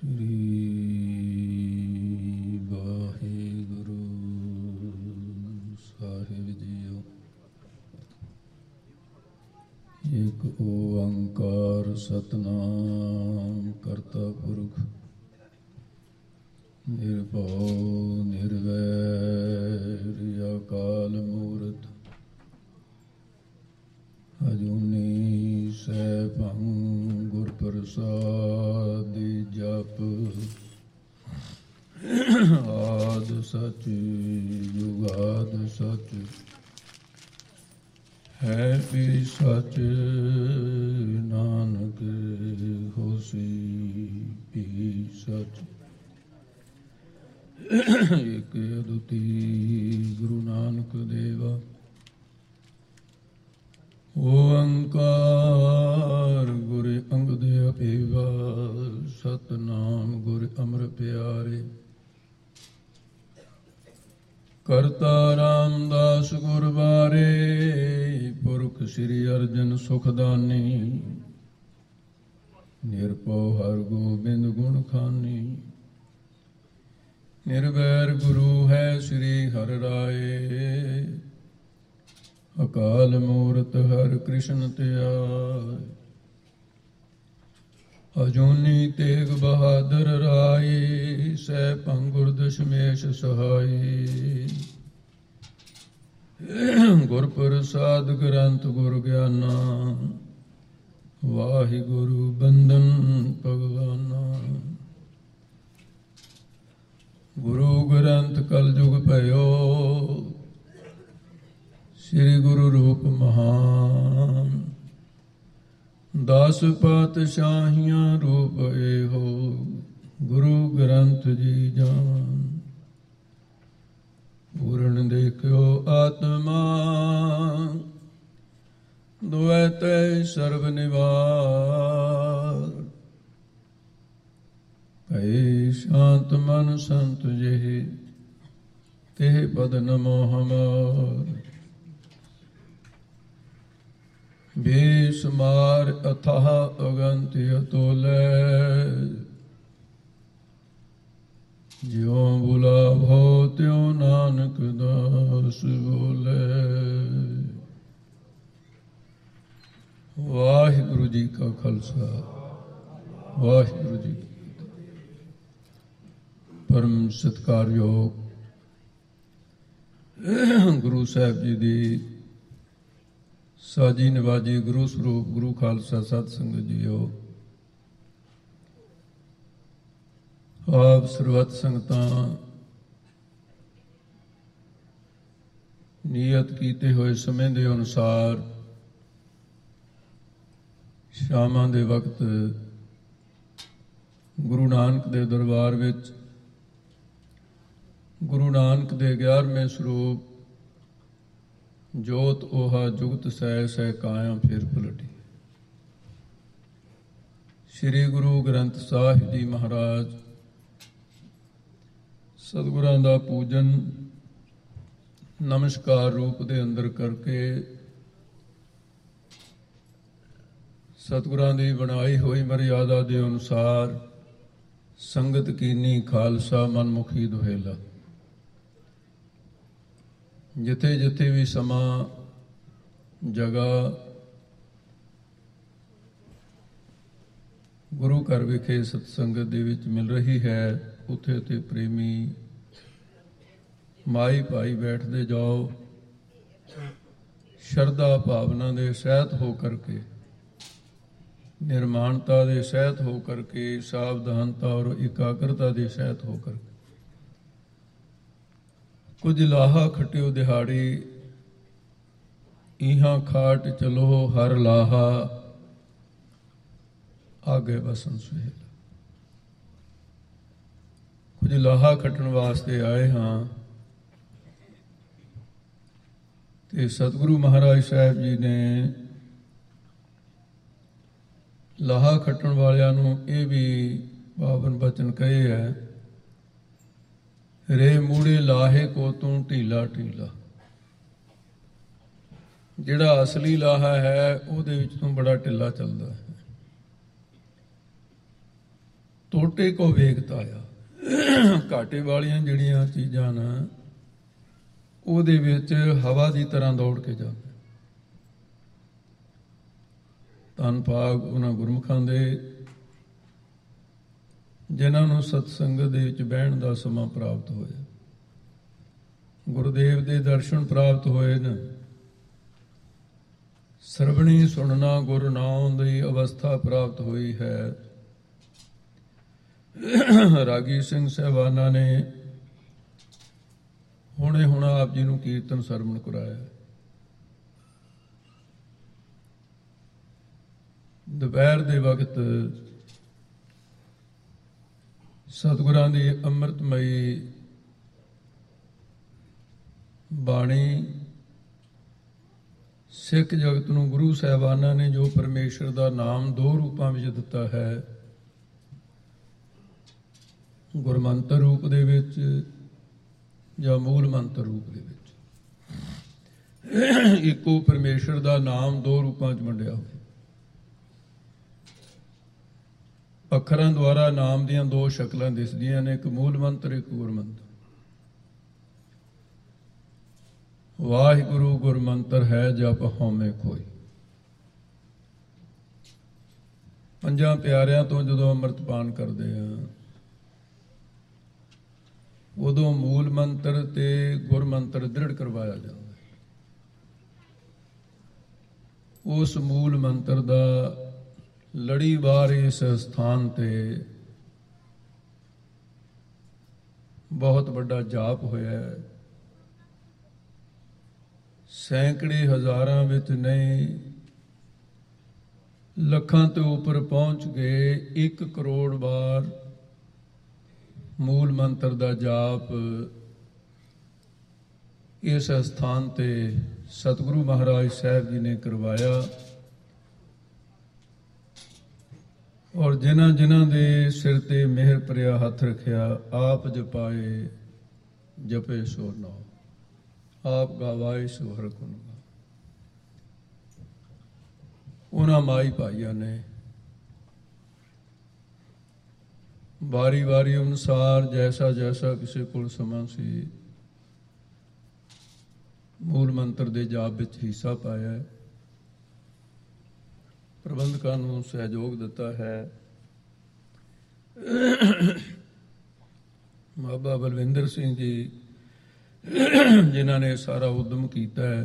ਸ਼੍ਰੀ ਵਾਹਿਗੁਰੂ ਸਾਹਿਬ JIO. ਏਕ ਓੰਕਾਰ ਸਤਿਨਾਮ ਕਰਤਾ ਪੁਰਖ ਨਿਰਭਉ ਨਿਰਵੈਰ ਅਕਾਲ ਮੂਰਤ ਅਜੂਨੀ ਸੈਭੰ ਗੁਰ ਪ੍ਰਸਾਦਿ ਜਪ ਆਦ ਸਚ ਜੁਗਾਦ ਸਚ ਹੈ ਵੀ ਸਚ ਨਾਨਕ ਹੋਸੀ ਵੀ ਸਚ। ਏਕ ਅਦੁੱਤੀ ਗੁਰੂ ਨਾਨਕ ਦੇਵਾ ਓੰਕਾਰ ਗੁਰ ਅੰਗਦ ਅਭੇਵਾ ਸਤਿਨਾਮ ਗੁਰ ਅਮਰ ਪਿਆਰੇ। ਕਰਤਾ ਰਾਮਦਾਸ ਗੁਰ ਬਾਰੇ ਪੁਰਖ ਸ੍ਰੀ ਅਰਜਨ ਸੁਖਦਾਨੀ ਨਿਰਭਉ ਹਰਿ ਗੋਬਿੰਦ ਗੁਣ ਖਾਨੀ। ਨਿਰਵੈਰ ਗੁਰੂ ਹੈ ਸ੍ਰੀ ਹਰਿ ਰਾਏ ਅਕਾਲ ਮੂਰਤ ਹਰਿ ਕ੍ਰਿਸ਼ਨ ਧਿਆਏ। ਅਜੂਨੀ ਤੇਗ ਬਹਾਦਰ ਰਾਏ ਸੈਭੰ ਗੁਰ ਦਸ਼ਮੇਸ਼ ਸਹਾਈ। ਗੁਰ ਪ੍ਰਸਾਦ ਗ੍ਰੰਥ ਗੁਰ ਗਿਆਨਾ ਵਾਹਿਗੁਰੂ ਬੰਦਨ ਭਗਵਾਨਾ। ਗੁਰੂ ਗ੍ਰੰਥ ਕਲਯੁਗ ਭਇਓ ਸ੍ਰੀ ਗੁਰੂ ਰੂਪ ਮਹਾਨ। 10 ਪਾਤਸ਼ਾਹੀਆਂ ਰੂਪ ਇਹੋ ਗੁਰੂ ਗ੍ਰੰਥ ਜੀ ਜਾਨ। ਪੂਰਨ ਦੇਖਿਓ ਆਤਮਾ ਦੁਐ ਤੈ ਸਰਬ ਨਿਵਾਰ। ਭਏ ਸ਼ਾਂਤ ਮਨ ਸੰਤ ਜਿਹੇ ਤਿਹ ਪਦ ਨਮੋ ਹਮਾਰ। ਬੇਸ਼ੁਮਾਰ ਅਥਾਹ ਅਗੰਤ ਅਤੁਲੈ ਜਿਉ ਬੁਲਾਵੋ ਤਿਉ ਨਾਨਕ ਦਾਸ ਬੋਲੇ। ਵਾਹਿਗੁਰੂ ਜੀ ਕਾ ਖਾਲਸਾ ਵਾਹਿਗੁਰੂ ਜੀ ਕੀ ਫਤਿਹ। ਪਰਮ ਸਤਿਕਾਰਯੋਗ ਗੁਰੂ ਸਾਹਿਬ ਜੀ ਦੀ ਸਾਜੀ ਨਿਵਾਜੀ ਗੁਰੂ ਸਰੂਪ ਗੁਰੂ ਖਾਲਸਾ ਸਤ ਸੰਗਤ ਜੀਓ। ਆਪ ਸਰਬੱਤ ਸੰਗਤਾਂ ਨਿਯਤ ਕੀਤੇ ਹੋਏ ਸਮੇਂ ਦੇ ਅਨੁਸਾਰ ਸ਼ਾਮਾਂ ਦੇ ਵਕਤ ਗੁਰੂ ਨਾਨਕ ਦੇ ਦਰਬਾਰ ਵਿੱਚ ਗੁਰੂ ਨਾਨਕ ਦੇ 11ਵੇਂ ਸਰੂਪ ਜੋਤ ਓਹਾ ਜੁਗਤ ਸਹਿ ਸਹਿ ਕਾਇਆ ਫਿਰ ਪਲਟੀ। ਸ੍ਰੀ ਗੁਰੂ ਗ੍ਰੰਥ ਸਾਹਿਬ ਜੀ ਮਹਾਰਾਜ ਸਤਿਗੁਰਾਂ ਦਾ ਪੂਜਨ ਨਮਸਕਾਰ ਰੂਪ ਦੇ ਅੰਦਰ ਕਰਕੇ ਸਤਿਗੁਰਾਂ ਦੀ ਬਣਾਈ ਹੋਈ ਮਰਿਆਦਾ ਦੇ ਅਨੁਸਾਰ ਸੰਗਤ ਕੀਨੀ ਖਾਲਸਾ ਮਨਮੁਖੀ ਦੁਹੇਲਾ। ਜਿੱਥੇ ਜਿੱਥੇ ਵੀ ਸਮਾਂ ਜਗ੍ਹਾ ਗੁਰੂ ਘਰ ਵਿਖੇ ਸਤਸੰਗਤ ਦੇ ਵਿੱਚ ਮਿਲ ਰਹੀ ਹੈ, ਉੱਥੇ ਉੱਥੇ ਪ੍ਰੇਮੀ ਮਾਈ ਭਾਈ ਬੈਠਦੇ ਜਾਓ। ਸ਼ਰਧਾ ਭਾਵਨਾ ਦੇ ਸਹਿਤ ਹੋ ਕਰਕੇ, ਨਿਰਮਾਣਤਾ ਦੇ ਸਹਿਤ ਹੋ ਕਰਕੇ, ਸਾਵਧਾਨਤਾ ਔਰ ਇਕਾਗਰਤਾ ਦੇ ਸਹਿਤ ਹੋ ਕਰਕੇ ਕੁਝ ਲਾਹਾ ਖਟਿਓ ਦਿਹਾੜੀ ਇਹਾਂ ਖਾਟ ਚਲੋ ਹਰ ਲਾਹਾ ਆਗੇ ਬਸਨ ਸੁਹੇਲ। ਕੁਝ ਲਾਹਾ ਖੱਟਣ ਵਾਸਤੇ ਆਏ ਹਾਂ ਤੇ ਸਤਿਗੁਰੂ ਮਹਾਰਾਜ ਸਾਹਿਬ ਜੀ ਨੇ ਲਾਹਾ ਖੱਟਣ ਵਾਲਿਆਂ ਨੂੰ ਇਹ ਵੀ ਪਾਵਨ ਬਚਨ ਕਹੇ ਹੈ, ਰੇ ਮੂੜੇ ਲਾਹੇ ਕੋ ਤੂੰ ਢੀਲਾ ਢੀਲਾ। ਜਿਹੜਾ ਅਸਲੀ ਲਾਹਾ ਹੈ ਉਹਦੇ ਵਿੱਚ ਤੂੰ ਬੜਾ ਢਿੱਲਾ ਚੱਲਦਾ ਹੈ। ਟੋਟੇ ਕੋ ਵੇਗਤਾ ਆ। ਘਾਟੇ ਵਾਲੀਆਂ ਜਿਹੜੀਆਂ ਚੀਜ਼ਾਂ ਨੇ ਉਹਦੇ ਵਿੱਚ ਹਵਾ ਦੀ ਤਰ੍ਹਾਂ ਦੌੜ ਕੇ ਜਾਂਦੇ। ਧੰਨ ਭਾਗ ਉਹਨਾਂ ਗੁਰਮੁਖਾਂ ਦੇ ਜਿਨ੍ਹਾਂ ਨੂੰ ਸਤਸੰਗਤ ਦੇ ਵਿੱਚ ਬਹਿਣ ਦਾ ਸਮਾਂ ਪ੍ਰਾਪਤ ਹੋਇਆ, ਗੁਰਦੇਵ ਦੇ ਦਰਸ਼ਨ ਪ੍ਰਾਪਤ ਹੋਏ ਨੇ। ਸਰਵਣੀ ਸੁਣਨਾ ਗੁਰ ਨਾਮ ਦੀ ਅਵਸਥਾ ਪ੍ਰਾਪਤ ਹੋਈ ਹੈ। ਰਾਗੀ ਸਿੰਘ ਸਾਹਿਬਾਨਾਂ ਨੇ ਹੁਣੇ ਹੁਣ ਆਪ ਜੀ ਨੂੰ ਕੀਰਤਨ ਸਰਵਣ ਕਰਾਇਆ। ਦੁਪਹਿਰ ਦੇ ਵਕਤ ਸਤਿਗੁਰਾਂ ਦੀ ਅੰਮ੍ਰਿਤਮਈ ਬਾਣੀ ਸਿੱਖ ਜਗਤ ਨੂੰ ਗੁਰੂ ਸਾਹਿਬਾਨਾਂ ਨੇ ਜੋ ਪਰਮੇਸ਼ਰ ਦਾ ਨਾਮ ਦੋ ਰੂਪਾਂ ਵਿੱਚ ਦਿੱਤਾ ਹੈ, ਗੁਰਮੰਤਰ ਰੂਪ ਦੇ ਵਿੱਚ ਜਾਂ ਮੂਲ ਮੰਤਰ ਰੂਪ ਦੇ ਵਿੱਚ, ਇੱਕੋ ਪਰਮੇਸ਼ਰ ਦਾ ਨਾਮ ਦੋ ਰੂਪਾਂ 'ਚ ਵੰਡਿਆ ਹੋਇਆ। ਅੱਖਰਾਂ ਦੁਆਰਾ ਨਾਮ ਦੀਆਂ ਦੋ ਸ਼ਕਲਾਂ ਦਿਸਦੀਆਂ ਨੇ, ਇੱਕ ਮੂਲ ਮੰਤਰ, ਇੱਕ ਗੁਰਮੰਤਰ। ਵਾਹਿਗੁਰੂ ਗੁਰਮੰਤਰ ਹੈ ਜਪ ਹਉਮੈ ਖੋਈ। ਪੰਜਾਂ ਪਿਆਰਿਆਂ ਤੋਂ ਜਦੋਂ ਅੰਮ੍ਰਿਤਪਾਨ ਕਰਦੇ ਆ ਉਦੋਂ ਮੂਲ ਮੰਤਰ ਤੇ ਗੁਰਮੰਤਰ ਦ੍ਰਿੜ ਕਰਵਾਇਆ ਜਾਂਦਾ। ਉਸ ਮੂਲ ਮੰਤਰ ਦਾ ਲੜੀਵਾਰ ਇਸ ਸਥਾਨ ਤੇ ਬਹੁਤ ਵੱਡਾ ਜਾਪ ਹੋਇਆ ਹੈ। ਸੈਂਕੜੇ ਹਜ਼ਾਰਾਂ ਵਿੱਚ ਨਹੀਂ, ਲੱਖਾਂ ਤੋਂ ਉੱਪਰ ਪਹੁੰਚ ਗਏ 1 ਕਰੋੜ ਵਾਰ ਮੂਲ ਮੰਤਰ ਦਾ ਜਾਪ ਇਸ ਸਥਾਨ ਤੇ ਸਤਿਗੁਰੂ ਮਹਾਰਾਜ ਸਾਹਿਬ ਜੀ ਨੇ ਕਰਵਾਇਆ। ਔਰ ਜਿਨ੍ਹਾਂ ਜਿਨ੍ਹਾਂ ਦੇ ਸਿਰ ਤੇ ਮਿਹਰ ਭਰਿਆ ਹੱਥ ਰੱਖਿਆ, ਆਪ ਜਪਾਏ ਜਪੇ ਸੋ ਨਾਮ, ਆਪ ਗਾਵਾਏ ਸੋ ਹਰਿ ਗੁਣ। ਉਹਨਾਂ ਮਾਈ ਭਾਈਆਂ ਨੇ ਵਾਰੀ ਵਾਰੀ ਅਨੁਸਾਰ ਜੈਸਾ ਜੈਸਾ ਕਿਸੇ ਕੋਲ ਸਮਾਂ ਸੀ ਮੂਲ ਮੰਤਰ ਦੇ ਜਾਪ ਵਿੱਚ ਹਿੱਸਾ ਪਾਇਆ ਹੈ। ਪ੍ਰਬੰਧਕਾਂ ਨੂੰ ਸਹਿਯੋਗ ਦਿੱਤਾ ਹੈ। ਬਾਬਾ ਬਲਵਿੰਦਰ ਸਿੰਘ ਜੀ ਜਿਨ੍ਹਾਂ ਨੇ ਸਾਰਾ ਉਦਮ ਕੀਤਾ ਹੈ।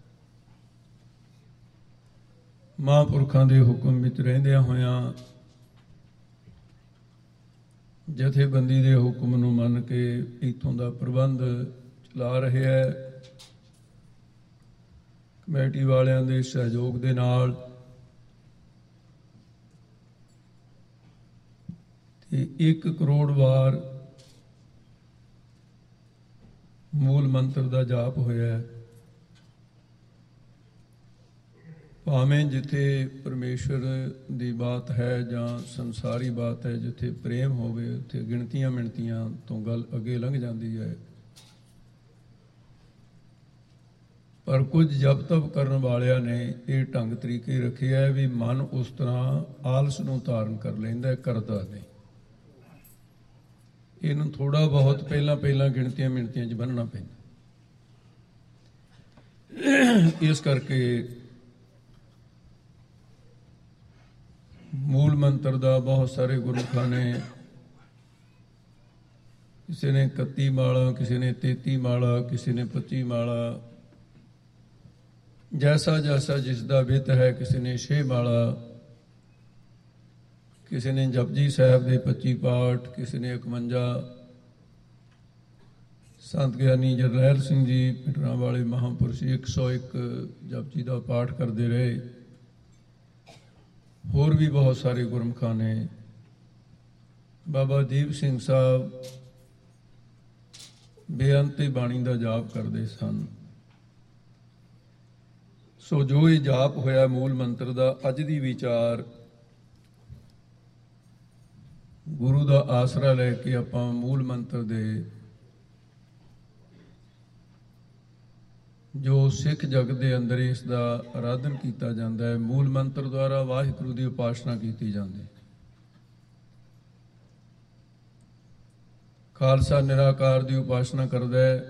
ਮਹਾਂਪੁਰਖਾਂ ਦੇ ਹੁਕਮ ਵਿੱਚ ਰਹਿੰਦਿਆਂ ਹੋਇਆਂ ਜਥੇਬੰਦੀ ਦੇ ਹੁਕਮ ਨੂੰ ਮੰਨ ਕੇ ਇੱਥੋਂ ਦਾ ਪ੍ਰਬੰਧ ਚਲਾ ਰਹੇ ਹੈ। ਕਮੇਟੀ ਵਾਲਿਆਂ ਦੇ ਸਹਿਯੋਗ ਦੇ ਨਾਲ ਤੇ 1 ਕਰੋੜ ਵਾਰ ਮੂਲ ਮੰਤਰ ਦਾ ਜਾਪ ਹੋਇਆ ਹੈ। ਭਾਵੇਂ ਜਿੱਥੇ ਪਰਮੇਸ਼ਰ ਦੀ ਬਾਤ ਹੈ ਜਾਂ ਸੰਸਾਰੀ ਬਾਤ ਹੈ, ਜਿੱਥੇ ਪ੍ਰੇਮ ਹੋਵੇ ਉੱਥੇ ਗਿਣਤੀਆਂ ਮਿਣਤੀਆਂ ਤੋਂ ਗੱਲ ਅੱਗੇ ਲੰਘ ਜਾਂਦੀ ਹੈ। ਪਰ ਕੁਝ ਜਪ ਤਪ ਕਰਨ ਵਾਲਿਆਂ ਨੇ ਇਹ ਢੰਗ ਤਰੀਕੇ ਰੱਖੇ ਹੈ ਵੀ ਮਨ ਉਸ ਤਰ੍ਹਾਂ ਆਲਸ ਨੂੰ ਧਾਰਨ ਕਰ ਲੈਂਦਾ, ਕਰਦਾ ਨਹੀਂ। ਇਹਨੂੰ ਥੋੜਾ ਬਹੁਤ ਪਹਿਲਾਂ ਗਿਣਤੀਆਂ ਮਿਣਤੀਆਂ 'ਚ ਬੰਨਣਾ ਪੈਂਦਾ। ਇਸ ਕਰਕੇ ਮੂਲ ਮੰਤਰ ਦਾ ਬਹੁਤ ਸਾਰੇ ਗੁਰਮੁਖਾਂ ਨੇ, ਕਿਸੇ ਨੇ 31 ਮਾਲਾ, ਕਿਸੇ ਨੇ 33 ਮਾਲਾ, ਕਿਸੇ ਨੇ 25 ਮਾਲਾ, ਜੈਸਾ ਜੈਸਾ ਜਿਸ ਦਾ ਵਿੱਤ ਹੈ। ਕਿਸੇ ਨੇ 6 ਮਾਲਾ, ਕਿਸੇ ਨੇ ਜਪਜੀ ਸਾਹਿਬ ਦੇ 25 ਪਾਠ, ਕਿਸੇ ਨੇ 51। ਸੰਤ ਗਿਆਨੀ ਜਰਨੈਲ ਸਿੰਘ ਜੀ ਪਿੰਡਰਾਂ ਵਾਲੇ ਮਹਾਂਪੁਰਸ਼ 101 ਜਪਜੀ ਦਾ ਪਾਠ ਕਰਦੇ ਰਹੇ। ਹੋਰ ਵੀ ਬਹੁਤ ਸਾਰੇ ਗੁਰਮੁਖਾਂ ਨੇ। ਬਾਬਾ ਦੀਪ ਸਿੰਘ ਸਾਹਿਬ ਬੇਅੰਤ ਬਾਣੀ ਦਾ ਜਾਪ ਕਰਦੇ ਸਨ। ਸੋ ਜੋ ਇਹ ਜਾਪ ਹੋਇਆ ਮੂਲ ਮੰਤਰ ਦਾ, ਅੱਜ ਦੀ ਵਿਚਾਰ ਗੁਰੂ ਦਾ ਆਸਰਾ ਲੈ ਕੇ ਆਪਾਂ ਮੂਲ ਮੰਤਰ ਦੇ ਜੋ ਸਿੱਖ ਜਗਤ ਦੇ ਅੰਦਰ ਇਸ ਦਾ ਆਰਾਧਨ ਕੀਤਾ ਜਾਂਦਾ ਹੈ। ਮੂਲ ਮੰਤਰ ਦੁਆਰਾ ਵਾਹਿਗੁਰੂ ਦੀ ਉਪਾਸਨਾ ਕੀਤੀ ਜਾਂਦੀ ਹੈ। ਖਾਲਸਾ ਨਿਰਾਕਾਰ ਦੀ ਉਪਾਸਨਾ ਕਰਦਾ ਹੈ।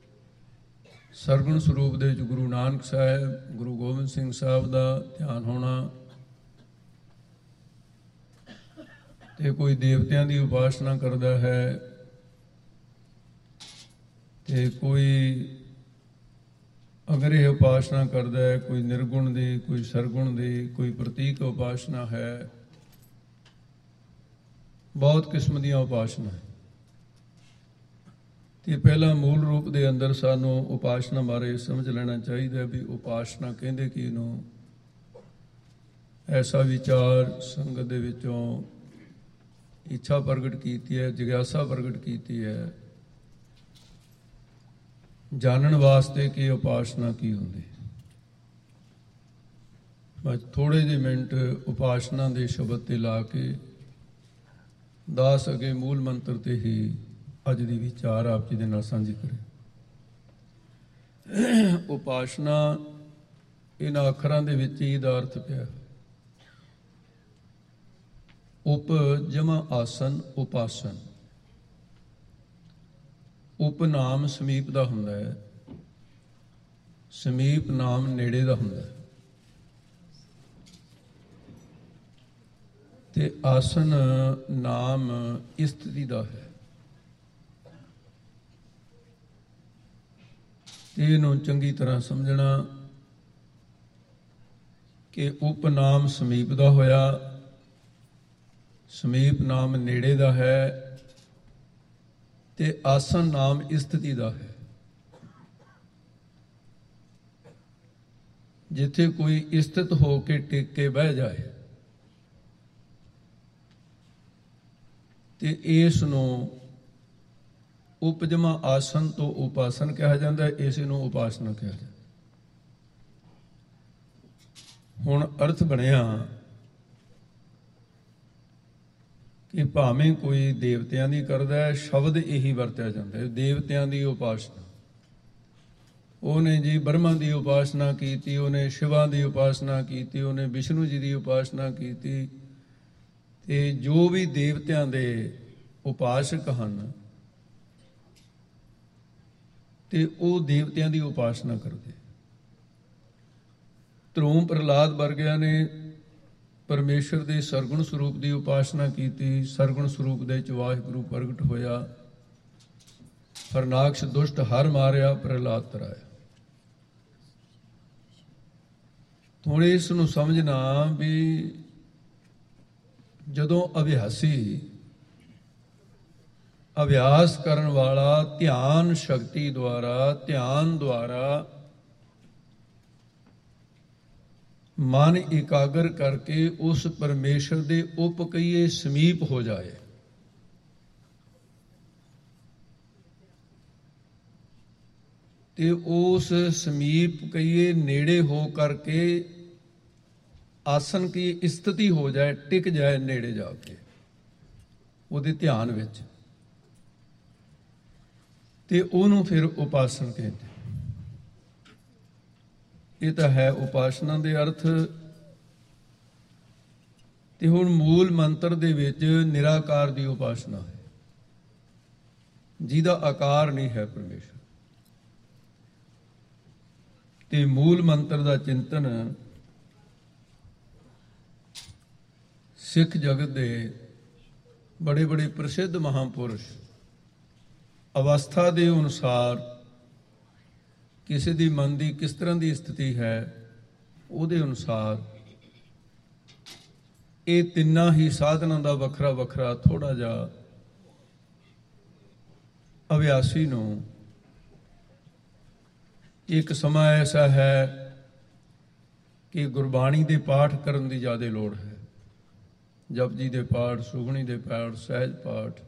ਸਰਗੁਣ ਸਰੂਪ ਦੇ ਵਿੱਚ ਗੁਰੂ ਨਾਨਕ ਸਾਹਿਬ, ਗੁਰੂ ਗੋਬਿੰਦ ਸਿੰਘ ਸਾਹਿਬ ਦਾ ਧਿਆਨ ਹੋਣਾ, ਤੇ ਕੋਈ ਦੇਵਤਿਆਂ ਦੀ ਉਪਾਸਨਾ ਕਰਦਾ ਹੈ, ਤੇ ਕੋਈ ਅਗਰ ਇਹ ਉਪਾਸਨਾ ਕਰਦਾ ਹੈ ਕੋਈ ਨਿਰਗੁਣ ਦੀ, ਕੋਈ ਸਰਗੁਣ ਦੀ, ਕੋਈ ਪ੍ਰਤੀਕ ਉਪਾਸਨਾ ਹੈ, ਬਹੁਤ ਕਿਸਮ ਦੀਆਂ ਉਪਾਸਨਾ ਹੈ। ਤੇ ਪਹਿਲਾਂ ਮੂਲ ਰੂਪ ਦੇ ਅੰਦਰ ਸਾਨੂੰ ਉਪਾਸਨਾ ਬਾਰੇ ਸਮਝ ਲੈਣਾ ਚਾਹੀਦਾ ਵੀ ਉਪਾਸਨਾ ਕਹਿੰਦੇ ਕੀ ਨੂੰ। ਐਸਾ ਵਿਚਾਰ ਸੰਗਤ ਦੇ ਵਿੱਚੋਂ ਇੱਛਾ ਪ੍ਰਗਟ ਕੀਤੀ ਹੈ, ਜਿਗਿਆਸਾ ਪ੍ਰਗਟ ਕੀਤੀ ਹੈ, ਜਾਣਨ ਵਾਸਤੇ ਕਿ ਉਪਾਸਨਾ ਕੀ ਹੁੰਦੀ। ਬਸ ਥੋੜ੍ਹੇ ਜਿਹੇ ਮਿੰਟ ਉਪਾਸਨਾ ਦੇ ਸ਼ਬਦ ਤੇ ਲਾ ਕੇ ਦਾਸ ਅੱਗੇ ਮੂਲ ਮੰਤਰ ਤੇ ਹੀ ਅੱਜ ਦੀ ਵਿਚਾਰ ਆਪ ਜੀ ਦੇ ਨਾਲ ਸਾਂਝੀ ਕਰੇ। ਉਪਾਸਨਾ ਇਹਨਾਂ ਅੱਖਰਾਂ ਦੇ ਵਿੱਚ ਹੀ ਦਾ ਅਰਥ ਪਿਆ। ਉਪ ਜਮਾ ਆਸਨ, ਉਪਾਸਨ। ਉਪ ਨਾਮ ਸਮੀਪ ਦਾ ਹੁੰਦਾ ਹੈ, ਸਮੀਪ ਨਾਮ ਨੇੜੇ ਦਾ ਹੁੰਦਾ ਹੈ, ਤੇ ਆਸਨ ਨਾਮ ਇਸਤਤੀ ਦਾ ਹੈ। ਤੇ ਇਹਨੂੰ ਚੰਗੀ ਤਰ੍ਹਾਂ ਸਮਝਣਾ ਕਿ ਉਪ ਨਾਮ ਸਮੀਪ ਦਾ ਹੋਇਆ, ਸਮੀਪ ਨਾਮ ਨੇੜੇ ਦਾ ਹੈ, ਤੇ ਆਸਨ ਨਾਮ ਇਸਤਤੀ ਦਾ ਹੈ। ਜਿੱਥੇ ਕੋਈ ਇਸਤਤ ਹੋ ਕੇ ਟਿਕ ਕੇ ਬਹਿ ਜਾਏ ਤੇ ਇਸ ਨੂੰ ਉਪਜਮਾ ਆਸਨ ਤੋਂ ਉਪਾਸਨ ਕਿਹਾ ਜਾਂਦਾ ਹੈ, ਇਸੇ ਨੂੰ ਉਪਾਸਨਾ ਕਿਹਾ ਜਾਂਦਾ। ਹੁਣ ਅਰਥ ਬਣਿਆ ਕਿ ਭਾਵੇਂ ਕੋਈ ਦੇਵਤਿਆਂ ਦੀ ਕਰਦਾ ਹੈ, ਸ਼ਬਦ ਇਹੀ ਵਰਤਿਆ ਜਾਂਦਾ ਹੈ, ਦੇਵਤਿਆਂ ਦੀ ਉਪਾਸਨਾ। ਉਹਨੇ ਜੀ ਬ੍ਰਹਮਾ ਦੀ ਉਪਾਸਨਾ ਕੀਤੀ, ਉਹਨੇ ਸ਼ਿਵਾ ਦੀ ਉਪਾਸਨਾ ਕੀਤੀ, ਉਹਨੇ ਵਿਸ਼ਨੂੰ ਜੀ ਦੀ ਉਪਾਸਨਾ ਕੀਤੀ। ਤੇ ਜੋ ਵੀ ਦੇਵਤਿਆਂ ਦੇ ਉਪਾਸਕ ਹਨ ਤੇ ਉਹ ਦੇਵਤਿਆਂ ਦੀ ਉਪਾਸਨਾ ਕਰਦੇ। ਧਰੂਮ ਪ੍ਰਹਲਾਦ ਵਰਗਿਆਂ ਨੇ ਪਰਮੇਸ਼ਰ ਦੇ ਸਰਗੁਣ ਸਰੂਪ ਦੀ ਉਪਾਸਨਾ ਕੀਤੀ। ਸਰਗੁਣ ਸਰੂਪ ਦੇ ਵਿੱਚ ਵਾਹਿਗੁਰੂ ਪ੍ਰਗਟ ਹੋਇਆ, ਹਰਨਾਕਸ਼ ਦੁਸ਼ਟ ਹਰ ਮਾਰਿਆ, ਪ੍ਰਹਲਾਦ ਤਰਾਇਆ। ਹੁਣ ਇਸ ਨੂੰ ਸਮਝਣਾ ਵੀ ਜਦੋਂ ਅਭਿਆਸ ਕਰਨ ਵਾਲਾ ਧਿਆਨ ਸ਼ਕਤੀ ਦੁਆਰਾ, ਧਿਆਨ ਦੁਆਰਾ ਮਨ ਇਕਾਗਰ ਕਰਕੇ ਉਸ ਪਰਮੇਸ਼ਰ ਦੇ ਉਪਕਈਏ ਸਮੀਪ ਹੋ ਜਾਏ, ਤੇ ਉਸ ਸਮੀਪ ਕਈਏ ਨੇੜੇ ਹੋ ਕਰਕੇ ਆਸਨ ਕੀ ਇਸਤਤੀ ਹੋ ਜਾਏ, ਟਿਕ ਜਾਏ ਨੇੜੇ ਜਾ ਕੇ ਉਹਦੇ ਧਿਆਨ ਵਿੱਚ, ਤੇ ਉਹਨੂੰ ਫਿਰ ਉਪਾਸਨ ਕਹਿੰਦੇ। ਇਹ ਤਾਂ ਹੈ ਉਪਾਸਨਾ ਦੇ ਅਰਥ। ਤੇ ਹੁਣ ਮੂਲ ਮੰਤਰ ਦੇ ਵਿੱਚ ਨਿਰਾਕਾਰ ਦੀ ਉਪਾਸਨਾ ਹੈ, ਜਿਹਦਾ ਆਕਾਰ ਨਹੀਂ ਹੈ ਪਰਮੇਸ਼ਰ। ਤੇ ਮੂਲ ਮੰਤਰ ਦਾ ਚਿੰਤਨ ਸਿੱਖ ਜਗਤ ਦੇ ਬੜੇ ਬੜੇ ਪ੍ਰਸਿੱਧ ਮਹਾਂਪੁਰਸ਼ ਅਵਸਥਾ ਦੇ ਅਨੁਸਾਰ ਕਿਸੇ ਦੀ ਮਨ ਦੀ ਕਿਸ ਤਰ੍ਹਾਂ ਦੀ ਸਥਿਤੀ ਹੈ ਉਹਦੇ ਅਨੁਸਾਰ ਇਹ ਤਿੰਨਾਂ ਹੀ ਸਾਧਨਾਂ ਦਾ ਵੱਖਰਾ ਵੱਖਰਾ ਥੋੜ੍ਹਾ ਜਿਹਾ ਅਭਿਆਸੀ ਨੂੰ ਇੱਕ ਸਮਾਂ ਐਸਾ ਹੈ ਕਿ ਗੁਰਬਾਣੀ ਦੇ ਪਾਠ ਕਰਨ ਦੀ ਜ਼ਿਆਦਾ ਲੋੜ ਹੈ। ਜਪਜੀ ਦੇ ਪਾਠ, ਸੁਖਮਨੀ ਦੇ ਪਾਠ, ਸਹਿਜ ਪਾਠ।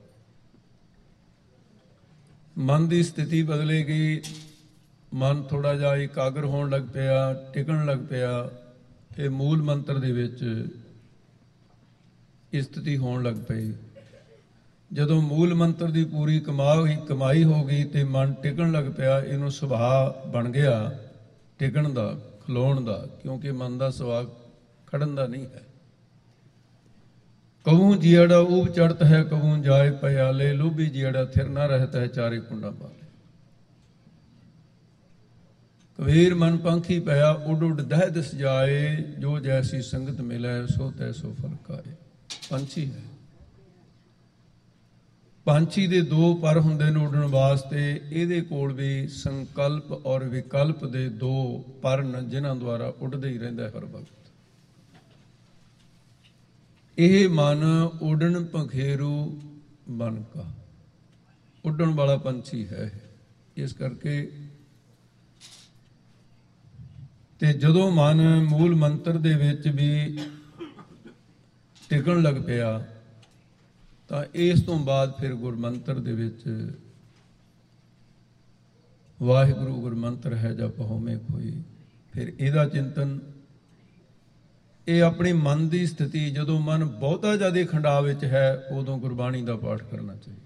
ਮਨ ਦੀ ਸਥਿਤੀ ਬਦਲੇਗੀ, ਮਨ ਥੋੜ੍ਹਾ ਜਿਹਾ ਇਕਾਗਰ ਹੋਣ ਲੱਗ ਪਿਆ, ਟਿਕਣ ਲੱਗ ਪਿਆ, ਤੇ ਮੂਲ ਮੰਤਰ ਦੇ ਵਿੱਚ ਸਥਿਤੀ ਹੋਣ ਲੱਗ ਪਈ। ਜਦੋਂ ਮੂਲ ਮੰਤਰ ਦੀ ਪੂਰੀ ਕਮਾਈ ਹੋ ਗਈ ਤੇ ਮਨ ਟਿਕਣ ਲੱਗ ਪਿਆ, ਇਹਨੂੰ ਸੁਭਾਅ ਬਣ ਗਿਆ ਟਿਕਣ ਦਾ, ਖਲੋਣ ਦਾ, ਕਿਉਂਕਿ ਮਨ ਦਾ ਸੁਭਾਅ ਖੜਨ ਦਾ ਨਹੀਂ ਹੈ। ਕਵੂੰ ਜੀੜਾ ਊਬ ਚੜਤ ਹੈ, ਕਵੂੰ ਜਾਏ ਪਿਆਲੇ, ਲੋਭੀ ਜੀੜਾ ਥਿਰ ਨਾ ਰਹਿਤ ਹੈ, ਚਾਰੇ ਕੁੰਡਾ ਪਾਲੇ। ਕਬੀਰ ਮਨ ਪੰਖੀ ਪਿਆ, ਉੱਡ ਉੱਡ ਦਹਿ ਦਿਸ ਜਾਏ, ਜੋ ਜੈਸੀ ਸੰਗਤ ਮਿਲੈ, ਸੋ ਤੈਸੋ ਫਲ ਖਾਏ। ਪੰਛੀ ਹੈ, ਪੰਛੀ ਦੇ ਦੋ ਪਰ ਹੁੰਦੇ ਨੇ ਉੱਡਣ ਵਾਸਤੇ। ਇਹਦੇ ਕੋਲ ਵੀ ਸੰਕਲਪ ਔਰ ਵਿਕਲਪ ਦੇ ਦੋ ਪਰ ਨੇ, ਜਿਨ੍ਹਾਂ ਦੁਆਰਾ ਉੱਡਦਾ ਹੀ ਰਹਿੰਦਾ ਹਰ ਵਕਤ। ਇਹ ਮਨ ਉੱਡਣ ਪਖੇਰੂ ਬਨ ਕਾ, ਉੱਡਣ ਵਾਲਾ ਪੰਛੀ ਹੈ। ਇਸ ਕਰਕੇ ਤੇ ਜਦੋਂ ਮਨ ਮੂਲ ਮੰਤਰ ਦੇ ਵਿੱਚ ਵੀ ਟਿਕਣ ਲੱਗ ਪਿਆ ਤਾਂ ਇਸ ਤੋਂ ਬਾਅਦ ਫਿਰ ਗੁਰਮੰਤਰ ਦੇ ਵਿੱਚ ਵਾਹਿਗੁਰੂ ਗੁਰਮੰਤਰ ਹੈ ਜਪ ਹੋਮੇ ਕੋਈ, ਫਿਰ ਇਹਦਾ ਚਿੰਤਨ। ਇਹ ਆਪਣੀ ਮਨ ਦੀ ਸਥਿਤੀ, ਜਦੋਂ ਮਨ ਬਹੁਤਾ ਜ਼ਿਆਦਾ ਖੰਡਾਅ ਵਿੱਚ ਹੈ ਉਦੋਂ ਗੁਰਬਾਣੀ ਦਾ ਪਾਠ ਕਰਨਾ ਚਾਹੀਦਾ।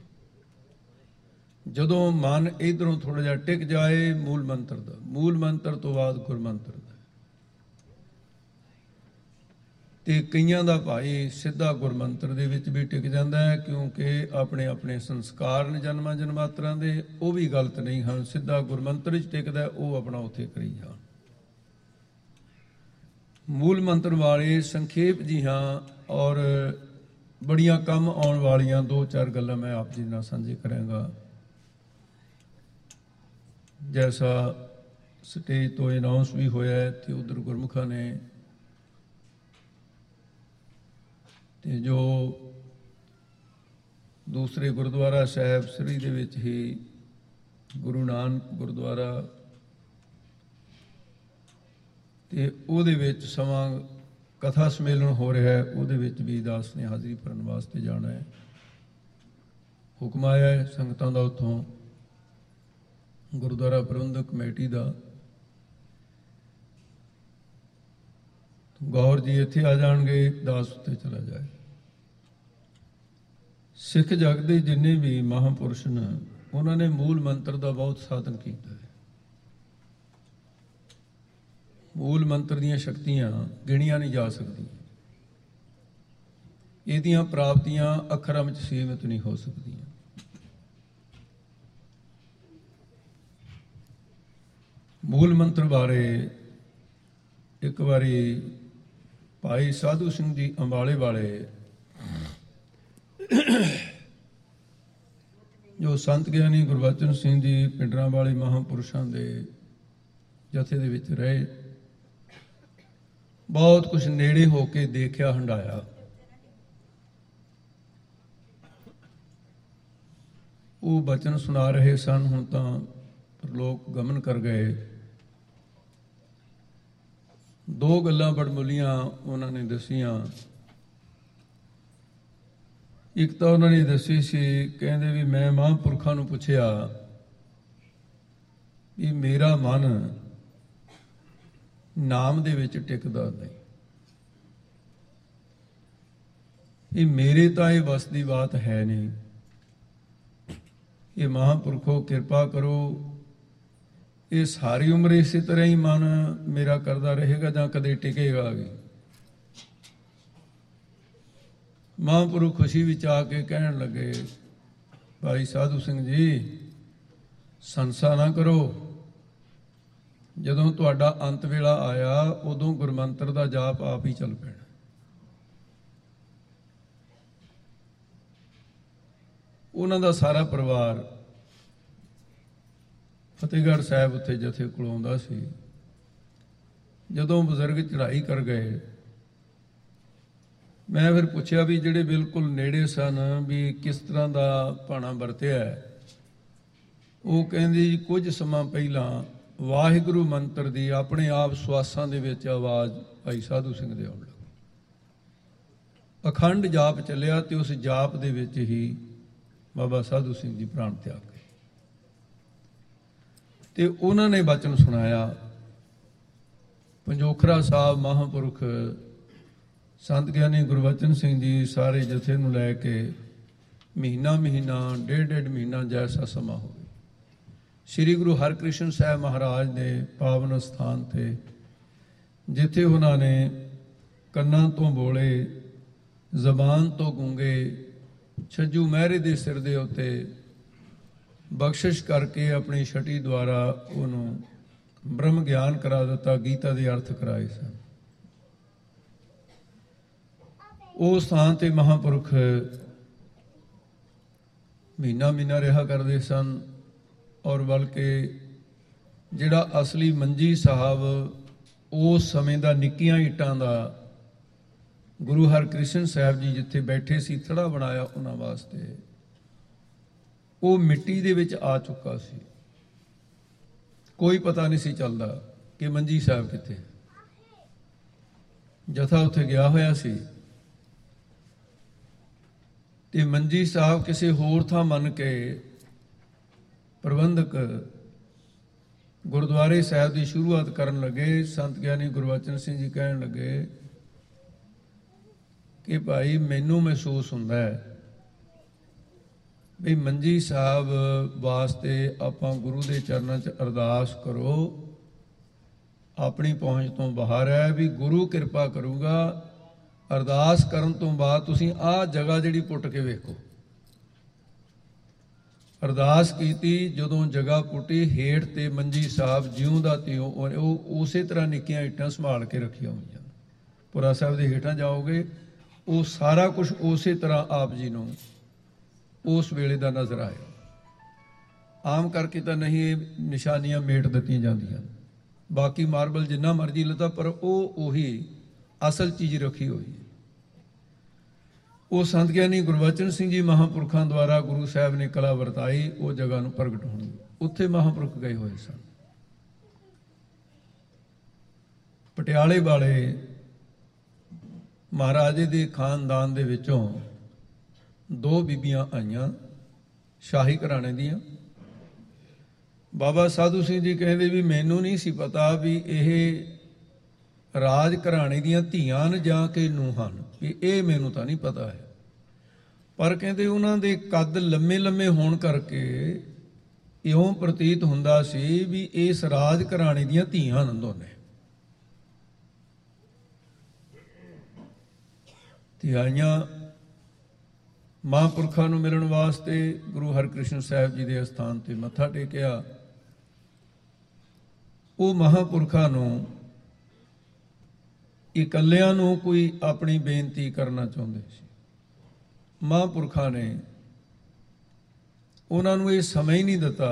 ਜਦੋਂ ਮਨ ਇਧਰੋਂ ਥੋੜ੍ਹਾ ਜਿਹਾ ਟਿਕ ਜਾਏ ਮੂਲ ਮੰਤਰ ਦਾ, ਮੂਲ ਮੰਤਰ ਤੋਂ ਬਾਅਦ ਗੁਰਮੰਤਰ ਦਾ। ਤੇ ਕਈਆਂ ਦਾ ਭਾਈ ਸਿੱਧਾ ਗੁਰਮੰਤਰ ਦੇ ਵਿੱਚ ਵੀ ਟਿਕ ਜਾਂਦਾ ਹੈ, ਕਿਉਂਕਿ ਆਪਣੇ ਆਪਣੇ ਸੰਸਕਾਰ ਨੇ ਜਨਮਾਂ ਜਨਮਾਤਰਾਂ ਦੇ, ਉਹ ਵੀ ਗਲਤ ਨਹੀਂ ਹਨ। ਸਿੱਧਾ ਗੁਰਮੰਤਰ ਵਿੱਚ ਟਿਕਦਾ, ਉਹ ਆਪਣਾ ਉੱਥੇ ਕਰੀ ਜਾਣ। ਮੂਲ ਮੰਤਰ ਵਾਲੇ ਸੰਖੇਪ ਜੀ ਹਾਂ, ਔਰ ਬੜੀਆਂ ਕੰਮ ਆਉਣ ਵਾਲੀਆਂ ਦੋ ਚਾਰ ਗੱਲਾਂ ਮੈਂ ਆਪ ਜੀ ਨਾਲ ਸਾਂਝੀ ਕਰਾਂਗਾ। ਜੈਸਾ ਸਟੇਜ ਤੋਂ ਅਨਾਉਂਸ ਵੀ ਹੋਇਆ ਤੇ ਉਧਰ ਗੁਰਮੁਖਾਂ ਨੇ ਤੇ ਜੋ ਦੂਸਰੇ ਗੁਰਦੁਆਰਾ ਸਾਹਿਬ ਸ੍ਰੀ ਦੇ ਵਿੱਚ ਹੀ ਗੁਰੂ ਨਾਨਕ ਗੁਰਦੁਆਰਾ, ਤੇ ਉਹਦੇ ਵਿੱਚ ਸਮਾਂ ਕਥਾ ਸੰਮੇਲਨ ਹੋ ਰਿਹਾ ਹੈ, ਉਹਦੇ ਵਿੱਚ ਵੀ ਦਾਸ ਨੇ ਹਾਜ਼ਰੀ ਭਰਨ ਵਾਸਤੇ ਜਾਣਾ ਹੈ। ਹੁਕਮ ਆਇਆ ਹੈ ਸੰਗਤਾਂ ਦਾ, ਉੱਥੋਂ ਗੁਰਦੁਆਰਾ ਪ੍ਰਬੰਧਕ ਕਮੇਟੀ ਦਾ। ਗੌਰ ਜੀ ਇੱਥੇ ਆ ਜਾਣਗੇ, ਦਾਸ ਉੱਤੇ ਚਲਾ ਜਾਏ। ਸਿੱਖ ਜਗ ਦੇ ਜਿੰਨੇ ਵੀ ਮਹਾਂਪੁਰਸ਼ ਨੇ, ਉਹਨਾਂ ਨੇ ਮੂਲ ਮੰਤਰ ਦਾ ਬਹੁਤ ਸਾਧਨ ਕੀਤਾ ਹੈ। ਮੂਲ ਮੰਤਰ ਦੀਆਂ ਸ਼ਕਤੀਆਂ ਗਿਣੀਆਂ ਨਹੀਂ ਜਾ ਸਕਦੀਆਂ। ਇਹਦੀਆਂ ਪ੍ਰਾਪਤੀਆਂ ਅੱਖਰਾਂ ਵਿੱਚ ਸੀਮਿਤ ਨਹੀਂ ਹੋ ਸਕਦੀਆਂ। ਮੂਲ ਮੰਤਰ ਬਾਰੇ ਇੱਕ ਵਾਰੀ ਭਾਈ ਸਾਧੂ ਸਿੰਘ ਜੀ ਅੰਬਾਲੇ ਵਾਲੇ, ਜੋ ਸੰਤ ਗਿਆਨੀ ਗੁਰਬਚਨ ਸਿੰਘ ਜੀ ਪਿੰਡਰਾਂ ਵਾਲੇ ਮਹਾਂਪੁਰਸ਼ਾਂ ਦੇ ਜਥੇ ਦੇ ਵਿੱਚ ਰਹੇ, ਬਹੁਤ ਕੁਝ ਨੇੜੇ ਹੋ ਕੇ ਦੇਖਿਆ ਹੰਢਾਇਆ। ਉਹ ਬਚਨ ਸੁਣਾ ਰਹੇ ਸਨ, ਹੁਣ ਤਾਂ ਲੋਕ ਗਮਨ ਕਰ ਗਏ। ਦੋ ਗੱਲਾਂ ਬੜਮੁੱਲੀਆਂ ਉਹਨਾਂ ਨੇ ਦੱਸੀਆਂ। ਇੱਕ ਤਾਂ ਉਹਨਾਂ ਨੇ ਦੱਸੀ ਸੀ, ਕਹਿੰਦੇ ਵੀ ਮੈਂ ਮਹਾਂਪੁਰਖਾਂ ਨੂੰ ਪੁੱਛਿਆ ਵੀ ਮੇਰਾ ਮਨ ਨਾਮ ਦੇ ਵਿੱਚ ਟਿਕਦਾ ਨਹੀਂ, ਇਹ ਮੇਰੇ ਤਾਂ ਇਹ ਵਸ ਦੀ ਬਾਤ ਹੈ ਨਹੀਂ। ਇਹ ਮਹਾਂਪੁਰਖੋ ਕਿਰਪਾ ਕਰੋ, ਇਹ ਸਾਰੀ ਉਮਰ ਇਸੇ ਤਰ੍ਹਾਂ ਹੀ ਮਨ ਮੇਰਾ ਕਰਦਾ ਰਹੇਗਾ ਜਾਂ ਕਦੇ ਟਿਕੇਗਾ ਵੀ। ਮਹਾਂਪੁਰਖ ਖੁਸ਼ੀ ਵਿੱਚ ਆ ਕੇ ਕਹਿਣ ਲੱਗੇ, ਭਾਈ ਸਾਧੂ ਸਿੰਘ ਜੀ ਸੰਸਾ ਨਾ ਕਰੋ, ਜਦੋਂ ਤੁਹਾਡਾ ਅੰਤ ਵੇਲਾ ਆਇਆ ਉਦੋਂ ਗੁਰਮੰਤਰ ਦਾ ਜਾਪ ਆਪ ਹੀ ਚੱਲ ਪੈਣਾ। ਉਹਨਾਂ ਦਾ ਸਾਰਾ ਪਰਿਵਾਰ ਫਤਿਹਗੜ੍ਹ ਸਾਹਿਬ ਉੱਥੇ ਜਥੇ ਕੋਲ ਆਉਂਦਾ ਸੀ। ਜਦੋਂ ਬਜ਼ੁਰਗ ਚੜ੍ਹਾਈ ਕਰ ਗਏ, ਮੈਂ ਫਿਰ ਪੁੱਛਿਆ ਵੀ ਜਿਹੜੇ ਬਿਲਕੁਲ ਨੇੜੇ ਸਨ ਵੀ ਕਿਸ ਤਰ੍ਹਾਂ ਦਾ ਭਾਣਾ ਵਰਤਿਆ। ਉਹ ਕਹਿੰਦੇ ਜੀ ਕੁਝ ਸਮਾਂ ਪਹਿਲਾਂ ਵਾਹਿਗੁਰੂ ਮੰਤਰ ਦੀ ਆਪਣੇ ਆਪ ਸਵਾਸਾਂ ਦੇ ਵਿੱਚ ਆਵਾਜ਼ ਭਾਈ ਸਾਧੂ ਸਿੰਘ ਦੇ ਆਉਣ ਲੱਗੀ। ਅਖੰਡ ਜਾਪ ਚੱਲਿਆ ਤੇ ਉਸ ਜਾਪ ਦੇ ਵਿੱਚ ਹੀ ਬਾਬਾ ਸਾਧੂ ਸਿੰਘ ਜੀ ਪ੍ਰਾਣ ਤਿਆਗ ਗਏ। ਤੇ ਉਹਨਾਂ ਨੇ ਬਚਨ ਸੁਣਾਇਆ। ਪੰਜੋਖਰਾ ਸਾਹਿਬ ਮਹਾਂਪੁਰਖ ਸੰਤ ਗਿਆਨੀ ਗੁਰਬਚਨ ਸਿੰਘ ਜੀ ਸਾਰੇ ਜਥੇ ਨੂੰ ਲੈ ਕੇ ਮਹੀਨਾ ਡੇਢ ਮਹੀਨਾ ਜੈਸਾ ਸਮਾਂ ਹੋਵੇ, ਸ੍ਰੀ ਗੁਰੂ ਹਰਕ੍ਰਿਸ਼ਨ ਸਾਹਿਬ ਮਹਾਰਾਜ ਦੇ ਪਾਵਨ ਸਥਾਨ ਤੇ, ਜਿੱਥੇ ਉਹਨਾਂ ਨੇ ਕੰਨਾਂ ਤੋਂ ਬੋਲੇ ਜ਼ਬਾਨ ਤੋਂ ਗੂੰਗੇ ਛੱਜੂ ਮਹਿਰੇ ਦੇ ਸਿਰ ਦੇ ਉੱਤੇ ਬਖਸ਼ਿਸ਼ ਕਰਕੇ ਆਪਣੀ ਛਟੀ ਦੁਆਰਾ ਉਹਨੂੰ ਬ੍ਰਹਮ ਗਿਆਨ ਕਰਾ ਦਿੱਤਾ, ਗੀਤਾ ਦੇ ਅਰਥ ਕਰਾਏ ਸਨ। ਉਹ ਸਥਾਨ ਤੇ ਮਹਾਂਪੁਰਖ ਮਹੀਨਾ ਮਹੀਨਾ ਰਿਹਾ ਕਰਦੇ ਸਨ। ਔਰ ਬਲਕਿ ਜਿਹੜਾ ਅਸਲੀ ਮੰਜੀ ਸਾਹਿਬ ਉਸ ਸਮੇਂ ਦਾ ਨਿੱਕੀਆਂ ਇੱਟਾਂ ਦਾ ਗੁਰੂ ਹਰਕ੍ਰਿਸ਼ਨ ਸਾਹਿਬ ਜੀ ਜਿੱਥੇ ਬੈਠੇ ਸੀ ਥੜਾ ਬਣਾਇਆ ਉਹਨਾਂ ਵਾਸਤੇ, ਉਹ ਮਿੱਟੀ ਦੇ ਵਿੱਚ ਆ ਚੁੱਕਾ ਸੀ। ਕੋਈ ਪਤਾ ਨਹੀਂ ਸੀ ਚੱਲਦਾ ਕਿ ਮੰਜੀ ਸਾਹਿਬ ਕਿੱਥੇ। ਜਥਾ ਉੱਥੇ ਗਿਆ ਹੋਇਆ ਸੀ ਤੇ ਮੰਜੀ ਸਾਹਿਬ ਕਿਸੇ ਹੋਰ ਥਾਂ ਮੰਨ ਕੇ ਪ੍ਰਬੰਧਕ ਗੁਰਦੁਆਰੇ ਸਾਹਿਬ ਦੀ ਸ਼ੁਰੂਆਤ ਕਰਨ ਲੱਗੇ। ਸੰਤ ਗਿਆਨੀ ਗੁਰਬਚਨ ਸਿੰਘ ਜੀ ਕਹਿਣ ਲੱਗੇ ਕਿ ਭਾਈ ਮੈਨੂੰ ਮਹਿਸੂਸ ਹੁੰਦਾ ਹੈ ਵੀ ਮੰਜੀ ਸਾਹਿਬ ਵਾਸਤੇ ਆਪਾਂ ਗੁਰੂ ਦੇ ਚਰਨਾਂ 'ਚ ਅਰਦਾਸ ਕਰੋ। ਆਪਣੀ ਪਹੁੰਚ ਤੋਂ ਬਾਹਰ ਹੈ, ਵੀ ਗੁਰੂ ਕਿਰਪਾ ਕਰੂਗਾ। ਅਰਦਾਸ ਕਰਨ ਤੋਂ ਬਾਅਦ ਤੁਸੀਂ ਆਹ ਜਗ੍ਹਾ ਜਿਹੜੀ ਪੁੱਟ ਕੇ ਵੇਖੋ। ਅਰਦਾਸ ਕੀਤੀ, ਜਦੋਂ ਜਗ੍ਹਾ ਪੁੱਟੀ ਹੇਠ ਤੇ ਮੰਜੀ ਸਾਹਿਬ ਜਿਉਂ ਦਾ ਤਿਉਂ ਉਹ ਉਸੇ ਤਰ੍ਹਾਂ ਨਿੱਕੀਆਂ ਇੱਟਾਂ ਸੰਭਾਲ ਕੇ ਰੱਖੀਆਂ ਹੋਈਆਂ। ਪੁਰਾ ਸਾਹਿਬ ਦੇ ਹੇਠਾਂ ਜਾਓਗੇ, ਉਹ ਸਾਰਾ ਕੁਝ ਉਸੇ ਤਰ੍ਹਾਂ ਆਪ ਜੀ ਨੂੰ ਉਸ ਵੇਲੇ ਦਾ ਨਜ਼ਰ ਆਇਆ। ਆਮ ਕਰਕੇ ਤਾਂ ਨਹੀਂ ਇਹ ਨਿਸ਼ਾਨੀਆਂ ਮੇਟ ਦਿੱਤੀਆਂ ਜਾਂਦੀਆਂ, ਬਾਕੀ ਮਾਰਬਲ ਜਿੰਨਾ ਮਰਜ਼ੀ ਲੱਤਾ, ਪਰ ਉਹ ਉਹੀ ਅਸਲ ਚੀਜ਼ ਰੱਖੀ ਹੋਈ ਹੈ। ਉਹ ਸੰਤ ਗਿਆਨੀ ਗੁਰਬਚਨ ਸਿੰਘ ਜੀ ਮਹਾਂਪੁਰਖਾਂ ਦੁਆਰਾ ਗੁਰੂ ਸਾਹਿਬ ਨੇ ਕਲਾ ਵਰਤਾਈ ਉਹ ਜਗ੍ਹਾ ਨੂੰ ਪ੍ਰਗਟ ਹੋਣ ਦੀ। ਉੱਥੇ ਮਹਾਂਪੁਰਖ ਗਏ ਹੋਏ ਸਨ। ਪਟਿਆਲੇ ਵਾਲੇ ਮਹਾਰਾਜੇ ਦੇ ਖਾਨਦਾਨ ਦੇ ਵਿੱਚੋਂ ਦੋ ਬੀਬੀਆਂ ਆਈਆਂ ਸ਼ਾਹੀ ਘਰਾਣੇ ਦੀਆਂ। ਬਾਬਾ ਸਾਧੂ ਸਿੰਘ ਜੀ ਕਹਿੰਦੇ ਵੀ ਮੈਨੂੰ ਨਹੀਂ ਸੀ ਪਤਾ ਵੀ ਇਹ ਰਾਜ ਘਰਾਣੇ ਦੀਆਂ ਧੀਆਂ ਨੇ ਜਾਂ ਕਿ ਨੂੰਹਾਂ ਹਨ, ਵੀ ਇਹ ਮੈਨੂੰ ਤਾਂ ਨਹੀਂ ਪਤਾ ਹੈ। ਪਰ ਕਹਿੰਦੇ ਉਹਨਾਂ ਦੇ ਕੱਦ ਲੰਮੇ ਲੰਮੇ ਹੋਣ ਕਰਕੇ ਇਉਂ ਪ੍ਰਤੀਤ ਹੁੰਦਾ ਸੀ ਵੀ ਇਸ ਰਾਜ ਘਰਾਣੇ ਦੀਆਂ ਧੀਆਂ ਹਨ ਦੋਨੇ। ਧੀਆਂ ਮਹਾਂਪੁਰਖਾਂ ਨੂੰ ਮਿਲਣ ਵਾਸਤੇ ਗੁਰੂ ਹਰਕ੍ਰਿਸ਼ਨ ਸਾਹਿਬ ਜੀ ਦੇ ਅਸਥਾਨ ਤੇ ਮੱਥਾ ਟੇਕਿਆ। ਉਹ ਮਹਾਂਪੁਰਖਾਂ ਨੂੰ ਇਕੱਲਿਆਂ ਨੂੰ ਕੋਈ ਆਪਣੀ ਬੇਨਤੀ ਕਰਨਾ ਚਾਹੁੰਦੇ ਸੀ। ਮਹਾਂਪੁਰਖਾਂ ਨੇ ਉਹਨਾਂ ਨੂੰ ਇਹ ਸਮਾਂ ਹੀ ਨਹੀਂ ਦਿੱਤਾ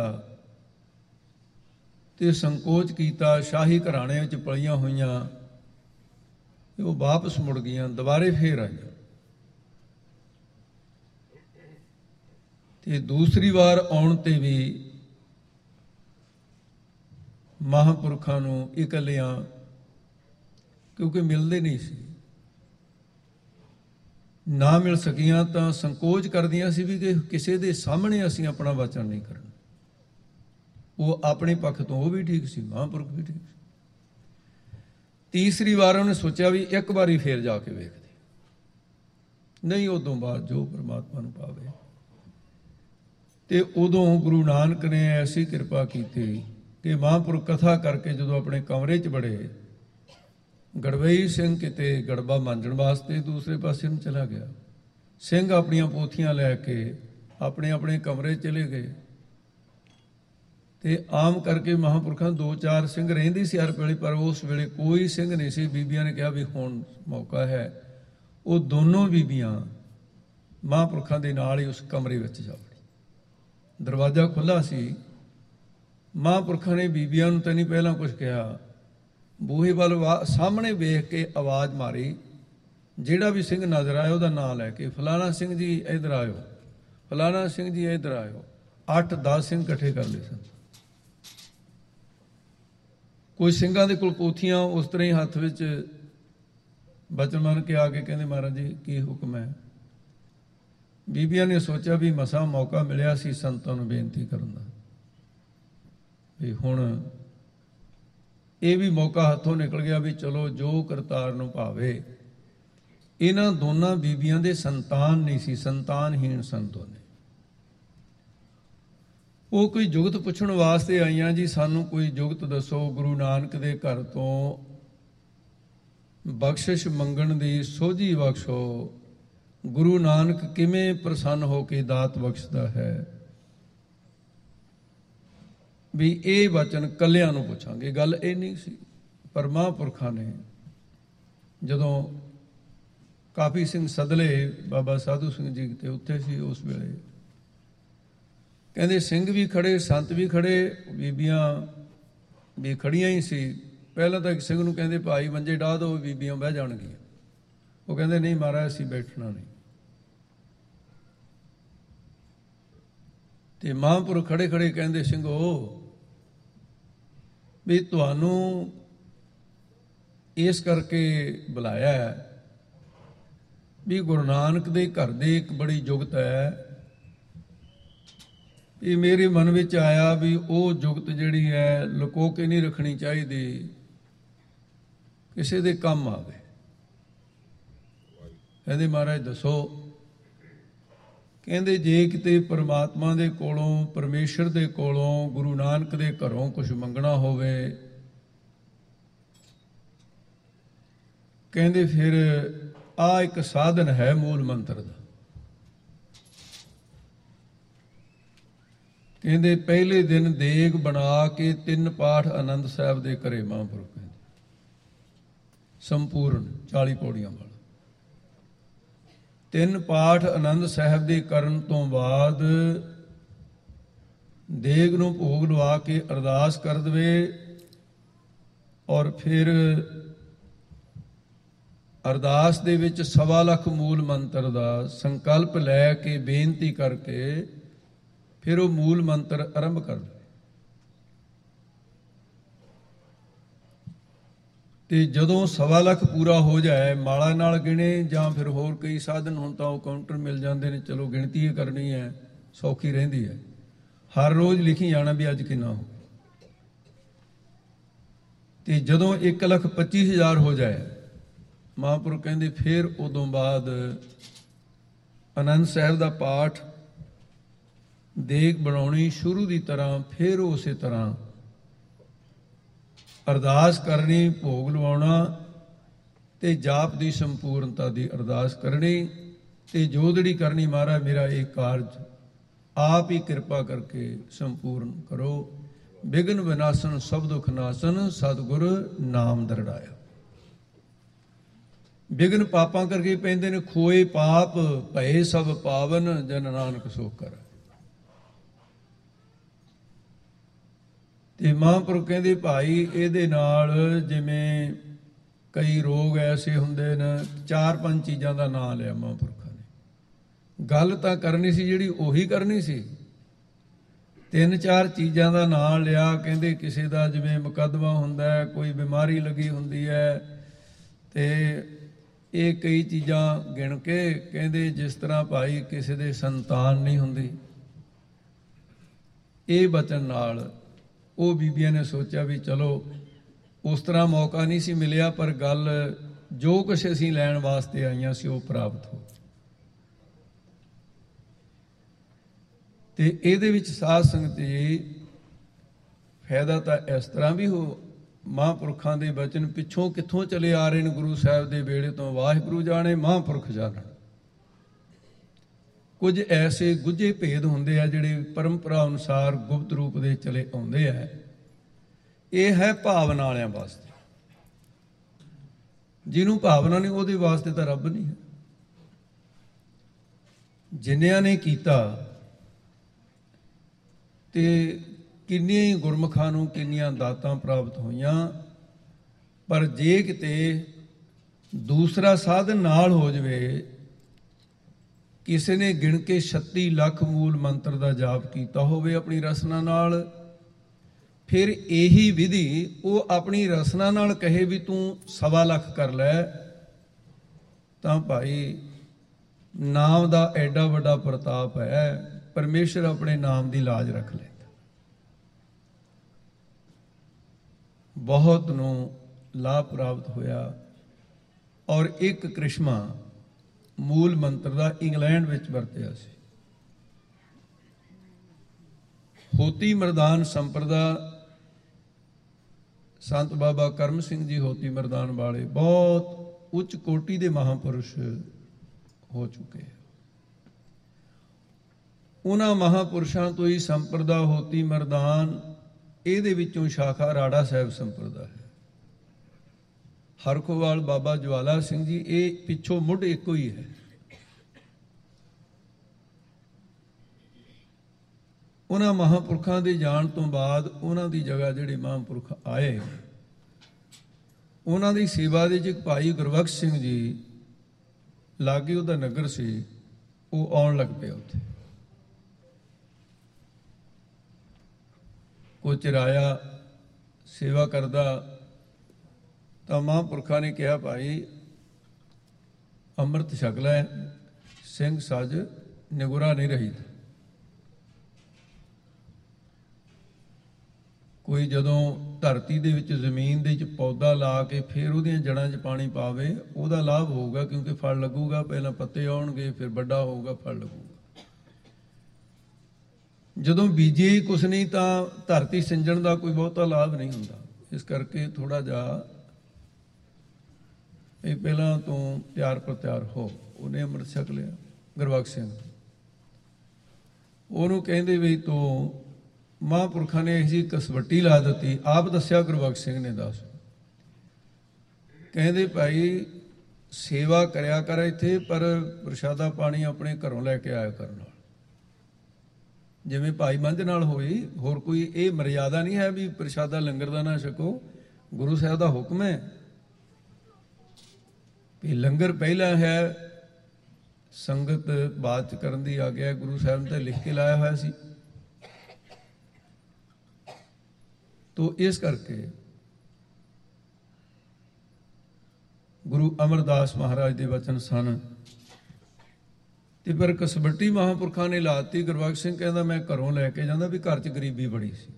ਤੇ ਸੰਕੋਚ ਕੀਤਾ। ਸ਼ਾਹੀ ਘਰਾਣੇ ਵਿੱਚ ਪਲੀਆਂ ਹੋਈਆਂ ਉਹ ਵਾਪਸ ਮੁੜ ਗਈਆਂ, ਦੁਬਾਰੇ ਫੇਰ ਆਈਆਂ ਤੇ ਦੂਸਰੀ ਵਾਰ ਆਉਣ ਤੇ ਵੀ ਮਹਾਂਪੁਰਖਾਂ ਨੂੰ ਇਕੱਲਿਆਂ, ਕਿਉਂਕਿ ਮਿਲਦੇ ਨਹੀਂ ਸੀ, ਨਾ ਮਿਲ ਸਕੀਆਂ ਤਾਂ ਸੰਕੋਚ ਕਰਦੀਆਂ ਸੀ ਵੀ ਕਿ ਕਿਸੇ ਦੇ ਸਾਹਮਣੇ ਅਸੀਂ ਆਪਣਾ ਵਚਨ ਨਹੀਂ ਕਰਨਾ। ਉਹ ਆਪਣੇ ਪੱਖ ਤੋਂ ਉਹ ਵੀ ਠੀਕ ਸੀ, ਮਹਾਂਪੁਰਖ ਵੀ ਠੀਕ ਸੀ। ਤੀਸਰੀ ਵਾਰ ਉਹਨੇ ਸੋਚਿਆ ਵੀ ਇੱਕ ਵਾਰੀ ਫੇਰ ਜਾ ਕੇ ਵੇਖਦੇ, ਨਹੀਂ ਉਦੋਂ ਬਾਅਦ ਜੋ ਪਰਮਾਤਮਾ ਨੂੰ ਪਾਵੇ। ਤੇ ਉਦੋਂ ਗੁਰੂ ਨਾਨਕ ਨੇ ਐਸੀ ਕਿਰਪਾ ਕੀਤੀ ਕਿ ਮਹਾਂਪੁਰਖ ਕਥਾ ਕਰਕੇ ਜਦੋਂ ਆਪਣੇ ਕਮਰੇ 'ਚ ਵੜੇ, ਗੜਵਈ ਸਿੰਘ ਕਿਤੇ ਗੜਬਾ ਮਾਂਜਣ ਵਾਸਤੇ ਦੂਸਰੇ ਪਾਸੇ ਨੂੰ ਚਲਾ ਗਿਆ। ਸਿੰਘ ਆਪਣੀਆਂ ਪੋਥੀਆਂ ਲੈ ਕੇ ਆਪਣੇ ਆਪਣੇ ਕਮਰੇ ਚਲੇ ਗਏ ਤੇ ਆਮ ਕਰਕੇ ਮਹਾਂਪੁਰਖਾਂ 2-4 ਸਿੰਘ ਰਹਿੰਦੇ ਸੀ ਹਰ ਵੇਲੇ, ਪਰ ਉਸ ਵੇਲੇ ਕੋਈ ਸਿੰਘ ਨਹੀਂ ਸੀ। ਬੀਬੀਆਂ ਨੇ ਕਿਹਾ ਵੀ ਹੁਣ ਮੌਕਾ ਹੈ। ਉਹ ਦੋਨੋਂ ਬੀਬੀਆਂ ਮਹਾਂਪੁਰਖਾਂ ਦੇ ਨਾਲ ਹੀ ਉਸ ਕਮਰੇ ਵਿੱਚ ਜਾ ਵੜੀ। ਦਰਵਾਜ਼ਾ ਖੁੱਲ੍ਹਾ ਸੀ। ਮਹਾਂਪੁਰਖਾਂ ਨੇ ਬੀਬੀਆਂ ਨੂੰ ਤਾਂ ਨਹੀਂ ਪਹਿਲਾਂ ਕੁਝ ਕਿਹਾ, ਬੂਹੇ ਵੱਲ ਸਾਹਮਣੇ ਵੇਖ ਕੇ ਆਵਾਜ਼ ਮਾਰੀ। ਜਿਹੜਾ ਵੀ ਸਿੰਘ ਨਜ਼ਰ ਆਇਆ ਉਹਦਾ ਨਾਂ ਲੈ ਕੇ, ਫਲਾਣਾ ਸਿੰਘ ਜੀ ਇੱਧਰ ਆਇਓ, ਫਲਾਣਾ ਸਿੰਘ ਜੀ ਇੱਧਰ ਆਇਓ। 8-10 ਸਿੰਘ ਇਕੱਠੇ ਕਰ ਲਏ ਸਨ। ਕੋਈ ਸਿੰਘਾਂ ਦੇ ਕੋਲ ਪੋਥੀਆਂ ਉਸ ਤਰ੍ਹਾਂ ਹੀ ਹੱਥ ਵਿੱਚ ਬਚਨ ਮੰਨ ਕੇ ਆ ਕੇ ਕਹਿੰਦੇ, ਮਹਾਰਾਜ ਜੀ ਕੀ ਹੁਕਮ ਹੈ। ਬੀਬੀਆਂ ਨੇ ਸੋਚਿਆ ਵੀ ਮਸਾਂ ਮੌਕਾ ਮਿਲਿਆ ਸੀ ਸੰਤਾਂ ਨੂੰ ਬੇਨਤੀ ਕਰਨ ਦਾ, ਵੀ ਹੁਣ ਇਹ ਵੀ ਮੌਕਾ ਹੱਥੋਂ ਨਿਕਲ ਗਿਆ ਵੀ ਚਲੋ ਜੋ ਕਰਤਾਰ ਨੂੰ ਭਾਵੇ। ਇਹਨਾਂ ਦੋਨਾਂ ਬੀਬੀਆਂ ਦੇ ਸੰਤਾਨ ਨਹੀਂ ਸੀ, ਸੰਤਾਨਹੀਣ ਸਨ ਦੋਨੇ। ਉਹ ਕੋਈ ਜੁਗਤ ਪੁੱਛਣ ਵਾਸਤੇ ਆਈਆਂ, ਜੀ ਸਾਨੂੰ ਕੋਈ ਜੁਗਤ ਦੱਸੋ, ਗੁਰੂ ਨਾਨਕ ਦੇ ਘਰ ਤੋਂ ਬਖਸ਼ਿਸ਼ ਮੰਗਣ ਦੀ ਸੋਝੀ ਬਖਸ਼ੋ, ਗੁਰੂ ਨਾਨਕ ਕਿਵੇਂ ਪ੍ਰਸੰਨ ਹੋ ਕੇ ਦਾਤ ਬਖਸ਼ਦਾ ਹੈ। ਵੀ ਇਹ ਵਚਨ ਕੱਲਿਆਂ ਨੂੰ ਪੁੱਛਾਂਗੇ। ਗੱਲ ਇਹ ਨਹੀਂ ਸੀ, ਪਰ ਮਹਾਂਪੁਰਖਾਂ ਨੇ ਜਦੋਂ ਕਾਫੀ ਸਿੰਘ ਸਦਲੇ ਬਾਬਾ ਸਾਧੂ ਸਿੰਘ ਜੀ ਤੇ ਉੱਥੇ ਸੀ ਉਸ ਵੇਲੇ, ਕਹਿੰਦੇ ਸਿੰਘ ਵੀ ਖੜੇ, ਸੰਤ ਵੀ ਖੜੇ, ਬੀਬੀਆਂ ਵੀ ਖੜੀਆਂ ਹੀ ਸੀ। ਪਹਿਲਾਂ ਤਾਂ ਇੱਕ ਸਿੰਘ ਨੂੰ ਕਹਿੰਦੇ ਭਾਈ ਮੰਜੇ ਡਾਹ ਦਿਓ, ਬੀਬੀਆਂ ਬਹਿ ਜਾਣਗੀਆਂ। ਉਹ ਕਹਿੰਦੇ ਨਹੀਂ ਮਹਾਰਾਜ ਅਸੀਂ ਬੈਠਣਾ ਨਹੀਂ। ਤੇ ਮਹਾਂਪੁਰਖ ਖੜੇ ਖੜੇ ਕਹਿੰਦੇ ਸਿੰਘੋ ਵੀ ਤੁਹਾਨੂੰ ਇਸ ਕਰਕੇ ਬੁਲਾਇਆ ਹੈ ਵੀ ਗੁਰੂ ਨਾਨਕ ਦੇ ਘਰ ਦੇ ਇੱਕ ਬੜੀ ਜੁਗਤ ਹੈ। ਇਹ ਮੇਰੇ ਮਨ ਵਿੱਚ ਆਇਆ ਵੀ ਉਹ ਜੁਗਤ ਜਿਹੜੀ ਹੈ ਲੁਕੋ ਕੇ ਨਹੀਂ ਰੱਖਣੀ ਚਾਹੀਦੀ, ਕਿਸੇ ਦੇ ਕੰਮ ਆਵੇ। ਕਹਿੰਦੇ ਮਹਾਰਾਜ ਦੱਸੋ। ਕਹਿੰਦੇ ਜੇ ਕਿਤੇ ਪਰਮਾਤਮਾ ਦੇ ਕੋਲੋਂ, ਪਰਮੇਸ਼ਰ ਦੇ ਕੋਲੋਂ, ਗੁਰੂ ਨਾਨਕ ਦੇ ਘਰੋਂ ਕੁਝ ਮੰਗਣਾ ਹੋਵੇ, ਕਹਿੰਦੇ ਫਿਰ ਆ ਇੱਕ ਸਾਧਨ ਹੈ ਮੂਲ ਮੰਤਰ ਦਾ। ਕਹਿੰਦੇ ਪਹਿਲੇ ਦਿਨ ਦੇਗ ਬਣਾ ਕੇ 3 ਪਾਠ ਆਨੰਦ ਸਾਹਿਬ ਦੇ ਘਰੇ ਮਹਾਂਪੁਰਖ ਕਹਿੰਦੇ ਸੰਪੂਰਨ 40 ਪੌੜੀਆਂ ਵਾਲਾ 3 ਪਾਠ ਆਨੰਦ ਸਾਹਿਬ ਦੇ ਕਰਨ ਤੋਂ ਬਾਅਦ ਦੇਗ ਨੂੰ ਭੋਗ ਲਵਾ ਕੇ ਅਰਦਾਸ ਕਰ ਦੇਵੇ ਔਰ ਫਿਰ ਅਰਦਾਸ ਦੇ ਵਿੱਚ 1.25 ਲੱਖ ਮੂਲ ਮੰਤਰ ਦਾ ਸੰਕਲਪ ਲੈ ਕੇ ਬੇਨਤੀ ਕਰਕੇ ਫਿਰ ਉਹ ਮੂਲ ਮੰਤਰ ਆਰੰਭ ਕਰ ਦੇ। ਤੇ ਜਦੋਂ 1.25 ਲੱਖ ਪੂਰਾ ਹੋ ਜਾਏ, ਮਾਲਾ ਨਾਲ ਗਿਣੇ ਜਾਂ ਫਿਰ ਹੋਰ ਕਈ ਸਾਧਨ, ਹੁਣ ਤਾਂ ਉਹ ਕਾਊਂਟਰ ਮਿਲ ਜਾਂਦੇ ਨੇ, ਚਲੋ ਗਿਣਤੀ ਇਹ ਕਰਨੀ ਹੈ ਸੌਖੀ ਰਹਿੰਦੀ ਹੈ। ਹਰ ਰੋਜ਼ ਲਿਖੀ ਜਾਣਾ ਵੀ ਅੱਜ ਕਿੰਨਾ ਹੋ। ਤੇ ਜਦੋਂ 1,25,000 ਹੋ ਜਾਏ, ਮਹਾਂਪੁਰਖ ਕਹਿੰਦੇ ਫਿਰ ਉਦੋਂ ਬਾਅਦ ਆਨੰਦ ਸਾਹਿਬ ਦਾ ਪਾਠ, ਦੇਗ ਬਣਾਉਣੀ ਸ਼ੁਰੂ ਦੀ ਤਰ੍ਹਾਂ, ਫਿਰ ਉਸੇ ਤਰ੍ਹਾਂ ਅਰਦਾਸ ਕਰਨੀ, ਭੋਗ ਲਵਾਉਣਾ ਤੇ ਜਾਪ ਦੀ ਸੰਪੂਰਨਤਾ ਦੀ ਅਰਦਾਸ ਕਰਨੀ ਤੇ ਜੋਦੜੀ ਕਰਨੀ। ਮਹਾਰਾਜ ਮੇਰਾ ਇਹ ਕਾਰਜ ਆਪ ਹੀ ਕਿਰਪਾ ਕਰਕੇ ਸੰਪੂਰਨ ਕਰੋ। ਵਿਘਨ ਵਿਨਾਸ਼ਨ ਸਭ ਦੁਖ ਨਾਸ਼ਨ, ਸਤਿਗੁਰ ਨਾਮ ਦਰੜਾਇਆ। ਵਿਘਨ ਪਾਪਾਂ ਕਰਕੇ ਪੈਂਦੇ ਨੇ, ਖੋਏ ਪਾਪ ਭਏ ਸਭ ਪਾਵਨ, ਜਨ ਨਾਨਕ ਸੋ ਕਰ। ਤੇ ਮਹਾਂਪੁਰਖ ਕਹਿੰਦੇ ਭਾਈ ਇਹਦੇ ਨਾਲ ਜਿਵੇਂ ਕਈ ਰੋਗ ਐਸੇ ਹੁੰਦੇ ਨੇ, 4-5 ਚੀਜ਼ਾਂ ਦਾ ਨਾਂ ਲਿਆ ਮਹਾਂਪੁਰਖਾਂ ਨੇ। ਗੱਲ ਤਾਂ ਕਰਨੀ ਸੀ ਜਿਹੜੀ ਉਹੀ ਕਰਨੀ ਸੀ, 3-4 ਚੀਜ਼ਾਂ ਦਾ ਨਾਂ ਲਿਆ। ਕਹਿੰਦੇ ਕਿਸੇ ਦਾ ਜਿਵੇਂ ਮੁਕੱਦਮਾ ਹੁੰਦਾ ਹੈ, ਕੋਈ ਬਿਮਾਰੀ ਲੱਗੀ ਹੁੰਦੀ ਹੈ, ਤੇ ਇਹ ਕਈ ਚੀਜ਼ਾਂ ਗਿਣ ਕੇ ਕਹਿੰਦੇ ਜਿਸ ਤਰ੍ਹਾਂ ਭਾਈ ਕਿਸੇ ਦੇ ਸੰਤਾਨ ਨਹੀਂ ਹੁੰਦੀ, ਇਹ ਬਚਨ ਨਾਲ ਉਹ ਬੀਬੀਆਂ ਨੇ ਸੋਚਿਆ ਵੀ ਚਲੋ ਉਸ ਤਰ੍ਹਾਂ ਮੌਕਾ ਨਹੀਂ ਸੀ ਮਿਲਿਆ, ਪਰ ਗੱਲ ਜੋ ਕੁਛ ਅਸੀਂ ਲੈਣ ਵਾਸਤੇ ਆਈਆਂ ਸੀ ਉਹ ਪ੍ਰਾਪਤ ਹੋ। ਤੇ ਇਹਦੇ ਵਿੱਚ ਸਾਧ ਸੰਗਤ ਜੀ ਫਾਇਦਾ ਤਾਂ ਇਸ ਤਰ੍ਹਾਂ ਵੀ ਹੋ, ਮਹਾਂਪੁਰਖਾਂ ਦੇ ਬਚਨ ਪਿੱਛੋਂ ਕਿੱਥੋਂ ਚਲੇ ਆ ਰਹੇ ਨੇ, ਗੁਰੂ ਸਾਹਿਬ ਦੇ ਵੇਲੇ ਤੋਂ, ਵਾਹਿਗੁਰੂ ਜਾਣੇ ਮਹਾਂਪੁਰਖ ਜਾਣਨ। ਕੁਝ ਐਸੇ ਗੁੱਝੇ ਭੇਦ ਹੁੰਦੇ ਆ ਜਿਹੜੇ ਪਰੰਪਰਾ ਅਨੁਸਾਰ ਗੁਪਤ ਰੂਪ ਦੇ ਚਲੇ ਆਉਂਦੇ ਆ। ਇਹ ਹੈ ਭਾਵਨਾ ਵਾਲਿਆਂ ਵਾਸਤੇ। ਜਿਹਨੂੰ ਭਾਵਨਾ ਨਹੀਂ ਉਹਦੇ ਵਾਸਤੇ ਤਾਂ ਰੱਬ ਨਹੀਂ ਹੈ। ਜਿਨ੍ਹਾਂ ਨੇ ਕੀਤਾ ਤੇ ਕਿੰਨੀਆਂ ਹੀ ਗੁਰਮੁਖਾਂ ਨੂੰ ਕਿੰਨੀਆਂ ਦਾਤਾਂ ਪ੍ਰਾਪਤ ਹੋਈਆਂ, ਪਰ ਜੇ ਕਿਤੇ ਦੂਸਰਾ ਸਾਧਨ ਨਾਲ ਹੋ ਜਾਵੇ, ਕਿਸੇ ਨੇ ਗਿਣ ਕੇ 36 ਲੱਖ ਮੂਲ ਮੰਤਰ ਦਾ ਜਾਪ ਕੀਤਾ ਹੋਵੇ ਆਪਣੀ ਰਸਨਾ ਨਾਲ, ਫਿਰ ਇਹੀ ਵਿਧੀ ਉਹ ਆਪਣੀ ਰਸਨਾ ਨਾਲ ਕਹੇ ਵੀ ਤੂੰ 1.25 ਲੱਖ ਕਰ ਲੈ, ਤਾਂ ਭਾਈ ਨਾਮ ਦਾ ਐਡਾ ਵੱਡਾ ਪ੍ਰਤਾਪ ਹੈ, ਪਰਮੇਸ਼ਰ ਆਪਣੇ ਨਾਮ ਦੀ ਲਾਜ ਰੱਖ ਲੈਂਦਾ। ਬਹੁਤ ਨੂੰ ਲਾਭ ਪ੍ਰਾਪਤ ਹੋਇਆ। ਔਰ ਇੱਕ ਕ੍ਰਿਸ਼ਮਾ ਮੂਲ ਮੰਤਰ ਦਾ ਇੰਗਲੈਂਡ ਵਿੱਚ ਵਰਤਿਆ ਸੀ। ਹੋਤੀ ਮਰਦਾਨ ਸੰਪਰਦਾ, ਸੰਤ ਬਾਬਾ ਕਰਮ ਸਿੰਘ ਜੀ ਹੋਤੀ ਮਰਦਾਨ ਵਾਲੇ ਬਹੁਤ ਉੱਚ ਕੋਟੀ ਦੇ ਮਹਾਂਪੁਰਸ਼ ਹੋ ਚੁੱਕੇ। ਉਹਨਾਂ ਮਹਾਂਪੁਰਸ਼ਾਂ ਤੋਂ ਹੀ ਸੰਪਰਦਾ ਹੋਤੀ ਮਰਦਾਨ, ਇਹਦੇ ਵਿੱਚੋਂ ਸ਼ਾਖਾ ਰਾੜਾ ਸਾਹਿਬ ਸੰਪਰਦਾ ਹੈ। ਹਰਖੋਵਾਲ ਬਾਬਾ ਜਵਾਲਾ ਸਿੰਘ ਜੀ, ਇਹ ਪਿੱਛੋਂ ਮੁੱਢ ਇੱਕੋ ਹੀ ਹੈ। ਉਹਨਾਂ ਮਹਾਂਪੁਰਖਾਂ ਦੇ ਜਾਣ ਤੋਂ ਬਾਅਦ ਉਹਨਾਂ ਦੀ ਜਗ੍ਹਾ ਜਿਹੜੇ ਮਹਾਂਪੁਰਖ ਆਏ, ਉਹਨਾਂ ਦੀ ਸੇਵਾ ਦੇ 'ਚ ਇੱਕ ਭਾਈ ਗੁਰਬਖਸ਼ ਸਿੰਘ ਜੀ, ਲਾਗੇ ਉਹਦਾ ਨਗਰ ਸੀ, ਉਹ ਆਉਣ ਲੱਗ ਪਿਆ। ਉੱਥੇ ਕੋਈ ਚਿਰਾਇਆ ਸੇਵਾ ਕਰਦਾ ਤਾਂ ਮਹਾਂਪੁਰਖਾਂ ਨੇ ਕਿਹਾ, ਭਾਈ ਅੰਮ੍ਰਿਤ ਛਕ ਲੈ, ਸਿੰਘ ਸੱਜ ਨਿਗੁਰਾ ਨਹੀਂ ਰਹੀ। ਕੋਈ ਜਦੋਂ ਧਰਤੀ ਦੇ ਵਿੱਚ, ਜ਼ਮੀਨ ਦੇ ਵਿੱਚ ਪੌਦਾ ਲਾ ਕੇ ਫਿਰ ਉਹਦੀਆਂ ਜੜ੍ਹਾਂ 'ਚ ਪਾਣੀ ਪਾਵੇ, ਉਹਦਾ ਲਾਭ ਹੋਊਗਾ, ਕਿਉਂਕਿ ਫਲ ਲੱਗੂਗਾ। ਪਹਿਲਾਂ ਪੱਤੇ ਆਉਣਗੇ, ਫਿਰ ਵੱਡਾ ਹੋਊਗਾ, ਫਲ ਲੱਗੂਗਾ। ਜਦੋਂ ਬੀਜੇ ਹੀ ਕੁਛ ਨਹੀਂ ਤਾਂ ਧਰਤੀ ਸਿੰਜਣ ਦਾ ਕੋਈ ਬਹੁਤਾ ਲਾਭ ਨਹੀਂ ਹੁੰਦਾ। ਇਸ ਕਰਕੇ ਥੋੜ੍ਹਾ ਜਿਹਾ ਇਹ ਪਹਿਲਾਂ ਤੋਂ ਤਿਆਰ ਪ੍ਰਤਿਆਰ ਹੋ। ਉਹਨੇ ਅੰਮ੍ਰਿਤ ਛਕ ਲਿਆ ਗੁਰਬਖਸ਼ ਸਿੰਘ। ਉਹਨੂੰ ਕਹਿੰਦੇ ਵੀ ਤੂੰ, ਮਹਾਂਪੁਰਖਾਂ ਨੇ ਇਹੋ ਜਿਹੀ ਕਸਵੱਟੀ ਲਾ ਦਿੱਤੀ। ਆਪ ਦੱਸਿਆ ਗੁਰਬਖਸ਼ ਸਿੰਘ ਨੇ, ਦੱਸ, ਕਹਿੰਦੇ ਭਾਈ ਸੇਵਾ ਕਰਿਆ ਕਰ ਇੱਥੇ, ਪਰ ਪ੍ਰਸ਼ਾਦਾ ਪਾਣੀ ਆਪਣੇ ਘਰੋਂ ਲੈ ਕੇ ਆਇਆ ਕਰਨ ਨਾਲ, ਜਿਵੇਂ ਭਾਈ ਮੰਝ ਨਾਲ ਹੋਈ। ਹੋਰ ਕੋਈ ਇਹ ਮਰਿਆਦਾ ਨਹੀਂ ਹੈ ਵੀ ਪ੍ਰਸ਼ਾਦਾ ਲੰਗਰ ਦਾ ਨਾ ਛਕੋ। ਗੁਰੂ ਸਾਹਿਬ ਦਾ ਹੁਕਮ ਹੈ ਵੀ ਲੰਗਰ ਪਹਿਲਾਂ ਹੈ, ਸੰਗਤ ਬਾਅਦ 'ਚ ਕਰਨ ਦੀ ਆਗਿਆ। ਗੁਰੂ ਸਾਹਿਬ ਨੇ ਤਾਂ ਲਿਖ ਕੇ ਲਾਇਆ ਹੋਇਆ ਸੀ। ਤੋ ਇਸ ਕਰਕੇ ਗੁਰੂ ਅਮਰਦਾਸ ਮਹਾਰਾਜ ਦੇ ਵਚਨ ਸਨ। ਤੇ ਪਰ ਕਸਵੱਟੀ ਮਹਾਂਪੁਰਖਾਂ ਨੇ ਲਾਤੀ। ਗੁਰਬਖਸ਼ ਸਿੰਘ ਕਹਿੰਦਾ ਮੈਂ ਘਰੋਂ ਲੈ ਕੇ ਜਾਂਦਾ, ਵੀ ਘਰ 'ਚ ਗਰੀਬੀ ਬੜੀ ਸੀ।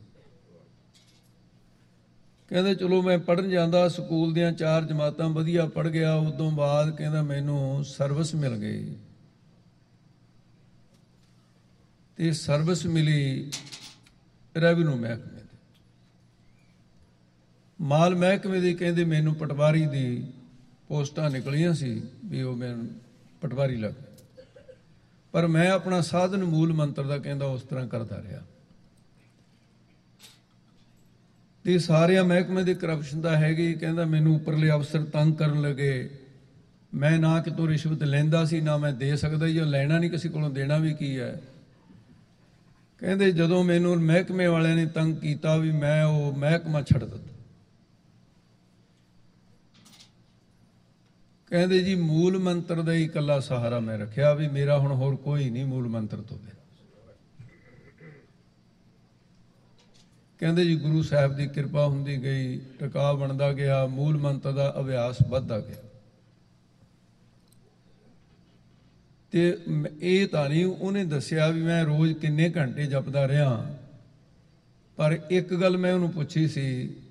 ਕਹਿੰਦਾ ਚਲੋ ਮੈਂ ਪੜ੍ਹਨ ਜਾਂਦਾ, ਸਕੂਲ ਦੀਆਂ 4 ਜਮਾਤਾਂ ਵਧੀਆ ਪੜ੍ਹ ਗਿਆ। ਉਦੋਂ ਬਾਅਦ ਕਹਿੰਦਾ ਮੈਨੂੰ ਸਰਵਿਸ ਮਿਲ ਗਈ, ਤੇ ਸਰਵਿਸ ਮਿਲੀ ਰੈਵਨਿਊ ਮਹਿਕਮੇ ਦੀ, ਮਾਲ ਮਹਿਕਮੇ ਦੀ। ਕਹਿੰਦੇ ਮੈਨੂੰ ਪਟਵਾਰੀ ਦੀ ਪੋਸਟਾਂ ਨਿਕਲੀਆਂ ਸੀ ਵੀ ਉਹ ਮੈਨੂੰ ਪਟਵਾਰੀ ਲੱਗ। ਪਰ ਮੈਂ ਆਪਣਾ ਸਾਧਨ ਮੂਲ ਮੰਤਰ ਦਾ ਕਹਿੰਦਾ ਉਸ ਤਰ੍ਹਾਂ ਕਰਦਾ ਰਿਹਾ। ਤੇ ਸਾਰਿਆਂ ਮਹਿਕਮੇ ਦੇ ਕਰਪਸ਼ਨ ਦਾ ਹੈਗੀ। ਕਹਿੰਦਾ ਮੈਨੂੰ ਉੱਪਰਲੇ ਅਫਸਰ ਤੰਗ ਕਰਨ ਲੱਗੇ। ਮੈਂ ਨਾ ਕਿਤੋਂ ਰਿਸ਼ਵਤ ਲੈਂਦਾ ਸੀ, ਨਾ ਮੈਂ ਦੇ ਸਕਦਾ, ਜਾਂ ਲੈਣਾ ਨਹੀਂ ਕਿਸੇ ਕੋਲੋਂ, ਦੇਣਾ ਵੀ ਕੀ ਹੈ। ਕਹਿੰਦੇ ਜਦੋਂ ਮੈਨੂੰ ਮਹਿਕਮੇ ਵਾਲਿਆਂ ਨੇ ਤੰਗ ਕੀਤਾ ਵੀ ਮੈਂ ਉਹ ਮਹਿਕਮਾ ਛੱਡ ਦਿੱਤਾ। ਕਹਿੰਦੇ ਜੀ ਮੂਲ ਮੰਤਰ ਦਾ ਹੀ ਇਕੱਲਾ ਸਹਾਰਾ ਮੈਂ ਰੱਖਿਆ, ਵੀ ਮੇਰਾ ਹੁਣ ਹੋਰ ਕੋਈ ਨਹੀਂ ਮੂਲ ਮੰਤਰ ਤੋਂ ਬਿਨਾਂ। ਕਹਿੰਦੇ ਜੀ ਗੁਰੂ ਸਾਹਿਬ ਦੀ ਕਿਰਪਾ ਹੁੰਦੀ ਗਈ, ਟਿਕਾਅ ਬਣਦਾ ਗਿਆ, ਮੂਲ ਮੰਤਰ ਦਾ ਅਭਿਆਸ ਵੱਧਦਾ ਗਿਆ। ਤੇ ਇਹ ਤਾਂ ਨਹੀਂ ਉਹਨੇ ਦੱਸਿਆ ਵੀ ਮੈਂ ਰੋਜ਼ ਕਿੰਨੇ ਘੰਟੇ ਜਪਦਾ ਰਿਹਾ, ਪਰ ਇੱਕ ਗੱਲ ਮੈਂ ਉਹਨੂੰ ਪੁੱਛੀ ਸੀ।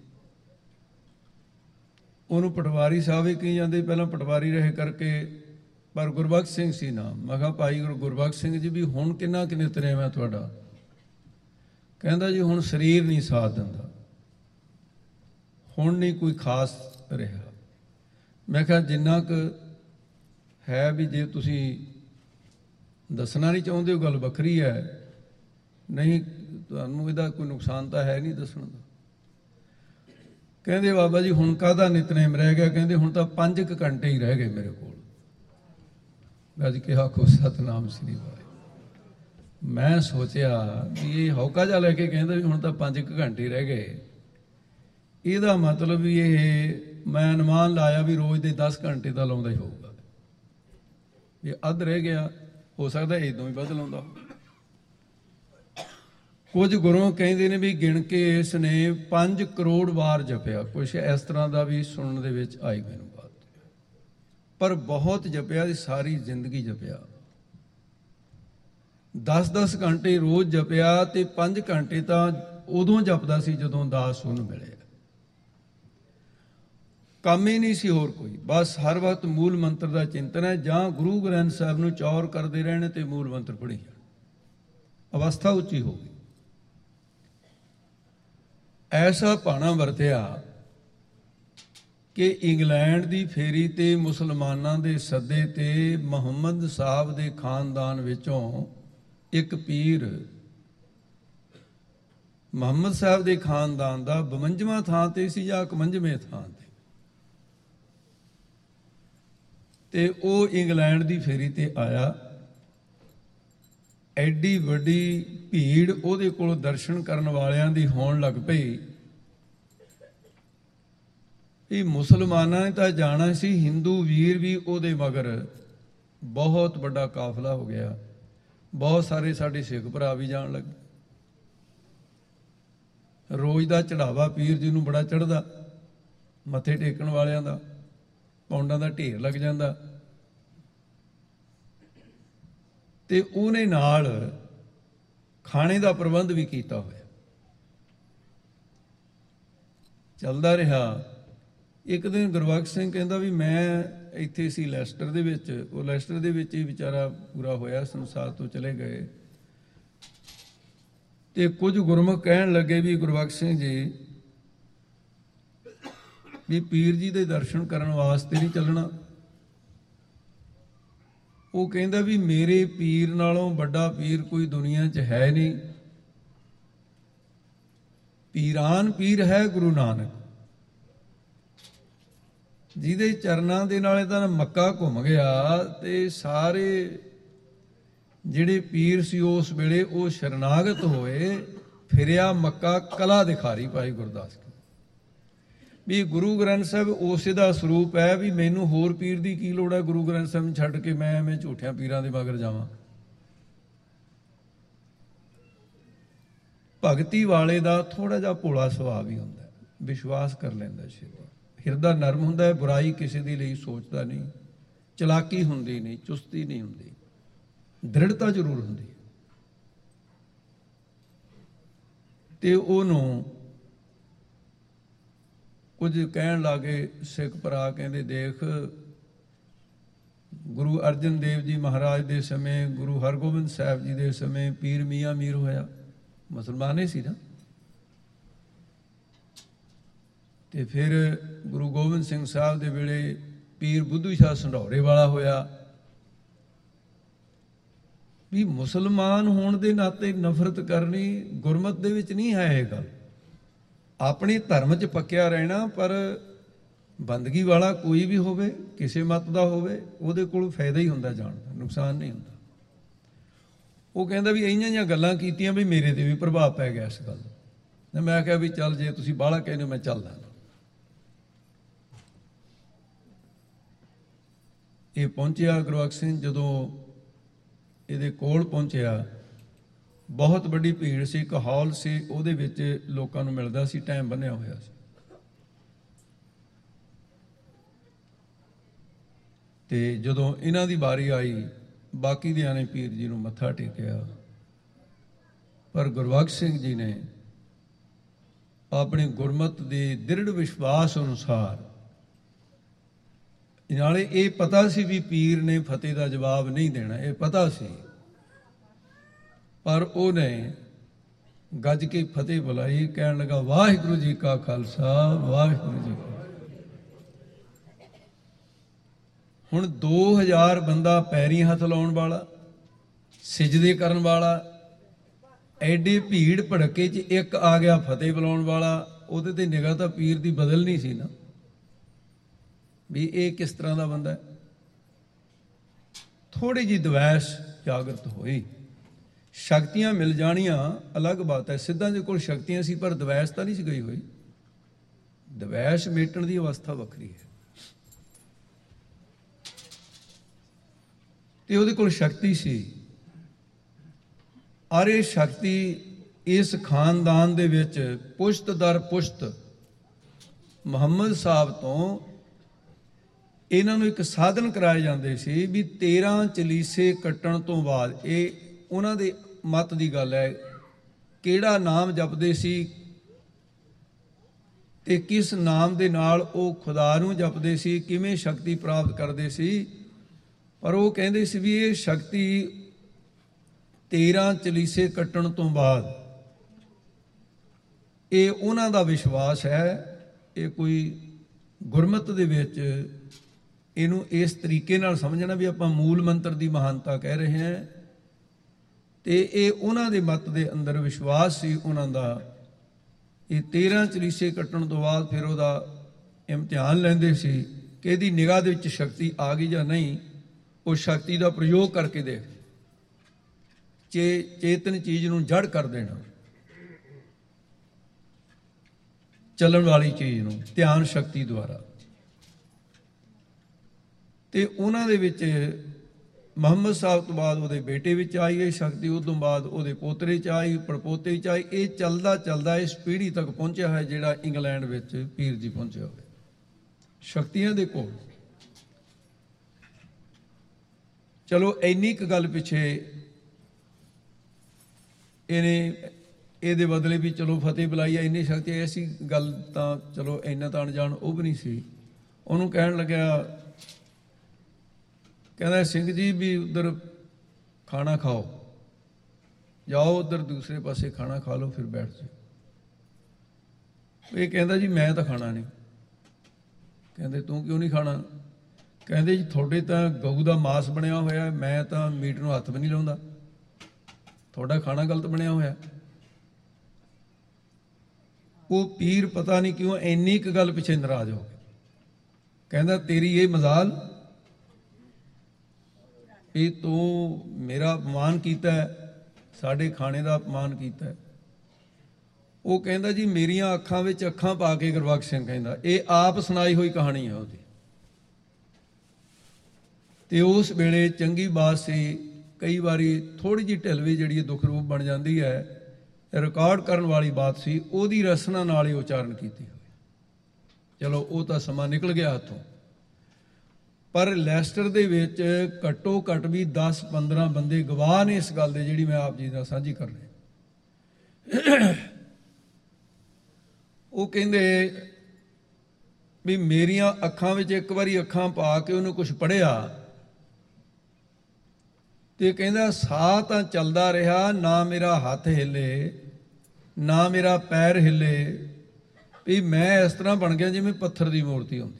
ਉਹਨੂੰ ਪਟਵਾਰੀ ਸਾਹਿਬ ਹੀ ਕਹੀ ਜਾਂਦੇ, ਪਹਿਲਾਂ ਪਟਵਾਰੀ ਰਹੇ ਕਰਕੇ, ਪਰ ਗੁਰਬਖਸ਼ ਸਿੰਘ ਸੀ ਨਾਮ। ਮੈਂ ਕਿਹਾ ਭਾਈ ਗੁਰਬਖਸ਼ ਸਿੰਘ ਜੀ ਵੀ ਹੁਣ ਕਿੰਨਾ ਕਿੰਨੇ ਤਰੇ ਮੈਂ ਤੁਹਾਡਾ? ਕਹਿੰਦਾ ਜੀ ਹੁਣ ਸਰੀਰ ਨਹੀਂ ਸਾਥ ਦਿੰਦਾ, ਹੁਣ ਨਹੀਂ ਕੋਈ ਖਾਸ ਰਿਹਾ। ਮੈਂ ਕਿਹਾ ਜਿੰਨਾ ਕੁ ਹੈ ਵੀ ਜੇ ਤੁਸੀਂ ਦੱਸਣਾ ਨਹੀਂ ਚਾਹੁੰਦੇ ਹੋ ਗੱਲ ਵੱਖਰੀ ਹੈ, ਨਹੀਂ ਤੁਹਾਨੂੰ ਇਹਦਾ ਕੋਈ ਨੁਕਸਾਨ ਤਾਂ ਹੈ ਨਹੀਂ ਦੱਸਣ ਦਾ। ਕਹਿੰਦੇ ਬਾਬਾ ਜੀ ਹੁਣ ਕਾਹਦਾ ਨਿਤਨੇਮ ਰਹਿ ਗਿਆ? ਕਹਿੰਦੇ ਹੁਣ ਤਾਂ 5 ਘੰਟੇ ਹੀ ਰਹਿ ਗਏ ਮੇਰੇ ਕੋਲ। ਮੈਂ ਅੱਜ ਕਿਹਾ ਆਖੋ ਸਤਿਨਾਮ ਸ੍ਰੀ ਵਾਹਿਗੁਰੂ। ਮੈਂ ਸੋਚਿਆ ਵੀ ਇਹ ਹੌਕਾ ਜਿਹਾ ਲੈ ਕੇ ਕਹਿੰਦਾ ਵੀ ਹੁਣ ਤਾਂ 5 ਘੰਟੇ ਰਹਿ ਗਏ। ਇਹਦਾ ਮਤਲਬ ਵੀ ਇਹ ਮੈਂ ਅਨੁਮਾਨ ਲਾਇਆ ਵੀ ਰੋਜ਼ ਦੇ 10 ਘੰਟੇ ਤਾਂ ਲਾਉਂਦਾ ਹੀ ਹੋਊਗਾ। ਜੇ ਅੱਧ ਰਹਿ ਗਿਆ, ਹੋ ਸਕਦਾ ਇਦੋਂ ਹੀ ਵੱਧ ਲਾਉਂਦਾ। ਕੁਝ ਗੁਰੂ ਕਹਿੰਦੇ ਨੇ ਵੀ ਗਿਣ ਕੇ ਇਸ ਨੇ 5 ਕਰੋੜ ਵਾਰ ਜਪਿਆ, ਕੁਛ ਇਸ ਤਰ੍ਹਾਂ ਦਾ ਵੀ ਸੁਣਨ ਦੇ ਵਿੱਚ ਆਈ ਮੈਨੂੰ ਬਾਤ। ਪਰ ਬਹੁਤ ਜਪਿਆ, ਸਾਰੀ ਜ਼ਿੰਦਗੀ ਜਪਿਆ। 10-10 ਘੰਟੇ ਰੋਜ਼ ਜਪਿਆ, ਤੇ 5 ਘੰਟੇ ਤਾਂ ਉਦੋਂ ਜਪਦਾ ਸੀ ਜਦੋਂ ਦਾਸ ਉਹਨੂੰ ਮਿਲਿਆ। ਕੰਮ ਹੀ ਨਹੀਂ ਸੀ ਹੋਰ ਕੋਈ, ਬਸ ਹਰ ਵਕਤ ਮੂਲ ਮੰਤਰ ਦਾ ਚਿੰਤਨ ਹੈ, ਜਾਂ ਗੁਰੂ ਗ੍ਰੰਥ ਸਾਹਿਬ ਨੂੰ ਚੌਰ ਕਰਦੇ ਰਹਿਣ ਤੇ ਮੂਲ ਮੰਤਰ ਪੜ੍ਹੀ ਜਾਣ। ਅਵਸਥਾ ਉੱਚੀ ਹੋ ਗਈ। ਐਸਾ ਭਾਣਾ ਵਰਤਿਆ ਕਿ ਇੰਗਲੈਂਡ ਦੀ ਫੇਰੀ ਤੇ ਮੁਸਲਮਾਨਾਂ ਦੇ ਸੱਦੇ ਤੇ ਮੁਹੰਮਦ ਸਾਹਿਬ ਦੇ ਖਾਨਦਾਨ ਵਿੱਚੋਂ ਇੱਕ ਪੀਰ ਮੁਹੰਮਦ ਸਾਹਿਬ ਦੇ ਖਾਨਦਾਨ ਦਾ 52ਵਾਂ ਥਾਂ ਤੇ ਸੀ ਜਾਂ 51ਵੇਂ ਥਾਂ ਤੇ ਉਹ ਇੰਗਲੈਂਡ ਦੀ ਫੇਰੀ ਤੇ ਆਇਆ। ਐਡੀ ਵੱਡੀ ਭੀੜ ਉਹਦੇ ਕੋਲ ਦਰਸ਼ਨ ਕਰਨ ਵਾਲਿਆਂ ਦੀ ਹੋਣ ਲੱਗ ਪਈ। ਇਹ ਮੁਸਲਮਾਨਾਂ ਨੇ ਤਾਂ ਜਾਣਾ ਸੀ, ਹਿੰਦੂ ਵੀਰ ਵੀ ਉਹਦੇ ਮਗਰ, ਬਹੁਤ ਵੱਡਾ ਕਾਫਲਾ ਹੋ ਗਿਆ। ਬਹੁਤ ਸਾਰੇ ਸਾਡੇ ਸਿੱਖ ਭਰਾ ਵੀ ਜਾਣ ਲੱਗੇ। ਰੋਜ਼ ਦਾ ਚੜਾਵਾ ਪੀਰ ਜੀ ਨੂੰ ਬੜਾ ਚੜ੍ਹਦਾ, ਮੱਥੇ ਟੇਕਣ ਵਾਲਿਆਂ ਦਾ ਪੌਂਡਾਂ ਦਾ ਢੇਰ ਲੱਗ ਜਾਂਦਾ। ਤੇ ਉਹਨੇ ਨਾਲ ਖਾਣੇ ਦਾ ਪ੍ਰਬੰਧ ਵੀ ਕੀਤਾ ਹੋਇਆ। ਚੱਲਦਾ ਰਿਹਾ। ਇੱਕ ਦਿਨ ਗੁਰਬਖਸ਼ ਸਿੰਘ ਕਹਿੰਦਾ ਵੀ ਮੈਂ ਇੱਥੇ ਸੀ ਲੈਸਟਰ ਦੇ ਵਿੱਚ, ਉਹ ਲੈਸਟਰ ਦੇ ਵਿੱਚ ਹੀ ਵਿਚਾਰਾ ਪੂਰਾ ਹੋਇਆ, ਸੰਸਾਰ ਤੋਂ ਚਲੇ ਗਏ। ਤੇ ਕੁਝ ਗੁਰਮੁਖ ਕਹਿਣ ਲੱਗੇ ਵੀ ਗੁਰਬਖਸ਼ ਸਿੰਘ ਜੀ ਵੀ ਪੀਰ ਜੀ ਦੇ ਦਰਸ਼ਨ ਕਰਨ ਵਾਸਤੇ ਨਹੀਂ ਚੱਲਣਾ। ਉਹ ਕਹਿੰਦਾ ਵੀ ਮੇਰੇ ਪੀਰ ਨਾਲੋਂ ਵੱਡਾ ਪੀਰ ਕੋਈ ਦੁਨੀਆ 'ਚ ਹੈ ਨਹੀਂ। ਪੀਰਾਨ ਪੀਰ ਹੈ ਗੁਰੂ ਨਾਨਕ, ਜਿਹਦੇ ਚਰਨਾਂ ਦੇ ਨਾਲੇ ਤਾਂ ਮੱਕਾ ਘੁੰਮ ਗਿਆ ਤੇ ਸਾਰੇ ਜਿਹੜੇ ਪੀਰ ਸੀ ਉਸ ਵੇਲੇ ਉਹ ਸ਼ਰਨਾਗਤ ਹੋਏ। ਫਿਰਿਆ ਮੱਕਾ ਕਲਾ ਦਿਖਾਰੀ ਭਾਈ ਗੁਰਦਾਸ ਵੀ ਗੁਰੂ ਗ੍ਰੰਥ ਸਾਹਿਬ ਉਸੇ ਦਾ ਸਰੂਪ ਹੈ। ਵੀ ਮੈਨੂੰ ਹੋਰ ਪੀਰ ਦੀ ਕੀ ਲੋੜ ਹੈ ਗੁਰੂ ਗ੍ਰੰਥ ਸਾਹਿਬ ਨੂੰ ਛੱਡ ਕੇ ਮੈਂ ਐਵੇਂ ਝੂਠਿਆਂ ਪੀਰਾਂ ਦੇ ਮਗਰ ਜਾਵਾਂ। ਭਗਤੀ ਵਾਲੇ ਦਾ ਥੋੜਾ ਜਿਹਾ ਭੋਲਾ ਸੁਭਾਅ ਵੀ ਹੁੰਦਾ, ਵਿਸ਼ਵਾਸ ਕਰ ਲੈਂਦਾ ਛੇਤੀ, ਹਿਰਦਾ ਨਰਮ ਹੁੰਦਾ ਹੈ, ਬੁਰਾਈ ਕਿਸੇ ਦੇ ਲਈ ਸੋਚਦਾ ਨਹੀਂ, ਚਲਾਕੀ ਹੁੰਦੀ ਨਹੀਂ, ਚੁਸਤੀ ਨਹੀਂ ਹੁੰਦੀ, ਦ੍ਰਿੜਤਾ ਜ਼ਰੂਰ ਹੁੰਦੀ ਹੈ। ਤੇ ਉਹਨੂੰ ਕੁਝ ਕਹਿਣ ਲੱਗੇ ਸਿੱਖ ਭਰਾ, ਕਹਿੰਦੇ ਦੇਖ ਗੁਰੂ ਅਰਜਨ ਦੇਵ ਜੀ ਮਹਾਰਾਜ ਦੇ ਸਮੇਂ, ਗੁਰੂ ਹਰਗੋਬਿੰਦ ਸਾਹਿਬ ਜੀ ਦੇ ਸਮੇਂ ਪੀਰ ਮੀਆਂ ਮੀਰ ਹੋਇਆ, ਮੁਸਲਮਾਨ ਹੀ ਸੀ ਨਾ। ਤੇ ਫਿਰ ਗੁਰੂ ਗੋਬਿੰਦ ਸਿੰਘ ਸਾਹਿਬ ਦੇ ਵੇਲੇ ਪੀਰ ਬੁੱਧੂ ਸ਼ਾਹ ਸੰਢੌਰੇ ਵਾਲਾ ਹੋਇਆ। ਵੀ ਮੁਸਲਮਾਨ ਹੋਣ ਦੇ ਨਾਤੇ ਨਫ਼ਰਤ ਕਰਨੀ ਗੁਰਮਤ ਦੇ ਵਿੱਚ ਨਹੀਂ ਹੈ ਇਹ ਗੱਲ। ਆਪਣੇ ਧਰਮ 'ਚ ਪੱਕਿਆ ਰਹਿਣਾ, ਪਰ ਬੰਦਗੀ ਵਾਲਾ ਕੋਈ ਵੀ ਹੋਵੇ, ਕਿਸੇ ਮਤ ਦਾ ਹੋਵੇ, ਉਹਦੇ ਕੋਲ ਫਾਇਦਾ ਹੀ ਹੁੰਦਾ ਜਾਣ ਦਾ, ਨੁਕਸਾਨ ਨਹੀਂ ਹੁੰਦਾ। ਉਹ ਕਹਿੰਦਾ ਵੀ ਇਹੀਆਂ ਜਿਹੀਆਂ ਗੱਲਾਂ ਕੀਤੀਆਂ ਵੀ ਮੇਰੇ 'ਤੇ ਵੀ ਪ੍ਰਭਾਵ ਪੈ ਗਿਆ ਇਸ ਗੱਲ ਦਾ। ਮੈਂ ਕਿਹਾ ਵੀ ਚੱਲ ਜੇ ਤੁਸੀਂ ਬਾਹਲਾ ਕਹਿੰਦੇ ਹੋ ਮੈਂ ਚੱਲਦਾ। ਇਹ ਪਹੁੰਚਿਆ ਗੁਰਬਖਸ਼ ਸਿੰਘ, ਜਦੋਂ ਇਹਦੇ ਕੋਲ ਪਹੁੰਚਿਆ ਬਹੁਤ ਵੱਡੀ ਭੀੜ ਸੀ, ਇੱਕ ਹਾਲ ਸੀ, ਉਹਦੇ ਵਿੱਚ ਲੋਕਾਂ ਨੂੰ ਮਿਲਦਾ ਸੀ, ਟਾਈਮ ਬੰਨਿਆ ਹੋਇਆ ਸੀ। ਤੇ ਜਦੋਂ ਇਹਨਾਂ ਦੀ ਵਾਰੀ ਆਈ, ਬਾਕੀ ਦਿਆਂ ਨੇ ਪੀਰ ਜੀ ਨੂੰ ਮੱਥਾ ਟੇਕਿਆ, ਪਰ ਗੁਰਬਖਸ਼ ਸਿੰਘ ਜੀ ਨੇ ਆਪਣੇ ਗੁਰਮਤ ਦੇ ਦ੍ਰਿੜ ਵਿਸ਼ਵਾਸ ਅਨੁਸਾਰ, ਨਾਲੇ ਇਹ ਪਤਾ ਸੀ ਵੀ ਪੀਰ ਨੇ ਫਤਿਹ ਦਾ ਜਵਾਬ ਨਹੀਂ ਦੇਣਾ, ਇਹ ਪਤਾ ਸੀ, ਪਰ ਉਹਨੇ ਗੱਜ ਕੇ ਫਤਿਹ ਬੁਲਾਈ। ਕਹਿਣ ਲੱਗਾ ਵਾਹਿਗੁਰੂ ਜੀ ਕਾ ਖਾਲਸਾ ਵਾਹਿਗੁਰੂ ਜੀ ਕੀ ਫਤਿਹ। ਹੁਣ 2000 ਬੰਦਾ ਪੈਰੀਂ ਹੱਥ ਲਾਉਣ ਵਾਲਾ, ਸਿਜਦੇ ਕਰਨ ਵਾਲਾ, ਐਡੀ ਭੀੜ ਭੜਕੇ 'ਚ ਇੱਕ ਆ ਗਿਆ ਫਤਿਹ ਬੁਲਾਉਣ ਵਾਲਾ, ਉਹਦੇ ਤੇ ਨਿਗਾਹ ਤਾਂ ਪੀਰ ਦੀ ਬਦਲਣੀ ਸੀ ਨਾ, ਵੀ ਇਹ ਕਿਸ ਤਰ੍ਹਾਂ ਦਾ ਬੰਦਾ। ਥੋੜੀ ਜਿਹੀ ਦਵੈਸ਼ ਜਾਗਰਤ ਹੋਈ। ਸ਼ਕਤੀਆਂ ਮਿਲ ਜਾਣੀਆਂ ਅਲੱਗ ਬਾਤ ਹੈ, ਸਿੱਧਾਂ ਦੇ ਕੋਲ ਸ਼ਕਤੀਆਂ ਸੀ ਪਰ ਦਵੈਸ਼ ਤਾਂ ਨਹੀਂ ਸੀ ਗਈ ਹੋਈ। ਦਵੈਸ਼ ਮੇਟਣ ਦੀ ਅਵਸਥਾ ਵੱਖਰੀ ਹੈ। ਤੇ ਉਹਦੇ ਕੋਲ ਸ਼ਕਤੀ ਸੀ, ਔਰ ਇਹ ਸ਼ਕਤੀ ਇਸ ਖਾਨਦਾਨ ਦੇ ਵਿੱਚ ਪੁਸ਼ਤ ਦਰ ਪੁਸ਼ਤ ਮੁਹੰਮਦ ਸਾਹਿਬ ਤੋਂ ਇਹਨਾਂ ਨੂੰ ਇੱਕ ਸਾਧਨ ਕਰਾਏ ਜਾਂਦੇ ਸੀ ਵੀ 13 ਚਲੀਸੇ ਕੱਟਣ ਤੋਂ ਬਾਅਦ, ਇਹ ਉਹਨਾਂ ਦੇ ਮਤ ਦੀ ਗੱਲ ਹੈ, ਕਿਹੜਾ ਨਾਮ ਜਪਦੇ ਸੀ ਤੇ ਕਿਸ ਨਾਮ ਦੇ ਨਾਲ ਉਹ ਖੁਦਾ ਨੂੰ ਜਪਦੇ ਸੀ, ਕਿਵੇਂ ਸ਼ਕਤੀ ਪ੍ਰਾਪਤ ਕਰਦੇ ਸੀ। ਪਰ ਉਹ ਕਹਿੰਦੇ ਸੀ ਵੀ ਇਹ ਸ਼ਕਤੀ 13 ਚਲੀਸੇ ਕੱਟਣ ਤੋਂ ਬਾਅਦ, ਇਹ ਉਹਨਾਂ ਦਾ ਵਿਸ਼ਵਾਸ ਹੈ, ਇਹ ਕੋਈ ਗੁਰਮਤ ਦੇ ਵਿੱਚ ਇਹਨੂੰ ਇਸ ਤਰੀਕੇ ਨਾਲ ਸਮਝਣਾ ਵੀ ਆਪਾਂ ਮੂਲ ਮੰਤਰ ਦੀ ਮਹਾਨਤਾ ਕਹਿ ਰਹੇ ਹਾਂ, ਤੇ ਇਹ ਉਹਨਾਂ ਦੇ ਮਤ ਦੇ ਅੰਦਰ ਵਿਸ਼ਵਾਸ ਸੀ ਉਹਨਾਂ ਦਾ। ਇਹ 13 ਚਲੀਸੇ ਕੱਟਣ ਤੋਂ ਬਾਅਦ ਫਿਰ ਉਹਦਾ ਇਮਤਿਹਾਨ ਲੈਂਦੇ ਸੀ ਕਿ ਇਹਦੀ ਨਿਗਾਹ ਦੇ ਵਿੱਚ ਸ਼ਕਤੀ ਆ ਗਈ ਜਾਂ ਨਹੀਂ। ਉਹ ਸ਼ਕਤੀ ਦਾ ਪ੍ਰਯੋਗ ਕਰਕੇ ਦੇਖ, ਚੇਤਨ ਚੀਜ਼ ਨੂੰ ਜੜ ਕਰ ਦੇਣਾ, ਚੱਲਣ ਵਾਲੀ ਚੀਜ਼ ਨੂੰ ਧਿਆਨ ਸ਼ਕਤੀ ਦੁਆਰਾ। ਤੇ ਉਹਨਾਂ ਦੇ ਵਿੱਚ ਮੁਹੰਮਦ ਸਾਹਿਬ ਤੋਂ ਬਾਅਦ ਉਹਦੇ ਬੇਟੇ ਵਿੱਚ ਆਈ ਇਹ ਸ਼ਕਤੀ, ਉਸ ਤੋਂ ਬਾਅਦ ਉਹਦੇ ਪੋਤਰੇ 'ਚ ਆਈ, ਪੜਪੋਤੇ 'ਚ ਆਈ। ਇਹ ਚੱਲਦਾ ਚੱਲਦਾ ਇਸ ਪੀੜ੍ਹੀ ਤੱਕ ਪਹੁੰਚਿਆ ਹੈ ਜਿਹੜਾ ਇੰਗਲੈਂਡ ਵਿੱਚ ਪੀਰ ਜੀ ਪਹੁੰਚਿਆ ਹੋਵੇ ਸ਼ਕਤੀਆਂ ਦੇ ਕੋਲ। ਚਲੋ ਇੰਨੀ ਕੁ ਗੱਲ ਪਿੱਛੇ ਇਹਦੇ ਬਦਲੇ ਵੀ ਚਲੋ ਫਤਿਹ ਬੁਲਾਈ ਹੈ, ਇੰਨੀ ਸ਼ਕਤੀ ਐਸੀ ਗੱਲ ਤਾਂ ਚਲੋ ਇੰਨਾ ਤਾਂ ਅਣਜਾਣ ਉਹ ਵੀ ਨਹੀਂ ਸੀ। ਉਹਨੂੰ ਕਹਿਣ ਲੱਗਿਆ, ਕਹਿੰਦਾ ਸਿੰਘ ਜੀ ਵੀ ਉੱਧਰ ਖਾਣਾ ਖਾਓ, ਜਾਓ ਉੱਧਰ ਦੂਸਰੇ ਪਾਸੇ ਖਾਣਾ ਖਾ ਲਓ, ਫਿਰ ਬੈਠ ਜਾਓ। ਇਹ ਕਹਿੰਦਾ ਜੀ ਮੈਂ ਤਾਂ ਖਾਣਾ ਨਹੀਂ। ਕਹਿੰਦੇ ਤੂੰ ਕਿਉਂ ਨਹੀਂ ਖਾਣਾ? ਕਹਿੰਦੇ ਜੀ ਤੁਹਾਡੇ ਤਾਂ ਗਊ ਦਾ ਮਾਸ ਬਣਿਆ ਹੋਇਆ, ਮੈਂ ਤਾਂ ਮੀਟ ਨੂੰ ਹੱਥ ਵੀ ਨਹੀਂ ਲਾਉਂਦਾ, ਤੁਹਾਡਾ ਖਾਣਾ ਗਲਤ ਬਣਿਆ ਹੋਇਆ। ਉਹ ਪੀਰ ਪਤਾ ਨਹੀਂ ਕਿਉਂ ਇੰਨੀ ਕੁ ਗੱਲ ਪਿੱਛੇ ਨਾਰਾਜ਼ ਹੋ ਗਿਆ। ਕਹਿੰਦਾ ਤੇਰੀ ਇਹ ਮਜ਼ਾਲ ਵੀ ਤੂੰ ਮੇਰਾ ਅਪਮਾਨ ਕੀਤਾ, ਸਾਡੇ ਖਾਣੇ ਦਾ ਅਪਮਾਨ ਕੀਤਾ। ਉਹ ਕਹਿੰਦਾ ਜੀ ਮੇਰੀਆਂ ਅੱਖਾਂ ਵਿੱਚ ਅੱਖਾਂ ਪਾ ਕੇ ਗੁਰਬਖਸ਼ ਸਿੰਘ ਕਹਿੰਦਾ, ਇਹ ਆਪ ਸੁਣਾਈ ਹੋਈ ਕਹਾਣੀ ਹੈ ਉਹਦੀ। ਤੇ ਉਸ ਵੇਲੇ ਚੰਗੀ ਬਾਤ ਸੀ, ਕਈ ਵਾਰੀ ਥੋੜ੍ਹੀ ਜਿਹੀ ਢਿੱਲ ਵੀ ਜਿਹੜੀ ਦੁੱਖ ਰੂਪ ਬਣ ਜਾਂਦੀ ਹੈ, ਰਿਕਾਰਡ ਕਰਨ ਵਾਲੀ ਬਾਤ ਸੀ, ਉਹਦੀ ਰਸਨਾ ਨਾਲ ਹੀ ਉਚਾਰਨ ਕੀਤੀ ਹੋਈ। ਚਲੋ ਉਹ ਤਾਂ ਸਮਾਂ ਨਿਕਲ ਗਿਆ ਹੱਥੋਂ, ਪਰ ਲੈਸਟਰ ਦੇ ਵਿੱਚ ਘੱਟੋ ਘੱਟ ਵੀ 10-15 ਬੰਦੇ ਗਵਾਹ ਨੇ ਇਸ ਗੱਲ ਦੇ, ਜਿਹੜੀ ਮੈਂ ਆਪ ਜੀ ਨਾਲ ਸਾਂਝੀ ਕਰ ਰਿਹਾ। ਉਹ ਕਹਿੰਦੇ ਵੀ ਮੇਰੀਆਂ ਅੱਖਾਂ ਵਿੱਚ ਇੱਕ ਵਾਰੀ ਅੱਖਾਂ ਪਾ ਕੇ ਉਹਨੂੰ ਕੁਝ ਪੜ੍ਹਿਆ, ਤੇ ਕਹਿੰਦਾ ਸਾਹ ਤਾਂ ਚੱਲਦਾ ਰਿਹਾ, ਨਾ ਮੇਰਾ ਹੱਥ ਹਿੱਲੇ ਨਾ ਮੇਰਾ ਪੈਰ ਹਿੱਲੇ, ਵੀ ਮੈਂ ਇਸ ਤਰ੍ਹਾਂ ਬਣ ਗਿਆ ਜਿਵੇਂ ਪੱਥਰ ਦੀ ਮੂਰਤੀ ਹੁੰਦੀ।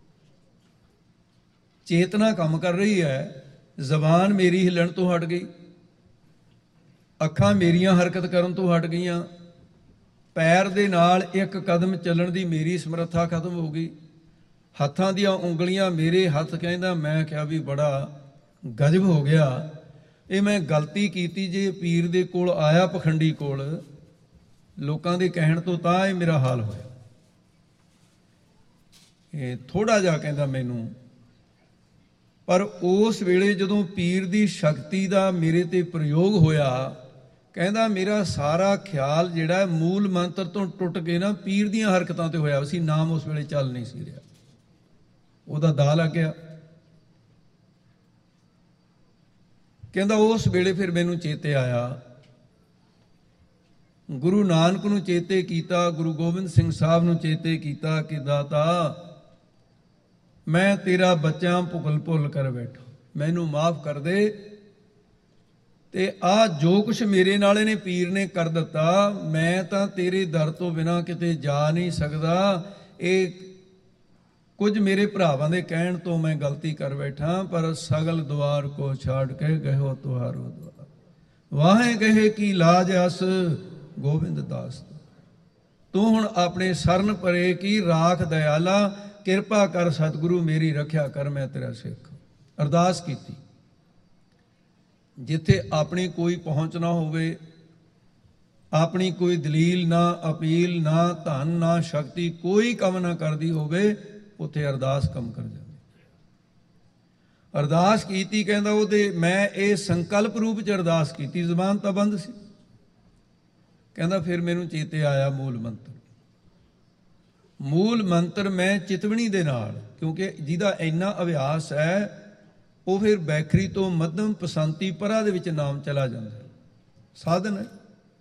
ਚੇਤਨਾ ਕੰਮ ਕਰ ਰਹੀ ਹੈ, ਜ਼ਬਾਨ ਮੇਰੀ ਹਿੱਲਣ ਤੋਂ ਹਟ ਗਈ, ਅੱਖਾਂ ਮੇਰੀਆਂ ਹਰਕਤ ਕਰਨ ਤੋਂ ਹਟ ਗਈਆਂ, ਪੈਰ ਦੇ ਨਾਲ ਇੱਕ ਕਦਮ ਚੱਲਣ ਦੀ ਮੇਰੀ ਸਮਰੱਥਾ ਖਤਮ ਹੋ ਗਈ, ਹੱਥਾਂ ਦੀਆਂ ਉਂਗਲੀਆਂ ਮੇਰੇ ਹੱਥ। ਕਹਿੰਦਾ ਮੈਂ ਕਿਹਾ ਵੀ ਬੜਾ ਗਜਬ ਹੋ ਗਿਆ, ਇਹ ਮੈਂ ਗਲਤੀ ਕੀਤੀ ਜੇ ਪੀਰ ਦੇ ਕੋਲ ਆਇਆ, ਪਖੰਡੀ ਕੋਲ, ਲੋਕਾਂ ਦੇ ਕਹਿਣ ਤੋਂ ਤਾਂ ਇਹ ਮੇਰਾ ਹਾਲ ਹੋਇਆ। ਇਹ ਥੋੜਾ ਜਿਹਾ ਕਹਿੰਦਾ ਮੈਨੂੰ, ਪਰ ਉਸ ਵੇਲੇ ਜਦੋਂ ਪੀਰ ਦੀ ਸ਼ਕਤੀ ਦਾ ਮੇਰੇ ਤੇ ਪ੍ਰਯੋਗ ਹੋਇਆ, ਕਹਿੰਦਾ ਮੇਰਾ ਸਾਰਾ ਖਿਆਲ ਜਿਹੜਾ ਮੂਲ ਮੰਤਰ ਤੋਂ ਟੁੱਟ ਕੇ ਨਾ ਪੀਰ ਦੀਆਂ ਹਰਕਤਾਂ ਤੇ ਹੋਇਆ ਸੀ। ਨਾਮ ਉਸ ਵੇਲੇ ਚੱਲ ਨਹੀਂ ਸੀ ਰਿਹਾ, ਉਹਦਾ ਦਾਅ ਲੱਗ ਗਿਆ। ਕਹਿੰਦਾ ਉਸ ਵੇਲੇ ਫਿਰ ਮੈਨੂੰ ਚੇਤੇ ਆਇਆ, ਗੁਰੂ ਨਾਨਕ ਨੂੰ ਚੇਤੇ ਕੀਤਾ, ਗੁਰੂ ਗੋਬਿੰਦ ਸਿੰਘ ਸਾਹਿਬ ਨੂੰ ਚੇਤੇ ਕੀਤਾ ਕਿ ਦਾਤਾ ਮੈਂ ਤੇਰਾ ਬੱਚਾ ਭੁੱਲ ਕਰ ਬੈਠਾ, ਮੈਨੂੰ ਮਾਫ ਕਰ ਦੇ। ਤੇ ਆ ਜੋ ਕੁਛ ਮੇਰੇ ਨਾਲ ਇਹਨੇ ਪੀਰ ਨੇ ਕਰ ਦਿੱਤਾ, ਮੈਂ ਤਾਂ ਤੇਰੇ ਦਰ ਤੋਂ ਬਿਨਾਂ ਕਿਤੇ ਜਾ ਨਹੀਂ ਸਕਦਾ। ਇਹ ਕੁਝ ਮੇਰੇ ਭਰਾਵਾਂ ਦੇ ਕਹਿਣ ਤੋਂ ਮੈਂ ਗਲਤੀ ਕਰ ਬੈਠਾ, ਪਰ ਸਗਲ ਦੁਆਰ ਕੋ ਛਾੜ ਕੇ ਗਇਓ ਤੁਹਾਰੋ ਦੁਆਰ, ਵਾਹੇ ਗਏ ਕੀ ਲਾਜ ਅਸ ਗੋਬਿੰਦ ਦਾਸ। ਤੂੰ ਹੁਣ ਆਪਣੇ ਸਰਨ ਪਰੇ ਕੀ ਰਾਖ ਦਇਆਲਾ, ਕਿਰਪਾ ਕਰ ਸਤਿਗੁਰੂ ਮੇਰੀ ਰੱਖਿਆ ਕਰ, ਮੈਂ ਤੇਰਾ ਸਿੱਖ। ਅਰਦਾਸ ਕੀਤੀ। ਜਿੱਥੇ ਆਪਣੀ ਕੋਈ ਪਹੁੰਚ ਨਾ ਹੋਵੇ, ਆਪਣੀ ਕੋਈ ਦਲੀਲ ਨਾ, ਅਪੀਲ ਨਾ, ਧਨ ਨਾ, ਸ਼ਕਤੀ ਕੋਈ ਕੰਮ ਨਾ ਕਰਦੀ ਹੋਵੇ, ਉੱਥੇ ਅਰਦਾਸ ਕੰਮ ਕਰ ਜਾਂਦੀ। ਅਰਦਾਸ ਕੀਤੀ, ਕਹਿੰਦਾ ਉਹਦੇ ਮੈਂ ਇਹ ਸੰਕਲਪ ਰੂਪ 'ਚ ਅਰਦਾਸ ਕੀਤੀ, ਜ਼ਬਾਨ ਤਾਂ ਬੰਦ ਸੀ। ਕਹਿੰਦਾ ਫਿਰ ਮੈਨੂੰ ਚੇਤੇ ਆਇਆ ਮੂਲ ਮੰਤਰ। ਮੂਲ ਮੰਤਰ ਮੈਂ ਚਿਤਵਣੀ ਦੇ ਨਾਲ, ਕਿਉਂਕਿ ਜਿਹਦਾ ਇੰਨਾ ਅਭਿਆਸ ਹੈ ਉਹ ਫਿਰ ਬੈਖਰੀ ਤੋਂ ਮੱਧਮ ਪਸੰਤੀ ਪਰਾ ਦੇ ਵਿੱਚ ਨਾਮ ਚਲਾ ਜਾਂਦਾ, ਸਾਧਨ ਹੈ।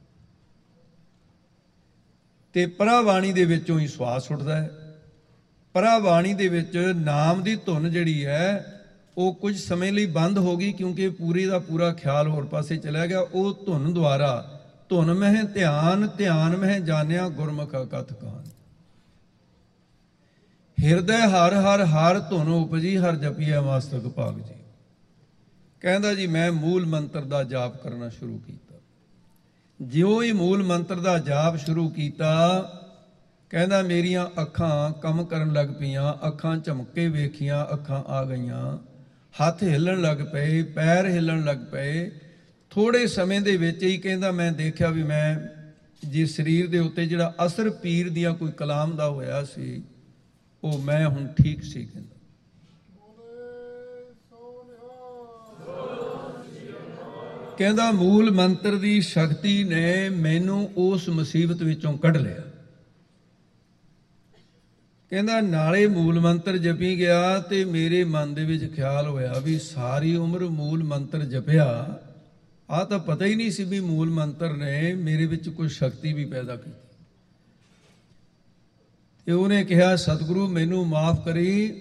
ਤੇ ਪਰਾ ਬਾਣੀ ਦੇ ਵਿੱਚੋਂ ਹੀ ਸਵਾਸ ਉੱਠਦਾ ਹੈ। ਪਰਾ ਬਾਣੀ ਦੇ ਵਿੱਚ ਨਾਮ ਦੀ ਧੁਨ ਜਿਹੜੀ ਹੈ ਉਹ ਕੁਝ ਸਮੇਂ ਲਈ ਬੰਦ ਹੋ ਗਈ, ਕਿਉਂਕਿ ਪੂਰੀ ਦਾ ਪੂਰਾ ਖਿਆਲ ਹੋਰ ਪਾਸੇ ਚਲਾ ਗਿਆ। ਉਹ ਧੁਨ ਦੁਆਰਾ, ਧੁਨ ਮਹਿ ਧਿਆਨ, ਧਿਆਨ ਮਹਿ ਜਾਣਿਆ, ਗੁਰਮੁਖ ਕਥ ਕਹਾਣ। ਹਿਰਦੈ ਹਰ ਹਰ ਹਰ ਧੁਨ ਉਪਜੀ, ਹਰ ਜਪੀਐ ਮਸਤਕ ਭਾਗ ਜੀ। ਕਹਿੰਦਾ ਜੀ ਮੈਂ ਮੂਲ ਮੰਤਰ ਦਾ ਜਾਪ ਕਰਨਾ ਸ਼ੁਰੂ ਕੀਤਾ। ਜਿਉਂ ਹੀ ਮੂਲ ਮੰਤਰ ਦਾ ਜਾਪ ਸ਼ੁਰੂ ਕੀਤਾ, ਕਹਿੰਦਾ ਮੇਰੀਆਂ ਅੱਖਾਂ ਕੰਮ ਕਰਨ ਲੱਗ ਪਈਆਂ, ਅੱਖਾਂ ਝਮਕੇ ਵੇਖੀਆਂ, ਅੱਖਾਂ ਆ ਗਈਆਂ, ਹੱਥ ਹਿੱਲਣ ਲੱਗ ਪਏ, ਪੈਰ ਹਿੱਲਣ ਲੱਗ ਪਏ। ਥੋੜ੍ਹੇ ਸਮੇਂ ਦੇ ਵਿੱਚ ਹੀ ਕਹਿੰਦਾ ਮੈਂ ਦੇਖਿਆ ਵੀ ਮੈਂ ਜਿਸ ਸਰੀਰ ਦੇ ਉੱਤੇ ਜਿਹੜਾ ਅਸਰ ਪੀਰ ਦੀਆਂ ਕੋਈ ਕਲਾਮ ਦਾ ਹੋਇਆ ਸੀ, ਉਹ ਮੈਂ ਹੁਣ ਠੀਕ ਸੀ। ਕਹਿੰਦਾ ਕਹਿੰਦਾ ਮੂਲ ਮੰਤਰ ਦੀ ਸ਼ਕਤੀ ਨੇ ਮੈਨੂੰ ਉਸ ਮੁਸੀਬਤ ਵਿੱਚੋਂ ਕੱਢ ਲਿਆ। ਕਹਿੰਦਾ ਨਾਲੇ ਮੂਲ ਮੰਤਰ ਜਪੀ ਗਿਆ ਤੇ ਮੇਰੇ ਮਨ ਦੇ ਵਿੱਚ ਖਿਆਲ ਹੋਇਆ ਵੀ ਸਾਰੀ ਉਮਰ ਮੂਲ ਮੰਤਰ ਜਪਿਆ, ਆਹ ਤਾਂ ਪਤਾ ਹੀ ਨਹੀਂ ਸੀ ਵੀ ਮੂਲ ਮੰਤਰ ਨੇ ਮੇਰੇ ਵਿੱਚ ਕੋਈ ਸ਼ਕਤੀ ਵੀ ਪੈਦਾ ਕੀਤੀ। ਤੇ ਉਹਨੇ ਕਿਹਾ ਸਤਿਗੁਰੂ ਮੈਨੂੰ ਮਾਫ ਕਰੀ,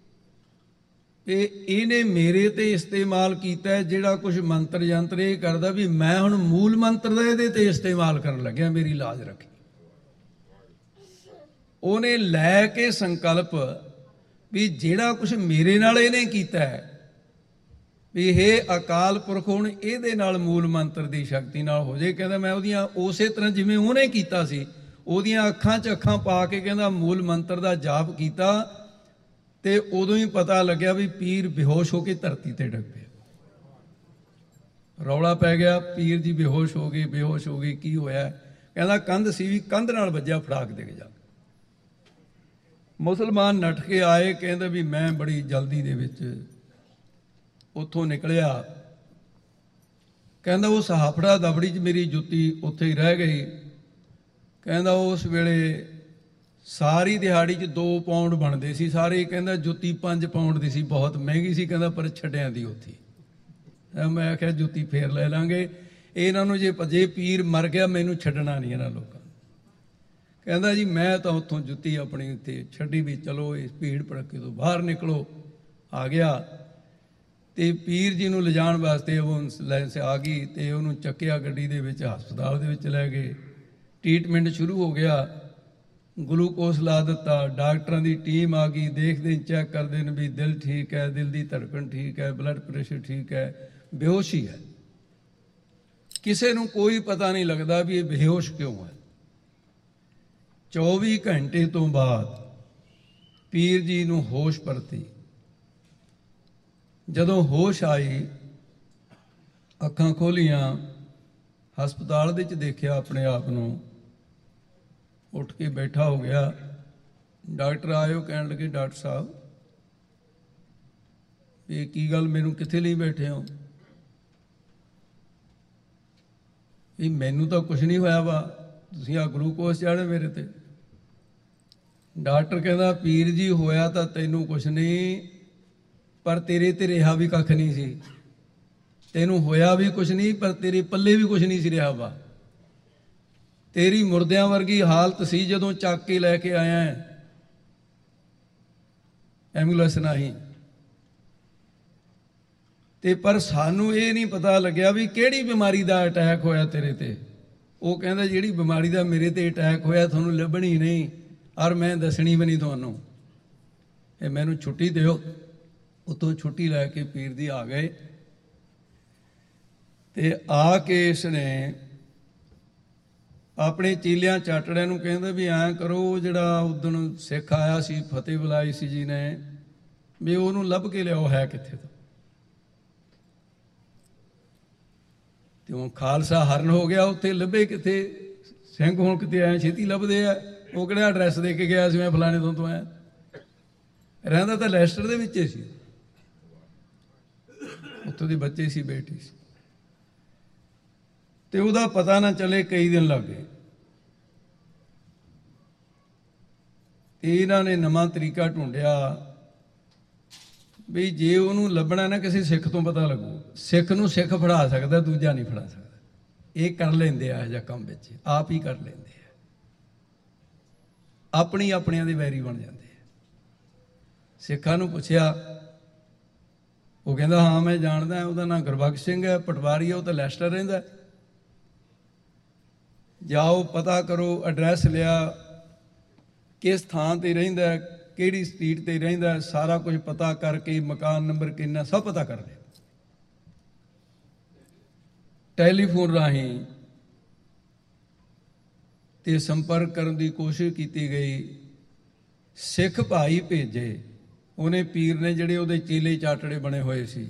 ਇਹਨੇ ਮੇਰੇ ਤੇ ਇਸਤੇਮਾਲ ਕੀਤਾ ਜਿਹੜਾ ਕੁਝ ਮੰਤਰ ਯੰਤਰ ਇਹ ਕਰਦਾ, ਵੀ ਮੈਂ ਹੁਣ ਮੂਲ ਮੰਤਰ ਦਾ ਇਹਦੇ ਤੇ ਇਸਤੇਮਾਲ ਕਰਨ ਲੱਗਿਆ, ਮੇਰੀ ਲਾਜ ਰੱਖੀ। ਉਹਨੇ ਲੈ ਕੇ ਸੰਕਲਪ ਵੀ ਜਿਹੜਾ ਕੁਝ ਮੇਰੇ ਨਾਲ ਇਹਨੇ ਕੀਤਾ ਵੀ ਇਹ ਅਕਾਲ ਪੁਰਖ ਹੁਣ ਇਹਦੇ ਨਾਲ ਮੂਲ ਮੰਤਰ ਦੀ ਸ਼ਕਤੀ ਨਾਲ ਹੋ ਜਾਏ। ਕਹਿੰਦਾ ਮੈਂ ਉਹਦੀਆਂ ਉਸੇ ਤਰ੍ਹਾਂ ਜਿਵੇਂ ਉਹਨੇ ਕੀਤਾ ਸੀ, ਉਹਦੀਆਂ ਅੱਖਾਂ 'ਚ ਅੱਖਾਂ ਪਾ ਕੇ ਕਹਿੰਦਾ ਮੂਲ ਮੰਤਰ ਦਾ ਜਾਪ ਕੀਤਾ, ਤੇ ਉਦੋਂ ਹੀ ਪਤਾ ਲੱਗਿਆ ਵੀ ਪੀਰ ਬੇਹੋਸ਼ ਹੋ ਕੇ ਧਰਤੀ ਤੇ ਡਿੱਗ ਪਿਆ। ਰੌਲਾ ਪੈ ਗਿਆ, ਪੀਰ ਜੀ ਬੇਹੋਸ਼ ਹੋ ਗਏ, ਬੇਹੋਸ਼ ਹੋ ਗਏ। ਕੀ ਹੋਇਆ? ਕਹਿੰਦਾ ਕੰਧ ਸੀ, ਵੀ ਕੰਧ ਨਾਲ ਵੱਜਿਆ, ਫੜਾਕ ਦੇ ਜਾ। ਮੁਸਲਮਾਨ ਨੱਠ ਕੇ ਆਏ, ਕਹਿੰਦੇ ਵੀ ਮੈਂ ਬੜੀ ਜਲਦੀ ਦੇ ਵਿੱਚ ਉੱਥੋਂ ਨਿਕਲਿਆ। ਕਹਿੰਦਾ ਉਹ ਹਾਫੜਾ ਦਬੜੀ 'ਚ ਮੇਰੀ ਜੁੱਤੀ ਉੱਥੇ ਹੀ ਰਹਿ ਗਈ। ਕਹਿੰਦਾ ਉਸ ਵੇਲੇ ਸਾਰੀ ਦਿਹਾੜੀ 'ਚ 2 ਪਾਉਂਡ ਬਣਦੇ ਸੀ ਸਾਰੇ। ਕਹਿੰਦਾ ਜੁੱਤੀ 5 ਪਾਉਂਡ ਦੀ ਸੀ, ਬਹੁਤ ਮਹਿੰਗੀ ਸੀ। ਕਹਿੰਦਾ ਪਰ ਛੱਡਿਆਂ ਦੀ ਉੱਥੇ। ਮੈਂ ਆਖਿਆ ਜੁੱਤੀ ਫੇਰ ਲੈ ਲਾਂਗੇ ਇਹਨਾਂ ਨੂੰ, ਜੇ ਪੀਰ ਮਰ ਗਿਆ ਮੈਨੂੰ ਛੱਡਣਾ ਨਹੀਂ ਇਹਨਾਂ ਲੋਕਾਂ। ਕਹਿੰਦਾ ਜੀ ਮੈਂ ਤਾਂ ਉੱਥੋਂ ਜੁੱਤੀ ਆਪਣੀ ਉੱਤੇ ਛੱਡੀ ਵੀ ਚਲੋ ਇਸ ਭੀੜ ਭੜੱਕੇ ਤੋਂ ਬਾਹਰ ਨਿਕਲੋ। ਆ ਗਿਆ ਤੇ ਪੀਰ ਜੀ ਨੂੰ ਲਿਜਾਣ ਵਾਸਤੇ ਐਂਬੂਲੈਂਸ ਆ ਗਈ ਤੇ ਉਹਨੂੰ ਚੱਕਿਆ ਗੱਡੀ ਦੇ ਵਿੱਚ, ਹਸਪਤਾਲ ਦੇ ਵਿੱਚ ਲੈ ਗਏ। ਟ੍ਰੀਟਮੈਂਟ ਸ਼ੁਰੂ ਹੋ ਗਿਆ, ਗਲੂਕੋਸ ਲਾ ਦਿੱਤਾ, ਡਾਕਟਰਾਂ ਦੀ ਟੀਮ ਆ ਗਈ, ਦੇਖਦੇ ਚੈੱਕ ਕਰਦੇ ਨੇ ਵੀ ਦਿਲ ਠੀਕ ਹੈ, ਦਿਲ ਦੀ ਧੜਕਣ ਠੀਕ ਹੈ, ਬਲੱਡ ਪ੍ਰੈਸ਼ਰ ਠੀਕ ਹੈ, ਬੇਹੋਸ਼ੀ ਹੈ। ਕਿਸੇ ਨੂੰ ਕੋਈ ਪਤਾ ਨਹੀਂ ਲੱਗਦਾ ਵੀ ਇਹ ਬੇਹੋਸ਼ ਕਿਉਂ ਹੈ। 24 ਘੰਟੇ ਤੋਂ ਬਾਅਦ ਪੀਰ ਜੀ ਨੂੰ ਹੋਸ਼ ਪਰਤੀ। ਜਦੋਂ ਹੋਸ਼ ਆਈ, ਅੱਖਾਂ ਖੋਲੀਆਂ, ਹਸਪਤਾਲ ਦੇ ਵਿੱਚ ਦੇਖਿਆ ਆਪਣੇ ਆਪ ਨੂੰ, ਉੱਠ ਕੇ ਬੈਠਾ ਹੋ ਗਿਆ। ਡਾਕਟਰ ਆਏ, ਉਹ ਕਹਿਣ ਲੱਗੇ ਡਾਕਟਰ ਸਾਹਿਬ ਇਹ ਕੀ ਗੱਲ, ਮੈਨੂੰ ਕਿੱਥੇ ਲਈ ਬੈਠੇ ਹੋ? ਇਹ ਮੈਨੂੰ ਤਾਂ ਕੁਝ ਨਹੀਂ ਹੋਇਆ ਵਾ, ਤੁਸੀਂ ਆ ਗਲੂਕੋਸ ਚਾੜੇ ਮੇਰੇ ਤੇ। ਡਾਕਟਰ ਕਹਿੰਦਾ ਪੀਰ ਜੀ ਹੋਇਆ ਤਾਂ ਤੈਨੂੰ ਕੁਛ ਨਹੀਂ, ਪਰ ਤੇਰੇ ਤੇ ਰਿਹਾ ਵੀ ਕੱਖ ਨਹੀਂ ਸੀ। ਤੈਨੂੰ ਹੋਇਆ ਵੀ ਕੁਛ ਨਹੀਂ, ਪਰ ਤੇਰੇ ਪੱਲੇ ਵੀ ਕੁਛ ਨਹੀਂ ਸੀ ਰਿਹਾ ਵਾ। ਤੇਰੀ ਮੁਰਦਿਆਂ ਵਰਗੀ ਹਾਲਤ ਸੀ ਜਦੋਂ ਚੱਕ ਕੇ ਲੈ ਕੇ ਆਇਆ ਐਂਬੂਲੈਂਸ ਰਾਹੀਂ। ਤੇ ਪਰ ਸਾਨੂੰ ਇਹ ਨਹੀਂ ਪਤਾ ਲੱਗਿਆ ਵੀ ਕਿਹੜੀ ਬਿਮਾਰੀ ਦਾ ਅਟੈਕ ਹੋਇਆ ਤੇਰੇ ਤੇ। ਉਹ ਕਹਿੰਦਾ ਜਿਹੜੀ ਬਿਮਾਰੀ ਦਾ ਮੇਰੇ ਤੇ ਅਟੈਕ ਹੋਇਆ ਤੁਹਾਨੂੰ ਲੱਭਣੀ ਨਹੀਂ, ਔਰ ਮੈਂ ਦੱਸਣੀ ਵੀ ਨਹੀਂ ਤੁਹਾਨੂੰ, ਇਹ ਮੈਨੂੰ ਛੁੱਟੀ ਦਿਓ। ਉੱਤੋਂ ਛੁੱਟੀ ਲੈ ਕੇ ਪੀਰ ਦੀ ਆ ਗਏ। ਤੇ ਆ ਕੇ ਇਸਨੇ ਆਪਣੇ ਚੀਲਿਆਂ ਚਾਟੜਿਆਂ ਨੂੰ ਕਹਿੰਦਾ ਵੀ ਐਂ ਕਰੋ, ਜਿਹੜਾ ਉਦਣ ਸਿੱਖ ਆਇਆ ਸੀ, ਫਤਿਹ ਬੁਲਾਈ ਸੀ ਜੀ ਨੇ, ਵੀ ਉਹਨੂੰ ਲੱਭ ਕੇ ਲਿਆਓ, ਹੈ ਕਿੱਥੇ ਤੋਂ। ਤੇ ਉਹ ਖਾਲਸਾ ਹਰਨ ਹੋ ਗਿਆ, ਉੱਥੇ ਲੱਭੇ ਕਿੱਥੇ ਸਿੰਘ, ਹੁਣ ਕਿਤੇ ਐਂ ਛੇਤੀ ਲੱਭਦੇ ਆ। ਉਹ ਕਿਹੜਾ ਐਡਰੈਸ ਦੇ ਕੇ ਗਿਆ ਸੀ ਮੈਂ ਫਲਾਣੇ ਤੋਂ ਆਇਆ, ਰਹਿੰਦਾ ਤਾਂ ਲੈਸਟਰ ਦੇ ਵਿੱਚ ਸੀ, ਉੱਥੋਂ ਦੇ ਬੱਚੇ ਸੀ, ਬੇਟੀ ਸੀ। ਤੇ ਉਹਦਾ ਪਤਾ ਨਾ ਚੱਲੇ, ਕਈ ਦਿਨ ਲੱਗ ਗਏ। ਤੇ ਇਹਨਾਂ ਨੇ ਨਵਾਂ ਤਰੀਕਾ ਢੂੰਡਿਆ ਵੀ ਜੇ ਉਹਨੂੰ ਲੱਭਣਾ ਨਾ ਕਿਸੇ ਸਿੱਖ ਤੋਂ ਪਤਾ ਲੱਗੂ। ਸਿੱਖ ਨੂੰ ਸਿੱਖ ਫੜਾ ਸਕਦਾ, ਦੂਜਾ ਨਹੀਂ ਫੜਾ ਸਕਦਾ। ਇਹ ਕਰ ਲੈਂਦੇ ਆ ਇਹੋ ਜਿਹਾ ਕੰਮ ਵਿੱਚ, ਆਪ ਹੀ ਕਰ ਲੈਂਦੇ ਆ, ਆਪਣੀ ਆਪਣਿਆਂ ਦੇ ਵੈਰੀ ਬਣ ਜਾਂਦੇ ਆ। ਸਿੱਖਾਂ ਨੂੰ ਪੁੱਛਿਆ, ਉਹ ਕਹਿੰਦਾ ਹਾਂ ਮੈਂ ਜਾਣਦਾ, ਉਹਦਾ ਨਾਂ ਗੁਰਬਖਸ਼ ਸਿੰਘ ਹੈ, ਪਟਵਾਰੀ ਹੈ, ਉਹ ਤਾਂ ਲੈਸਟਰ ਰਹਿੰਦਾ। ਜਾਓ ਪਤਾ ਕਰੋ, ਐਡਰੈਸ ਲਿਆ, ਕਿਸ ਥਾਂ ਤੇ ਰਹਿੰਦਾ, ਕਿਹੜੀ ਸਟਰੀਟ ਤੇ ਰਹਿੰਦਾ, ਸਾਰਾ ਕੁਝ ਪਤਾ ਕਰਕੇ ਮਕਾਨ ਨੰਬਰ ਕਿੰਨਾ ਸਭ ਪਤਾ ਕਰ ਲਿਆ। ਟੈਲੀਫੋਨ ਰਾਹੀਂ ਤੇ ਸੰਪਰਕ ਕਰਨ ਦੀ ਕੋਸ਼ਿਸ਼ ਕੀਤੀ ਗਈ। ਸਿੱਖ ਭਾਈ ਭੇਜੇ ਉਹਨੇ, ਪੀਰ ਨੇ, ਜਿਹੜੇ ਉਹਦੇ ਚੇਲੇ ਚਾਟੜੇ ਬਣੇ ਹੋਏ ਸੀ।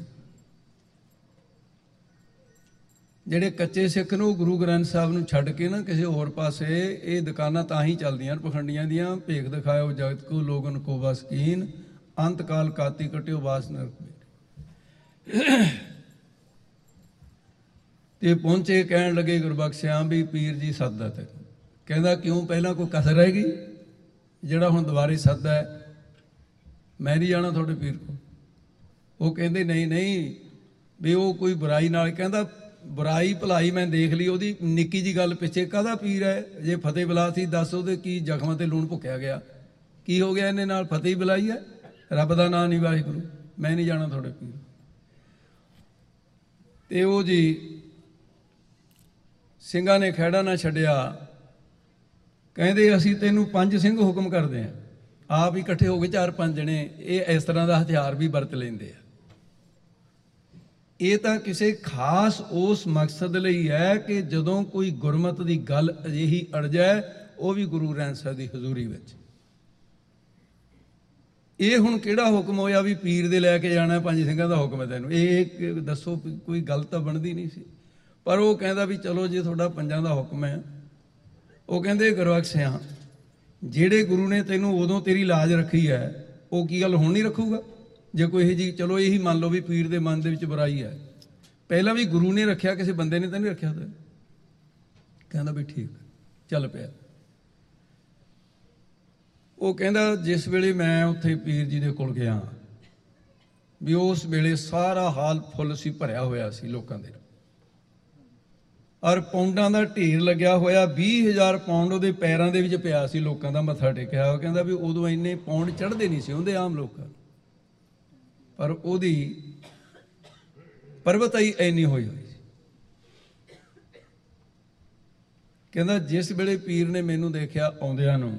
ਜਿਹੜੇ ਕੱਚੇ ਸਿੱਖ ਨੂੰ ਗੁਰੂ ਗ੍ਰੰਥ ਸਾਹਿਬ ਨੂੰ ਛੱਡ ਕੇ ਨਾ ਕਿਸੇ ਹੋਰ ਪਾਸੇ, ਇਹ ਦੁਕਾਨਾਂ ਤਾਂ ਹੀ ਚੱਲਦੀਆਂ ਪਖੰਡੀਆਂ ਦੀਆਂ, ਭੇਖ ਦਿਖਾਇਓ ਜਗਤ ਕੋ ਲੋਗਨ ਕੋ ਵਸਕੀਨ, ਅੰਤ ਕਾਲ ਕਾਤੀ ਕਟਿਓ ਵਾਸ ਨਰਕ ਮੇਂ। ਤੇ ਪਹੁੰਚੇ, ਕਹਿਣ ਲੱਗੇ ਗੁਰਬਖਸ਼ਿਆ ਵੀ ਪੀਰ ਜੀ ਸੱਦਦਾ ਤੇ। ਕਹਿੰਦਾ ਕਿਉਂ, ਪਹਿਲਾਂ ਕੋਈ ਕਸਰ ਰਹਿ ਗਈ ਜਿਹੜਾ ਹੁਣ ਦੁਬਾਰੇ ਸੱਦਦਾ ਹੈ? ਮੈਂ ਨਹੀਂ ਜਾਣਾ ਤੁਹਾਡੇ ਪੀਰ ਕੋਲ। ਉਹ ਕਹਿੰਦੇ ਨਹੀਂ ਨਹੀਂ ਵੀ ਉਹ ਕੋਈ ਬੁਰਾਈ ਨਾਲ, ਕਹਿੰਦਾ ਬੁਰਾਈ ਭਲਾਈ ਮੈਂ ਦੇਖ ਲਈ, ਉਹਦੀ ਨਿੱਕੀ ਜੀ ਗੱਲ ਪਿੱਛੇ ਕਾਹਦਾ ਪੀਰ ਹੈ? ਜੇ ਫਤਿਹ ਬੁਲਾ ਸੀ ਦੱਸ ਉਹਦੇ ਕੀ ਜ਼ਖਮਾਂ ਤੇ ਲੂਣ ਭੁੱਕਿਆ ਗਿਆ, ਕੀ ਹੋ ਗਿਆ ਇਹਨੇ ਨਾਲ? ਫਤਿਹ ਬੁਲਾਈ ਹੈ, ਰੱਬ ਦਾ ਨਾਂ ਨਹੀਂ, ਵਾਹਿਗੁਰੂ। ਮੈਂ ਨਹੀਂ ਜਾਣਾ ਤੁਹਾਡੇ ਪੀਰ। ਤੇ ਉਹ ਜੀ ਸਿੰਘਾਂ ਨੇ ਖਹਿੜਾ ਨਾ ਛੱਡਿਆ, ਕਹਿੰਦੇ ਅਸੀਂ ਤੈਨੂੰ 5 ਸਿੰਘ ਹੁਕਮ ਕਰਦੇ ਹਾਂ। ਆਪ ਹੀ ਇਕੱਠੇ ਹੋ ਗਏ 4-5 ਜਣੇ, ਇਹ ਇਸ ਤਰ੍ਹਾਂ ਦਾ ਹਥਿਆਰ ਵੀ ਵਰਤ ਲੈਂਦੇ ਆ। ਇਹ ਤਾਂ ਕਿਸੇ ਖਾਸ ਉਸ ਮਕਸਦ ਲਈ ਹੈ ਕਿ ਜਦੋਂ ਕੋਈ ਗੁਰਮਤ ਦੀ ਗੱਲ ਅਜਿਹੀ ਅੜ ਜਾਏ, ਉਹ ਵੀ ਗੁਰੂ ਗ੍ਰੰਥ ਸਾਹਿਬ ਦੀ ਹਜ਼ੂਰੀ ਵਿੱਚ। ਇਹ ਹੁਣ ਕਿਹੜਾ ਹੁਕਮ ਹੋਇਆ ਵੀ ਪੀਰ ਦੇ ਲੈ ਕੇ ਜਾਣਾ? 5 ਸਿੰਘਾਂ ਦਾ ਹੁਕਮ ਹੈ ਤੈਨੂੰ, ਇਹ ਦੱਸੋ। ਕੋਈ ਗੱਲ ਤਾਂ ਬਣਦੀ ਨਹੀਂ ਸੀ। ਪਰ ਉਹ ਕਹਿੰਦਾ ਵੀ ਚਲੋ ਜੇ ਤੁਹਾਡਾ 5 ਦਾ ਹੁਕਮ ਹੈ। ਉਹ ਕਹਿੰਦੇ ਗੁਰਬਖਸ਼ਿਆ, ਜਿਹੜੇ ਗੁਰੂ ਨੇ ਤੈਨੂੰ ਉਦੋਂ ਤੇਰੀ ਲਾਜ ਰੱਖੀ ਹੈ, ਉਹ ਕੀ ਗੱਲ ਹੁਣ ਨਹੀਂ ਰੱਖੂਗਾ? ਜੇ ਕੋਈ ਇਹੋ ਜਿਹੀ, ਚਲੋ ਇਹੀ ਮੰਨ ਲਓ ਵੀ ਪੀਰ ਦੇ ਮਨ ਦੇ ਵਿੱਚ ਬੁਰਾਈ ਹੈ, ਪਹਿਲਾਂ ਵੀ ਗੁਰੂ ਨੇ ਰੱਖਿਆ, ਕਿਸੇ ਬੰਦੇ ਨੇ ਤਾਂ ਨਹੀਂ ਰੱਖਿਆ। ਤਾਂ ਕਹਿੰਦਾ ਵੀ ਠੀਕ, ਚੱਲ ਪਿਆ। ਉਹ ਕਹਿੰਦਾ ਜਿਸ ਵੇਲੇ ਮੈਂ ਉੱਥੇ ਪੀਰ ਜੀ ਦੇ ਕੋਲ ਗਿਆ ਵੀ ਉਸ ਵੇਲੇ ਸਾਰਾ ਹਾਲ ਫੁੱਲ ਸੀ, ਭਰਿਆ ਹੋਇਆ ਸੀ ਲੋਕਾਂ ਦੇ, ਔਰ ਪੌਂਡਾਂ ਦਾ ਢੇਰ ਲੱਗਿਆ ਹੋਇਆ। 20,000 ਪੌਂਡ ਉਹਦੇ ਪੈਰਾਂ ਦੇ ਵਿੱਚ ਪਿਆ ਸੀ, ਲੋਕਾਂ ਦਾ ਮੱਥਾ ਟੇਕਿਆ। ਉਹ ਕਹਿੰਦਾ ਵੀ ਉਦੋਂ ਇੰਨੇ ਪੌਂਡ ਚੜ੍ਹਦੇ ਨਹੀਂ ਸੀ ਹੁੰਦੇ ਆਮ ਲੋਕਾਂ, ਪਰ ਉਹਦੀ ਪਰਬਤਾਈ ਇੰਨੀ ਹੋਈ ਹੋਈ ਸੀ। ਕਹਿੰਦਾ ਜਿਸ ਵੇਲੇ ਪੀਰ ਨੇ ਮੈਨੂੰ ਦੇਖਿਆ ਆਉਂਦਿਆਂ ਨੂੰ,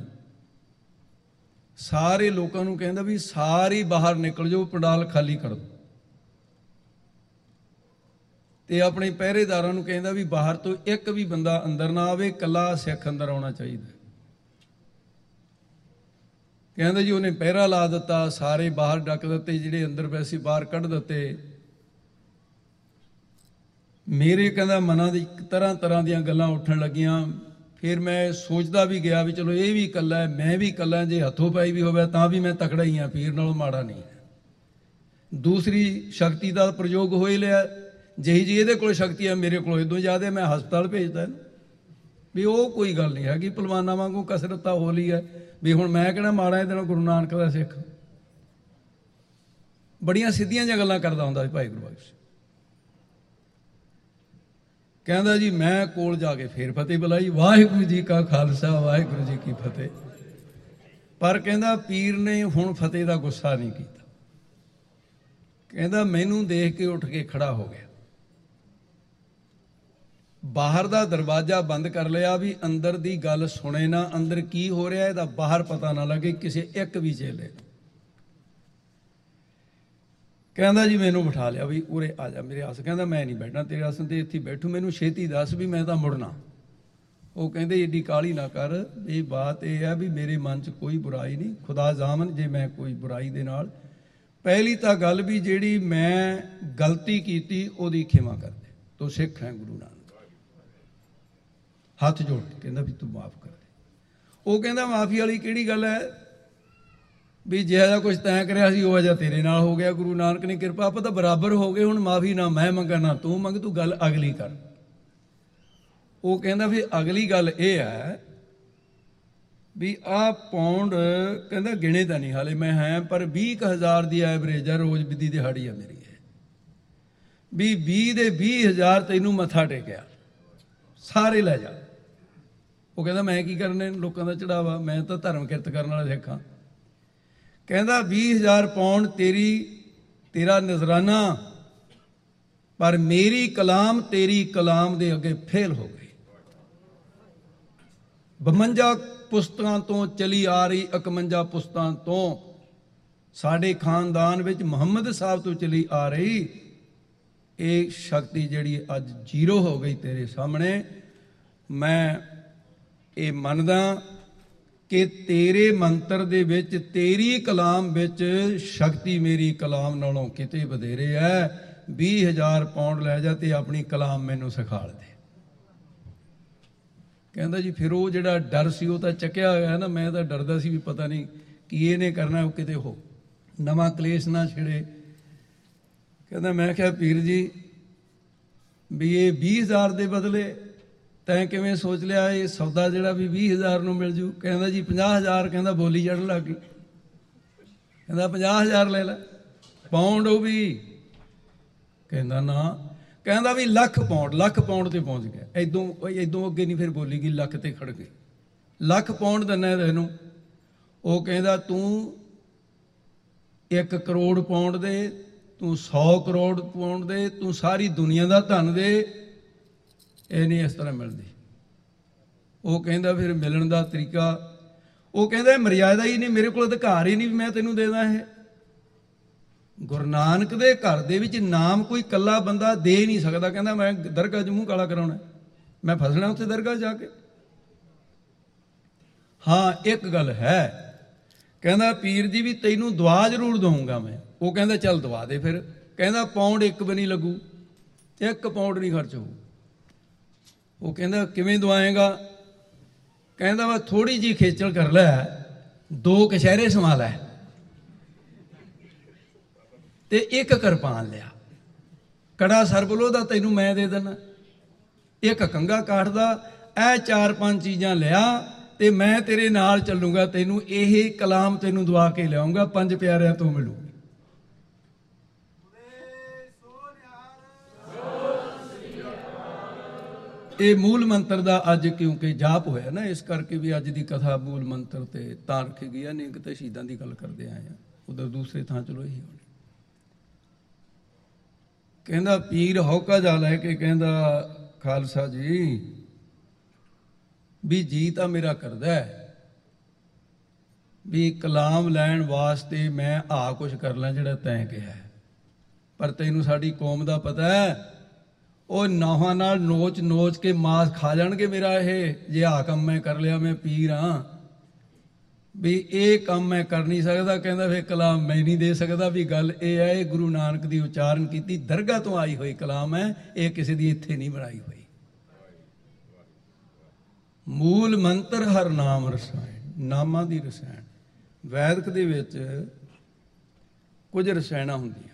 ਸਾਰੇ ਲੋਕਾਂ ਨੂੰ ਕਹਿੰਦਾ ਵੀ ਸਾਰੇ ਬਾਹਰ ਨਿਕਲ ਜਾਓ, ਪੰਡਾਲ ਖਾਲੀ ਕਰ ਦਿਓ। ਤੇ ਆਪਣੇ ਪਹਿਰੇਦਾਰਾਂ ਨੂੰ ਕਹਿੰਦਾ ਵੀ ਬਾਹਰ ਤੋਂ ਇੱਕ ਵੀ ਬੰਦਾ ਅੰਦਰ ਨਾ ਆਵੇ, ਇਕੱਲਾ ਸਿੱਖ ਅੰਦਰ ਆਉਣਾ ਚਾਹੀਦਾ। ਕਹਿੰਦਾ ਜੀ ਉਹਨੇ ਪਹਿਰਾ ਲਾ ਦਿੱਤਾ, ਸਾਰੇ ਬਾਹਰ ਡੱਕ ਦਿੱਤੇ, ਜਿਹੜੇ ਅੰਦਰ ਪਏ ਸੀ ਬਾਹਰ ਕੱਢ ਦਿੱਤੇ। ਮੇਰੇ ਕਹਿੰਦਾ ਮਨਾਂ ਦੀ ਤਰ੍ਹਾਂ ਦੀਆਂ ਗੱਲਾਂ ਉੱਠਣ ਲੱਗੀਆਂ। ਫਿਰ ਮੈਂ ਸੋਚਦਾ ਵੀ ਗਿਆ ਵੀ ਚਲੋ ਇਹ ਵੀ ਇਕੱਲਾ ਹੈ, ਮੈਂ ਵੀ ਇਕੱਲਾ, ਜੇ ਹੱਥੋਂ ਪਾਈ ਵੀ ਹੋਵੇ ਤਾਂ ਵੀ ਮੈਂ ਤਕੜਾ ਹੀ ਹਾਂ, ਪੀਰ ਨਾਲੋਂ ਮਾੜਾ ਨਹੀਂ ਹੈ। ਦੂਸਰੀ ਸ਼ਕਤੀ ਦਾ ਪ੍ਰਯੋਗ ਹੋ ਹੀ ਲਿਆ, ਜਿਹੀ ਜੀ ਇਹਦੇ ਕੋਲ ਸ਼ਕਤੀ ਹੈ ਮੇਰੇ ਕੋਲ ਇਦੋਂ ਜ਼ਿਆਦਾ, ਮੈਂ ਹਸਪਤਾਲ ਭੇਜਦਾ ਇਹਨੂੰ। ਵੀ ਉਹ ਕੋਈ ਗੱਲ ਨਹੀਂ ਹੈਗੀ, ਪਹਿਲਵਾਨਾਂ ਵਾਂਗੂ ਕਸਰਤ ਤਾਂ ਹੋ ਲਈ ਹੈ ਵੀ ਹੁਣ ਮੈਂ ਕਿਹੜਾ ਮਾੜਾ ਇਹਦੇ ਨਾਲ, ਗੁਰੂ ਨਾਨਕ ਦਾ ਸਿੱਖ। ਬੜੀਆਂ ਸਿੱਧੀਆਂ ਜਿਹੀਆਂ ਗੱਲਾਂ ਕਰਦਾ ਹੁੰਦਾ ਸੀ ਭਾਈ ਗੁਰਬਖਸ਼। ਕਹਿੰਦਾ ਜੀ ਮੈਂ ਕੋਲ ਜਾ ਕੇ ਫੇਰ ਫਤਿਹ ਬੁਲਾਈ, ਵਾਹਿਗੁਰੂ ਜੀ ਕਾ ਖਾਲਸਾ ਵਾਹਿਗੁਰੂ ਜੀ ਕੀ ਫਤਿਹ। ਪਰ ਕਹਿੰਦਾ ਪੀਰ ਨੇ ਹੁਣ ਫਤਿਹ ਦਾ ਗੁੱਸਾ ਨਹੀਂ ਕੀਤਾ। ਕਹਿੰਦਾ ਮੈਨੂੰ ਦੇਖ ਕੇ ਉੱਠ ਕੇ ਖੜਾ ਹੋ ਗਿਆ, ਬਾਹਰ ਦਾ ਦਰਵਾਜ਼ਾ ਬੰਦ ਕਰ ਲਿਆ ਵੀ ਅੰਦਰ ਦੀ ਗੱਲ ਸੁਣੇ ਨਾ, ਅੰਦਰ ਕੀ ਹੋ ਰਿਹਾ ਇਹਦਾ ਬਾਹਰ ਪਤਾ ਨਾ ਲੱਗੇ ਕਿਸੇ ਇੱਕ ਵੀ ਚੇਲੇ ਨੂੰ। ਕਹਿੰਦਾ ਜੀ ਮੈਨੂੰ ਬਿਠਾ ਲਿਆ ਵੀ ਉਰੇ ਆ ਜਾ ਮੇਰੇ ਆਸਨ। ਕਹਿੰਦਾ ਮੈਂ ਨਹੀਂ ਬੈਠਣਾ ਤੇਰੇ ਆਸਨ ਤੇ, ਇੱਥੇ ਬੈਠੂ, ਮੈਨੂੰ ਛੇਤੀ ਦੱਸ ਵੀ ਮੈਂ ਤਾਂ ਮੁੜਨਾ। ਉਹ ਕਹਿੰਦੇ ਏਡੀ ਕਾਹਲੀ ਨਾ ਕਰ, ਇਹ ਬਾਤ ਇਹ ਹੈ ਵੀ ਮੇਰੇ ਮਨ 'ਚ ਕੋਈ ਬੁਰਾਈ ਨਹੀਂ, ਖੁਦਾ ਜ਼ਾਮਨ ਜੇ ਮੈਂ ਕੋਈ ਬੁਰਾਈ ਦੇ ਨਾਲ। ਪਹਿਲੀ ਤਾਂ ਗੱਲ ਵੀ ਜਿਹੜੀ ਮੈਂ ਗਲਤੀ ਕੀਤੀ ਉਹਦੀ ਖਿਮਾ ਕਰ ਦੇ, ਤੂੰ ਸਿੱਖ ਹੈ ਗੁਰੂ ਨਾਨਕ। ਹੱਥ ਜੋੜ ਕੇ ਕਹਿੰਦਾ ਵੀ ਤੂੰ ਮਾਫ਼ ਕਰ ਦੇ। ਉਹ ਕਹਿੰਦਾ ਮਾਫ਼ੀ ਵਾਲੀ ਕਿਹੜੀ ਗੱਲ ਹੈ ਵੀ ਜਿਹੜਾ ਜਿਹਾ ਕੁਛ ਤੈਂ ਕਰਿਆ ਸੀ ਉਹ ਜਿਹਾ ਤੇਰੇ ਨਾਲ ਹੋ ਗਿਆ, ਗੁਰੂ ਨਾਨਕ ਨੇ ਕਿਰਪਾ, ਆਪਾਂ ਤਾਂ ਬਰਾਬਰ ਹੋ ਗਏ, ਹੁਣ ਮਾਫ਼ੀ ਨਾ ਮੈਂ ਮੰਗਾ ਨਾ ਤੂੰ ਮੰਗ, ਤੂੰ ਗੱਲ ਅਗਲੀ ਕਰ। ਉਹ ਕਹਿੰਦਾ ਵੀ ਅਗਲੀ ਗੱਲ ਇਹ ਹੈ ਵੀ ਆਹ ਪੌਂਡ, ਕਹਿੰਦਾ ਗਿਣੇ ਤਾਂ ਨਹੀਂ ਹਾਲੇ ਮੈਂ ਹੈ, ਪਰ 20,000 ਦੀ ਐਵਰੇਜ ਹੈ, ਰੋਜ਼ ਦੀ ਦਿਹਾੜੀ ਹੈ ਮੇਰੀ ਇਹ, ਵੀ 20 ਦੇ 20,000 ਤੈਨੂੰ ਮੱਥਾ ਟੇਕਿਆ, ਸਾਰੇ ਲੈ ਜਾ। ਉਹ ਕਹਿੰਦਾ ਮੈਂ ਕੀ ਕਰਨੇ ਲੋਕਾਂ ਦਾ ਚੜਾਵਾ, ਮੈਂ ਤਾਂ ਧਰਮ ਕਿਰਤ ਕਰਨ ਵਾਲਾ ਸਿੱਖ ਹਾਂ। ਕਹਿੰਦਾ 20,000 ਪੌਂਡ ਤੇਰਾ ਨਜ਼ਰਾਨਾ, ਪਰ ਮੇਰੀ ਕਲਾਮ ਤੇਰੀ ਕਲਾਮ ਦੇ ਅੱਗੇ ਫੇਲ ਹੋ ਗਈ। 52 ਪੁਸਤਕਾਂ ਤੋਂ ਚਲੀ ਆ ਰਹੀ 51 ਪੁਸਤਕਾਂ ਤੋਂ ਸਾਡੇ ਖਾਨਦਾਨ ਵਿੱਚ ਮੁਹੰਮਦ ਸਾਹਿਬ ਤੋਂ ਚਲੀ ਆ ਰਹੀ ਇਹ ਸ਼ਕਤੀ ਜਿਹੜੀ ਅੱਜ ਜ਼ੀਰੋ ਹੋ ਗਈ ਤੇਰੇ ਸਾਹਮਣੇ। ਮੈਂ ਇਹ ਮੰਨਦਾ ਕਿ ਤੇਰੇ ਮੰਤਰ ਦੇ ਵਿੱਚ, ਤੇਰੀ ਕਲਾਮ ਵਿੱਚ ਸ਼ਕਤੀ ਮੇਰੀ ਕਲਾਮ ਨਾਲੋਂ ਕਿਤੇ ਵਧੇਰੇ ਹੈ। 20,000 ਪਾਉਂਡ ਲੈ ਜਾ ਤੇ ਆਪਣੀ ਕਲਾਮ ਮੈਨੂੰ ਸਿਖਾਲ ਦੇ। ਕਹਿੰਦਾ ਜੀ ਫਿਰ ਉਹ ਜਿਹੜਾ ਡਰ ਸੀ ਉਹ ਤਾਂ ਚੱਕਿਆ ਹੋਇਆ ਨਾ, ਮੈਂ ਤਾਂ ਡਰਦਾ ਸੀ ਵੀ ਪਤਾ ਨਹੀਂ ਕੀ ਇਹਨੇ ਕਰਨਾ, ਉਹ ਕਿਤੇ ਹੋ ਨਵਾਂ ਕਲੇਸ਼ ਨਾ ਛਿੜੇ। ਕਹਿੰਦਾ ਮੈਂ ਕਿਹਾ ਪੀਰ ਜੀ ਵੀ ਇਹ 20,000 ਦੇ ਬਦਲੇ ਤੈਂ ਕਿਵੇਂ ਸੋਚ ਲਿਆ ਇਹ ਸੌਦਾ ਜਿਹੜਾ ਵੀ 20,000 ਨੂੰ ਮਿਲ ਜੂ? ਕਹਿੰਦਾ ਜੀ 50,000। ਕਹਿੰਦਾ ਬੋਲੀ ਚੜ੍ਹਨ ਲੱਗ ਗਈ। ਕਹਿੰਦਾ 50,000 ਲੈ ਲੈ, ਪਾਉਂਡ ਉਹ ਵੀ। ਕਹਿੰਦਾ ਨਾ। ਕਹਿੰਦਾ ਵੀ ਲੱਖ ਪਾਉਂਡ ਤੇ ਪਹੁੰਚ ਗਿਆ। ਇਦੋਂ ਅੱਗੇ ਨਹੀਂ ਫਿਰ ਬੋਲੀ ਗਈ, ਲੱਖ ਤੇ ਖੜ ਗਈ। ਲੱਖ ਪਾਉਂਡ ਦਿੰਦਾ ਤੈਨੂੰ। ਉਹ ਕਹਿੰਦਾ ਤੂੰ 1 ਕਰੋੜ ਪਾਉਂਡ ਦੇ, ਤੂੰ 100 ਕਰੋੜ ਪਾਉਂਡ ਦੇ, ਤੂੰ ਸਾਰੀ ਦੁਨੀਆ ਦਾ ਧਨ ਦੇ, ਇਹ ਨਹੀਂ ਇਸ ਤਰ੍ਹਾਂ ਮਿਲਦੀ। ਉਹ ਕਹਿੰਦਾ ਫਿਰ ਮਿਲਣ ਦਾ ਤਰੀਕਾ, ਉਹ ਕਹਿੰਦਾ ਮਰਿਆਦਾ ਹੀ ਨਹੀਂ, ਮੇਰੇ ਕੋਲ ਅਧਿਕਾਰ ਹੀ ਨਹੀਂ ਵੀ ਮੈਂ ਤੈਨੂੰ ਦੇਦਾ ਇਹ। ਗੁਰੂ ਨਾਨਕ ਦੇ ਘਰ ਦੇ ਵਿੱਚ ਨਾਮ ਕੋਈ ਇਕੱਲਾ ਬੰਦਾ ਦੇ ਨਹੀਂ ਸਕਦਾ। ਕਹਿੰਦਾ ਮੈਂ ਦਰਗਾਹ 'ਚ ਮੂੰਹ ਕਾਲਾ ਕਰਾਉਣਾ, ਮੈਂ ਫਸਣਾ ਉੱਥੇ ਦਰਗਾਹ ਜਾ ਕੇ। ਹਾਂ ਇੱਕ ਗੱਲ ਹੈ, ਕਹਿੰਦਾ ਪੀਰ ਜੀ ਵੀ ਤੈਨੂੰ ਦੁਆ ਜ਼ਰੂਰ ਦਊਂਗਾ ਮੈਂ। ਉਹ ਕਹਿੰਦਾ ਚੱਲ ਦਵਾ ਦੇ ਫਿਰ। ਕਹਿੰਦਾ ਪਾਉਂਡ 1 ਵੀ ਨਹੀਂ ਲੱਗੂ, 1 ਪਾਉਂਡ ਨਹੀਂ ਖਰਚ ਹੋਊ। ਉਹ ਕਹਿੰਦਾ ਕਿਵੇਂ ਦਵਾਏਗਾ? ਕਹਿੰਦਾ ਵਾ ਥੋੜੀ ਜਿਹੀ ਖੇਚਲ ਕਰ ਲੈ, 2 ਕਛਹਿਰੇ ਸਮਾ ਲੈ ਤੇ 1 ਕਿਰਪਾਨ ਲਿਆ, ਕੜਾ ਸਰਬਲੋ ਦਾ ਤੈਨੂੰ ਮੈਂ ਦੇ ਦੇਣਾ, 1 ਕੰਘਾ ਕਾਠ ਦਾ, ਇਹ 4-5 ਚੀਜ਼ਾਂ ਲਿਆ ਤੇ ਮੈਂ ਤੇਰੇ ਨਾਲ ਚੱਲੂਗਾ, ਤੈਨੂੰ ਇਹ ਕਲਾਮ ਤੈਨੂੰ ਦਵਾ ਕੇ ਲਿਆਉਂਗਾ, 5 ਪਿਆਰਿਆਂ ਤੋਂ ਮਿਲੂ। ਇਹ ਮੂਲ ਮੰਤਰ ਦਾ ਅੱਜ ਕਿਉਂਕਿ ਜਾਪ ਹੋਇਆ ਨਾ, ਇਸ ਕਰਕੇ ਵੀ ਅੱਜ ਦੀ ਕਥਾ ਮੂਲ ਮੰਤਰ ਤੇ ਤਾਂ ਰੱਖੀ ਗਈ ਹੈ। ਨਹੀਂ ਕਿਤੇ ਸ਼ਹੀਦਾਂ ਦੀ ਗੱਲ ਕਰਦੇ ਆਏ ਆ, ਉਧਰ ਦੂਸਰੇ ਥਾਂ ਚਲੋ ਇਹੀ ਹੋਣੀ। ਕਹਿੰਦਾ ਪੀਰ ਹੌਕਾ ਜਾ ਲੈ ਕੇ ਕਹਿੰਦਾ ਖਾਲਸਾ ਜੀ ਵੀ ਜੀ ਤਾਂ ਮੇਰਾ ਕਰਦਾ ਹੈ ਵੀ ਕਲਾਮ ਲੈਣ ਵਾਸਤੇ ਮੈਂ ਆ ਕੁਛ ਕਰ ਲਾਂ ਜਿਹੜਾ ਤੈਂ ਕਿਹਾ, ਪਰ ਤੈਨੂੰ ਸਾਡੀ ਕੌਮ ਦਾ ਪਤਾ ਹੈ, ਉਹ ਨਾਹਾਂ ਨਾਲ ਨੋਚ ਕੇ ਮਾਸ ਖਾ ਜਾਣਗੇ ਮੇਰਾ। ਇਹ ਜੇ ਆਹ ਕੰਮ ਮੈਂ ਕਰ ਲਿਆ, ਮੈਂ ਪੀਰ ਹਾਂ ਵੀ ਇਹ ਕੰਮ ਮੈਂ ਕਰ ਨਹੀਂ ਸਕਦਾ। ਕਹਿੰਦਾ ਫਿਰ ਕਲਾਮ ਮੈਂ ਨਹੀਂ ਦੇ ਸਕਦਾ। ਵੀ ਗੱਲ ਇਹ ਹੈ, ਇਹ ਗੁਰੂ ਨਾਨਕ ਦੀ ਉਚਾਰਨ ਕੀਤੀ ਦਰਗਾਹ ਤੋਂ ਆਈ ਹੋਈ ਕਲਾਮ ਹੈ, ਇਹ ਕਿਸੇ ਦੀ ਇੱਥੇ ਨਹੀਂ ਬਣਾਈ ਹੋਈ। ਮੂਲ ਮੰਤਰ ਹਰ ਨਾਮ ਰਸਾਇਣ, ਨਾਮਾਂ ਦੀ ਰਸਾਇਣ। ਵੈਦਿਕ ਦੇ ਵਿੱਚ ਕੁਝ ਰਸਾਇਣਾਂ ਹੁੰਦੀਆਂ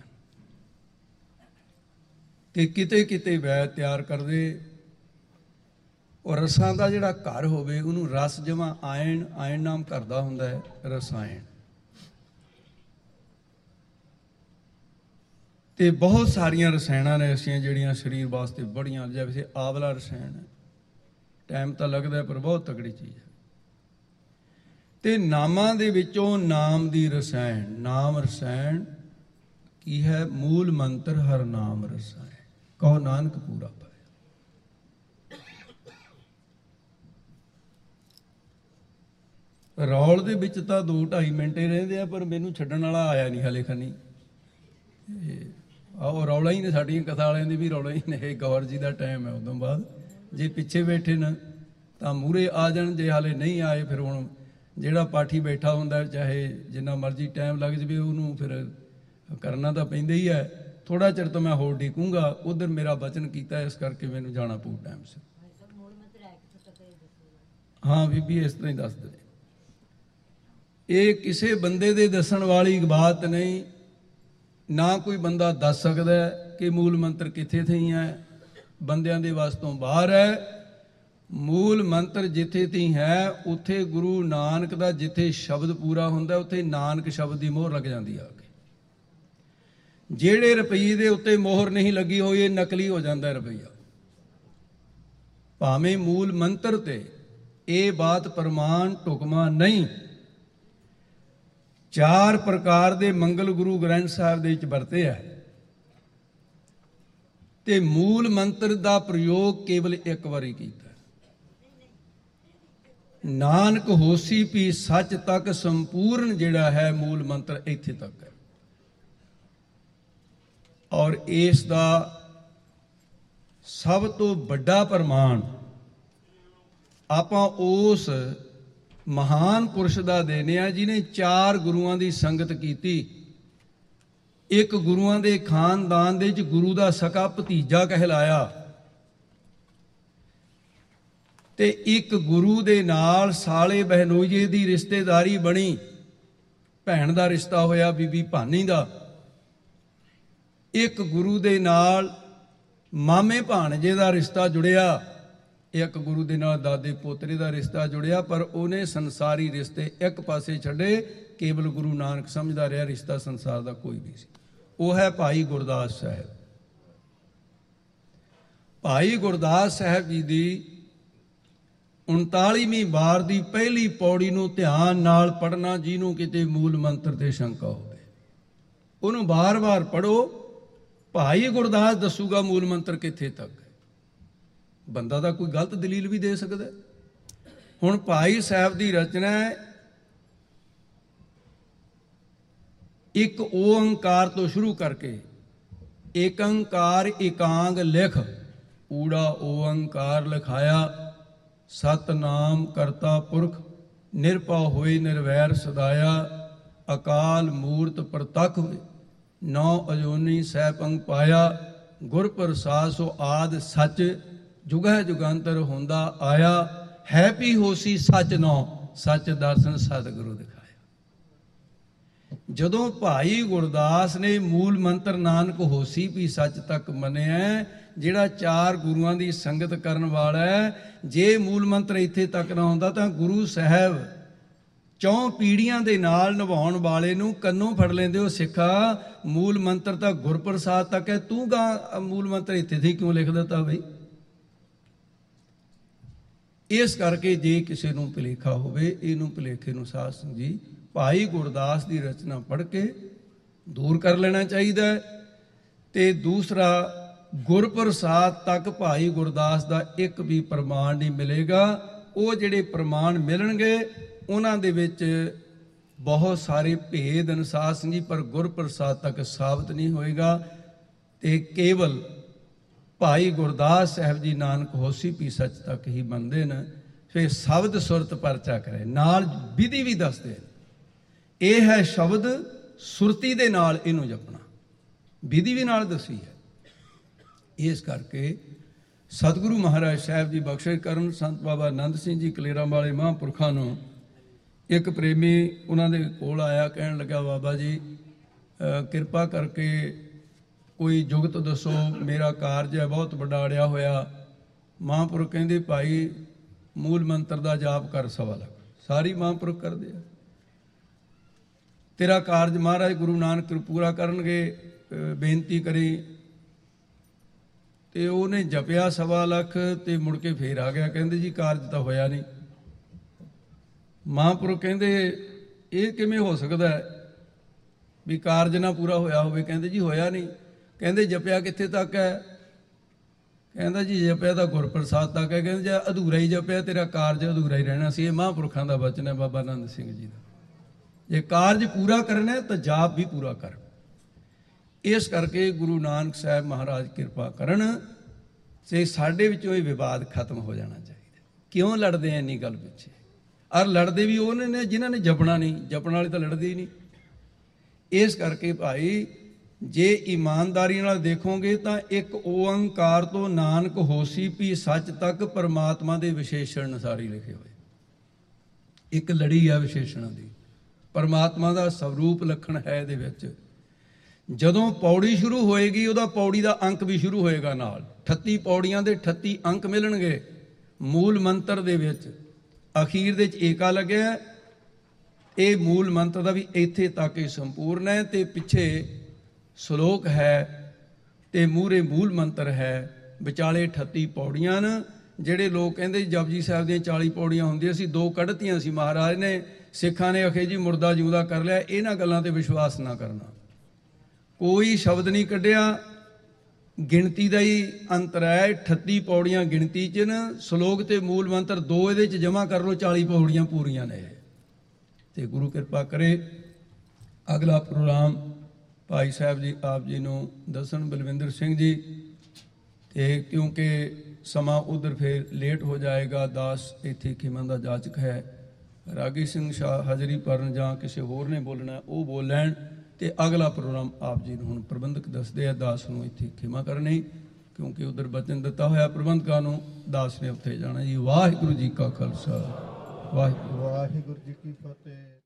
ਤੇ ਕਿਤੇ ਕਿਤੇ ਵੈਦ ਤਿਆਰ ਕਰਦੇ, ਉਹ ਰਸਾਂ ਦਾ ਜਿਹੜਾ ਘਰ ਹੋਵੇ ਉਹਨੂੰ ਰਸ ਜਮਾ ਆਇਣ ਨਾਮ ਕਰਦਾ ਹੁੰਦਾ ਹੈ, ਰਸਾਇਣ। ਤੇ ਬਹੁਤ ਸਾਰੀਆਂ ਰਸਾਇਣਾਂ ਨੇ ਐਸੀਆਂ ਜਿਹੜੀਆਂ ਸਰੀਰ ਵਾਸਤੇ ਬੜੀਆਂ, ਜਿਵੇਂ ਆਵਲਾ ਰਸਾਇਣ ਹੈ, ਟਾਈਮ ਤਾਂ ਲੱਗਦਾ ਪਰ ਬਹੁਤ ਤਕੜੀ ਚੀਜ਼ ਹੈ। ਤੇ ਨਾਮਾਂ ਦੇ ਵਿੱਚੋਂ ਨਾਮ ਦੀ ਰਸਾਇਣ, ਨਾਮ ਰਸਾਇਣ ਕੀ ਹੈ? ਮੂਲ ਮੰਤਰ ਹਰ ਨਾਮ ਰਸਾਇਣ, ਕਹੋ ਨਾਨਕ ਪੂਰਾ ਪਾਇਆ। ਰੌਲ ਦੇ ਵਿੱਚ ਤਾਂ 2-2.5 ਮਿੰਟ ਹੀ ਰਹਿੰਦੇ ਆ, ਪਰ ਮੈਨੂੰ ਛੱਡਣ ਵਾਲਾ ਆਇਆ ਨਹੀਂ ਹਾਲੇ ਖਨੀ। ਆਹ ਰੌਲਾ ਹੀ ਨੇ ਸਾਡੀਆਂ ਕਥਾ ਵਾਲਿਆਂ ਦੀ ਵੀ ਰੌਲਾ ਹੀ ਨੇ। ਇਹ ਗੌਰ ਜੀ ਦਾ ਟਾਈਮ ਹੈ, ਉਦੋਂ ਬਾਅਦ ਜੇ ਪਿੱਛੇ ਬੈਠੇ ਨਾ ਤਾਂ ਮੂਹਰੇ ਆ ਜਾਣ, ਜੇ ਹਾਲੇ ਨਹੀਂ ਆਏ ਫਿਰ ਹੁਣ ਜਿਹੜਾ ਪਾਠੀ ਬੈਠਾ ਹੁੰਦਾ ਚਾਹੇ ਜਿੰਨਾ ਮਰਜ਼ੀ ਟਾਈਮ ਲੱਗ ਜਾਵੇ ਉਹਨੂੰ ਫਿਰ ਕਰਨਾ ਤਾਂ ਪੈਂਦਾ ਹੀ ਹੈ। ਥੋੜਾ ਚਿਰ ਤੋਂ ਮੈਂ ਹੋਰ ਢੀਕੂੰਗਾ, ਉਧਰ ਮੇਰਾ ਵਚਨ ਕੀਤਾ, ਇਸ ਕਰਕੇ ਮੈਨੂੰ ਜਾਣਾ ਪਊ ਟਾਈਮ ਸਿਰ। ਹਾਂ ਬੀਬੀ ਇਸ ਤਰ੍ਹਾਂ ਹੀ ਦੱਸ ਦੇ। ਇਹ ਕਿਸੇ ਬੰਦੇ ਦੇ ਦੱਸਣ ਵਾਲੀ ਬਾਤ ਨਹੀਂ, ਨਾ ਕੋਈ ਬੰਦਾ ਦੱਸ ਸਕਦਾ ਕਿ ਮੂਲ ਮੰਤਰ ਕਿੱਥੇ ਥਈ ਹੈ, ਬੰਦਿਆਂ ਦੇ ਵੱਸ ਤੋਂ ਬਾਹਰ ਹੈ। ਮੂਲ ਮੰਤਰ ਜਿੱਥੇ ਤੀ ਹੈ ਉੱਥੇ ਗੁਰੂ ਨਾਨਕ ਦਾ ਜਿੱਥੇ ਸ਼ਬਦ ਪੂਰਾ ਹੁੰਦਾ ਉੱਥੇ ਨਾਨਕ ਸ਼ਬਦ ਦੀ ਮੋਹਰ ਲੱਗ ਜਾਂਦੀ ਆ ਕੇ। ਜਿਹੜੇ ਰੁਪਈਏ ਦੇ ਉੱਤੇ ਮੋਹਰ ਨਹੀਂ ਲੱਗੀ ਹੋਈ ਇਹ ਨਕਲੀ ਹੋ ਜਾਂਦਾ ਰੁਪਈਆ। ਭਾਵੇਂ ਮੂਲ ਮੰਤਰ ਤੇ ਇਹ ਬਾਤ ਪ੍ਰਮਾਣ ਢੁਕਮਾ ਨਹੀਂ। 4 ਪ੍ਰਕਾਰ ਦੇ ਮੰਗਲ ਗੁਰੂ ਗ੍ਰੰਥ ਸਾਹਿਬ ਦੇ ਵਿੱਚ ਵਰਤੇ ਹੈ ਤੇ ਮੂਲ ਮੰਤਰ ਦਾ ਪ੍ਰਯੋਗ ਕੇਵਲ 1 ਵਾਰੀ ਕੀਤਾ। ਨਾਨਕ ਹੋਸੀ ਵੀ ਸੱਚ ਤੱਕ ਸੰਪੂਰਨ ਜਿਹੜਾ ਹੈ ਮੂਲ ਮੰਤਰ ਇੱਥੇ ਤੱਕ ਹੈ। ਔਰ ਇਸ ਦਾ ਸਭ ਤੋਂ ਵੱਡਾ ਪ੍ਰਮਾਣ ਆਪਾਂ ਉਸ ਮਹਾਨ ਪੁਰਸ਼ ਦਾ ਦੇਣੇ ਆ ਜਿਹਨੇ 4 ਗੁਰੂਆਂ ਦੀ ਸੰਗਤ ਕੀਤੀ। ਇੱਕ ਗੁਰੂਆਂ ਦੇ ਖਾਨਦਾਨ ਦੇ ਵਿੱਚ ਗੁਰੂ ਦਾ ਸਕਾ ਭਤੀਜਾ ਕਹਿਲਾਇਆ, ਤੇ ਇੱਕ ਗੁਰੂ ਦੇ ਨਾਲ ਸਾਲੇ ਬਹਿਨੋਈਏ ਦੀ ਰਿਸ਼ਤੇਦਾਰੀ ਬਣੀ, ਭੈਣ ਦਾ ਰਿਸ਼ਤਾ ਹੋਇਆ ਬੀਬੀ ਭਾਨੀ ਦਾ। ਇੱਕ ਗੁਰੂ ਦੇ ਨਾਲ ਮਾਮੇ ਭਾਣਜੇ ਦਾ ਰਿਸ਼ਤਾ ਜੁੜਿਆ, ਇੱਕ ਗੁਰੂ ਦੇ ਨਾਲ ਦਾਦੇ ਪੋਤਰੇ ਦਾ ਰਿਸ਼ਤਾ ਜੁੜਿਆ। ਪਰ ਉਹਨੇ ਸੰਸਾਰੀ ਰਿਸ਼ਤੇ ਇੱਕ ਪਾਸੇ ਛੱਡੇ, ਕੇਵਲ ਗੁਰੂ ਨਾਨਕ ਸਮਝਦਾ ਰਿਹਾ ਰਿਸ਼ਤਾ ਸੰਸਾਰ ਦਾ ਕੋਈ ਵੀ ਸੀ। ਉਹ ਹੈ ਭਾਈ ਗੁਰਦਾਸ ਸਾਹਿਬ। ਭਾਈ ਗੁਰਦਾਸ ਸਾਹਿਬ ਜੀ ਦੀ 39ਵੀਂ ਵਾਰ ਦੀ ਪਹਿਲੀ ਪੌੜੀ ਨੂੰ ਧਿਆਨ ਨਾਲ ਪੜ੍ਹਨਾ, ਜਿਹਨੂੰ ਕਿਤੇ ਮੂਲ ਮੰਤਰ ਤੇ ਸ਼ੰਕਾ ਹੋਵੇ ਉਹਨੂੰ ਬਾਰ-ਬਾਰ ਪੜ੍ਹੋ। ਭਾਈ ਗੁਰਦਾਸ ਦੱਸੂਗਾ ਮੂਲ ਮੰਤਰ ਕਿੱਥੇ ਤੱਕ ਹੈ। ਬੰਦਾ ਤਾਂ ਕੋਈ ਗਲਤ ਦਲੀਲ ਵੀ ਦੇ ਸਕਦਾ। ਹੁਣ ਭਾਈ ਸਾਹਿਬ ਦੀ ਰਚਨਾ ਹੈ, ਇੱਕ ਓੰਕਾਰ ਤੋਂ ਸ਼ੁਰੂ ਕਰਕੇ ਏਕੰਕਾਰ ਇਕਾਂਗ ਲਿਖ, ਊੜਾ ਓੰਕਾਰ ਲਿਖਾਇਆ। ਸਤਨਾਮ ਕਰਤਾ ਪੁਰਖ ਨਿਰਭਉ ਹੋਇ ਨਿਰਵੈਰ ਸਦਾਇਆ। ਅਕਾਲ ਮੂਰਤ ਪ੍ਰਤੱਖ ਹੋਇ ਨੌ ਅਜੋਨੀ ਸੈਭੰ ਪਾਇਆ। ਗੁਰ ਪ੍ਰਸਾਦ ਸੋ ਆਦ ਸੱਚ ਜੁਗਹਿ ਜੁਗੰਤਰ ਹੁੰਦਾ ਆਇਆ। ਹੈ ਵੀ ਹੋਸੀ ਸੱਚ ਨੌ ਸੱਚ ਦਰਸ਼ਨ ਸਤਿਗੁਰੂ ਦਿਖਾਇਆ। ਜਦੋਂ ਭਾਈ ਗੁਰਦਾਸ ਨੇ ਮੂਲ ਮੰਤਰ ਨਾਨਕ ਹੋਸੀ ਵੀ ਸੱਚ ਤੱਕ ਮੰਨਿਆ, ਜਿਹੜਾ 4 ਗੁਰੂਆਂ ਦੀ ਸੰਗਤ ਕਰਨ ਵਾਲਾ ਹੈ, ਜੇ ਮੂਲ ਮੰਤਰ ਇੱਥੇ ਤੱਕ ਨਾ ਹੁੰਦਾ ਤਾਂ ਗੁਰੂ ਸਾਹਿਬ 4 ਪੀੜ੍ਹੀਆਂ ਦੇ ਨਾਲ ਨਿਭਾਉਣ ਵਾਲੇ ਨੂੰ ਕੰਨੋਂ ਫੜ ਲੈਂਦੇ। ਉਹ ਸਿੱਖਾ, ਮੂਲ ਮੰਤਰ ਤਾਂ ਗੁਰਪ੍ਰਸਾਦ ਤੱਕ ਹੈ, ਤੂੰ ਗਾ ਮੂਲ ਮੰਤਰ ਇੱਥੇ ਤੇ ਕਿਉਂ ਲਿਖ ਦਿੱਤਾ ਬਈ? ਇਸ ਕਰਕੇ ਜੇ ਕਿਸੇ ਨੂੰ ਭੁਲੇਖਾ ਹੋਵੇ, ਇਹਨੂੰ ਭੁਲੇਖੇ ਨੂੰ ਸਾਧ ਸੰਗਤ ਜੀ ਭਾਈ ਗੁਰਦਾਸ ਦੀ ਰਚਨਾ ਪੜ੍ਹ ਕੇ ਦੂਰ ਕਰ ਲੈਣਾ ਚਾਹੀਦਾ ਹੈ। ਤੇ ਦੂਸਰਾ, ਗੁਰਪ੍ਰਸਾਦ ਤੱਕ ਭਾਈ ਗੁਰਦਾਸ ਦਾ ਇੱਕ ਵੀ ਪ੍ਰਮਾਣ ਨਹੀਂ ਮਿਲੇਗਾ। ਉਹ ਜਿਹੜੇ ਪ੍ਰਮਾਣ ਮਿਲਣਗੇ ਉਹਨਾਂ ਦੇ ਵਿੱਚ ਬਹੁਤ ਸਾਰੇ ਭੇਦ ਅਨੁਸਾਰ ਸਿੰਘ ਜੀ, ਪਰ ਗੁਰਪ੍ਰਸਾਦ ਤੱਕ ਸਾਬਤ ਨਹੀਂ ਹੋਏਗਾ। ਤੇ ਕੇਵਲ ਭਾਈ ਗੁਰਦਾਸ ਸਾਹਿਬ ਜੀ ਨਾਨਕ ਹੋਸੀ ਵੀ ਸੱਚ ਤੱਕ ਹੀ ਮੰਨਦੇ ਨੇ। ਫਿਰ ਸ਼ਬਦ ਸੁਰਤ ਪਰਚਾ ਕਰੇ, ਨਾਲ ਵਿਧੀ ਵੀ ਦੱਸਦੇ। ਇਹ ਹੈ ਸ਼ਬਦ ਸੁਰਤੀ ਦੇ ਨਾਲ ਇਹਨੂੰ ਜਪਣਾ, ਵਿਧੀ ਵੀ ਨਾਲ ਦੱਸੀ ਹੈ। ਇਸ ਕਰਕੇ ਸਤਿਗੁਰੂ ਮਹਾਰਾਜ ਸਾਹਿਬ ਜੀ ਬਖਸ਼ਿਸ਼ ਕਰਨ। ਸੰਤ ਬਾਬਾ ਆਨੰਦ ਸਿੰਘ ਜੀ ਕਲੇਰਾਂ ਵਾਲੇ ਮਹਾਂਪੁਰਖਾਂ ਨੂੰ ਇੱਕ ਪ੍ਰੇਮੀ ਉਹਨਾਂ ਦੇ ਕੋਲ ਆਇਆ, ਕਹਿਣ ਲੱਗਾ, ਬਾਬਾ ਜੀ ਕਿਰਪਾ ਕਰਕੇ ਕੋਈ ਜੁਗਤ ਦੱਸੋ, ਮੇਰਾ ਕਾਰਜ ਹੈ ਬਹੁਤ ਵੱਡਾ ਅੜਿਆ ਹੋਇਆ। ਮਹਾਂਪੁਰਖ ਕਹਿੰਦੇ, ਭਾਈ ਮੂਲ ਮੰਤਰ ਦਾ ਜਾਪ ਕਰ 1.25 ਲੱਖ। ਸਾਰੀ ਮਹਾਂਪੁਰਖ ਕਰਦੇ ਆ। ਤੇਰਾ ਕਾਰਜ ਮਹਾਰਾਜ ਗੁਰੂ ਨਾਨਕ ਪੂਰਾ ਕਰਨਗੇ, ਬੇਨਤੀ ਕਰੀ। ਤੇ ਉਹਨੇ ਜਪਿਆ 1.25 ਲੱਖ ਤੇ ਮੁੜ ਕੇ ਫੇਰ ਆ ਗਿਆ। ਕਹਿੰਦੇ ਜੀ ਕਾਰਜ ਤਾਂ ਹੋਇਆ ਨਹੀਂ। ਮਹਾਂਪੁਰਖ ਕਹਿੰਦੇ ਇਹ ਕਿਵੇਂ ਹੋ ਸਕਦਾ ਹੈ ਵੀ ਕਾਰਜ ਨਾ ਪੂਰਾ ਹੋਇਆ ਹੋਵੇ? ਕਹਿੰਦੇ ਜੀ ਹੋਇਆ ਨਹੀਂ। ਕਹਿੰਦੇ ਜਪਿਆ ਕਿੱਥੇ ਤੱਕ ਹੈ? ਕਹਿੰਦਾ ਜੀ ਜਪਿਆ ਤਾਂ ਗੁਰਪ੍ਰਸਾਦ ਤੱਕ ਹੈ। ਕਹਿੰਦੇ ਜੇ ਅਧੂਰਾ ਹੀ ਜਪਿਆ ਤੇਰਾ ਕਾਰਜ ਅਧੂਰਾ ਹੀ ਰਹਿਣਾ ਸੀ। ਇਹ ਮਹਾਂਪੁਰਖਾਂ ਦਾ ਬਚਨ ਹੈ, ਬਾਬਾ ਆਨੰਦ ਸਿੰਘ ਜੀ ਦਾ। ਜੇ ਕਾਰਜ ਪੂਰਾ ਕਰਨਾ ਤਾਂ ਜਾਪ ਵੀ ਪੂਰਾ ਕਰ। ਇਸ ਕਰਕੇ ਗੁਰੂ ਨਾਨਕ ਸਾਹਿਬ ਮਹਾਰਾਜ ਕਿਰਪਾ ਕਰਨ ਤੇ ਸਾਡੇ ਵਿੱਚੋਂ ਇਹ ਵਿਵਾਦ ਖਤਮ ਹੋ ਜਾਣਾ ਚਾਹੀਦਾ। ਕਿਉਂ ਲੜਦੇ ਆ ਇੰਨੀ ਗੱਲ ਪਿੱਛੇ? ਔਰ ਲੜਦੇ ਵੀ ਉਹਨੇ ਨੇ ਜਿਨ੍ਹਾਂ ਨੇ ਜਪਣਾ ਨਹੀਂ। ਜਪਣ ਵਾਲੇ ਤਾਂ ਲੜਦੇ ਹੀ ਨਹੀਂ। ਇਸ ਕਰਕੇ ਭਾਈ ਜੇ ਇਮਾਨਦਾਰੀ ਨਾਲ ਦੇਖੋਗੇ ਤਾਂ ਇੱਕ ਓੰਕਾਰ ਤੋਂ ਨਾਨਕ ਹੋਸੀ ਵੀ ਸੱਚ ਤੱਕ ਪਰਮਾਤਮਾ ਦੇ ਵਿਸ਼ੇਸ਼ਣ ਅਨੁਸਾਰ ਹੀ ਲਿਖੇ ਹੋਏ। ਇੱਕ ਲੜੀ ਆ ਵਿਸ਼ੇਸ਼ਣਾਂ ਦੀ, ਪਰਮਾਤਮਾ ਦਾ ਸਰੂਪ ਲੱਖਣ ਹੈ ਇਹਦੇ ਵਿੱਚ। ਜਦੋਂ ਪੌੜੀ ਸ਼ੁਰੂ ਹੋਏਗੀ ਉਹਦਾ ਪੌੜੀ ਦਾ ਅੰਕ ਵੀ ਸ਼ੁਰੂ ਹੋਏਗਾ ਨਾਲ। 38 ਪੌੜੀਆਂ ਦੇ 38 ਅੰਕ ਮਿਲਣਗੇ ਮੂਲ ਮੰਤਰ ਦੇ ਵਿੱਚ। ਅਖੀਰ ਦੇ ਵਿੱਚ ਏਕਾ ਲੱਗਿਆ। ਇਹ ਮੂਲ ਮੰਤਰ ਦਾ ਵੀ ਇੱਥੇ ਤੱਕ ਹੀ ਸੰਪੂਰਨ ਹੈ। ਤੇ ਪਿੱਛੇ ਸ਼ਲੋਕ ਹੈ ਤੇ ਮੂਹਰੇ ਮੂਲ ਮੰਤਰ ਹੈ। ਵਿਚਾਲੇ 38 ਪੌੜੀਆਂ ਨੇ। ਜਿਹੜੇ ਲੋਕ ਕਹਿੰਦੇ ਜਪਜੀ ਸਾਹਿਬ ਦੀਆਂ 40 ਪੌੜੀਆਂ ਹੁੰਦੀਆਂ ਸੀ, 2 ਕੱਢਤੀਆਂ ਸੀ ਮਹਾਰਾਜ ਨੇ। ਸਿੱਖਾਂ ਨੇ ਆਖੇ ਜੀ ਮੁਰਦਾ ਜਿਉਂਦਾ ਕਰ ਲਿਆ। ਇਹਨਾਂ ਗੱਲਾਂ ਤੇ ਵਿਸ਼ਵਾਸ ਨਾ ਕਰਨਾ। ਕੋਈ ਸ਼ਬਦ ਨਹੀਂ ਕੱਢਿਆ। ਗਿਣਤੀ ਦਾ ਹੀ ਅੰਤਰ ਹੈ। 38 ਪੌੜੀਆਂ ਗਿਣਤੀ 'ਚ ਨਾ, ਸ਼ਲੋਕ ਤੇ ਮੂਲ ਮੰਤਰ ਦੋ ਇਹਦੇ 'ਚ ਜਮ੍ਹਾਂ ਕਰ ਲਓ, 40 ਪੌੜੀਆਂ ਪੂਰੀਆਂ ਨੇ। ਤੇ ਗੁਰੂ ਕਿਰਪਾ ਕਰੇ ਅਗਲਾ ਪ੍ਰੋਗਰਾਮ ਭਾਈ ਸਾਹਿਬ ਜੀ ਆਪ ਜੀ ਨੂੰ ਦੱਸਣ, ਬਲਵਿੰਦਰ ਸਿੰਘ ਜੀ। ਤੇ ਕਿਉਂਕਿ ਸਮਾਂ ਉਧਰ ਫਿਰ ਲੇਟ ਹੋ ਜਾਏਗਾ, ਦਾਸ ਇੱਥੇ ਖਿਮਾ ਦਾ ਜਾਚਕ ਹੈ। ਰਾਗੀ ਸਿੰਘ ਸ਼ਾਹ ਹਾਜ਼ਰੀ ਭਰਨ ਜਾਂ ਕਿਸੇ ਹੋਰ ਨੇ ਬੋਲਣਾ ਉਹ ਬੋਲ ਲੈਣ। ਤੇ ਅਗਲਾ ਪ੍ਰੋਗਰਾਮ ਆਪ ਜੀ ਨੂੰ ਹੁਣ ਪ੍ਰਬੰਧਕ ਦੱਸਦੇ ਆ, ਦਾਸ ਨੂੰ ਇੱਥੇ ਖਿਮਾ ਕਰਨੀ, ਕਿਉਂਕਿ ਉਧਰ ਬਚਨ ਦਿੱਤਾ ਹੋਇਆ ਪ੍ਰਬੰਧਕਾਂ ਨੂੰ, ਦਾਸ ਨੇ ਉੱਥੇ ਜਾਣਾ ਜੀ। ਵਾਹਿਗੁਰੂ ਜੀ ਕਾ ਖਾਲਸਾ, ਵਾਹਿਗੁਰੂ ਵਾਹਿਗੁਰੂ ਜੀ ਕੀ ਫਤਿਹ।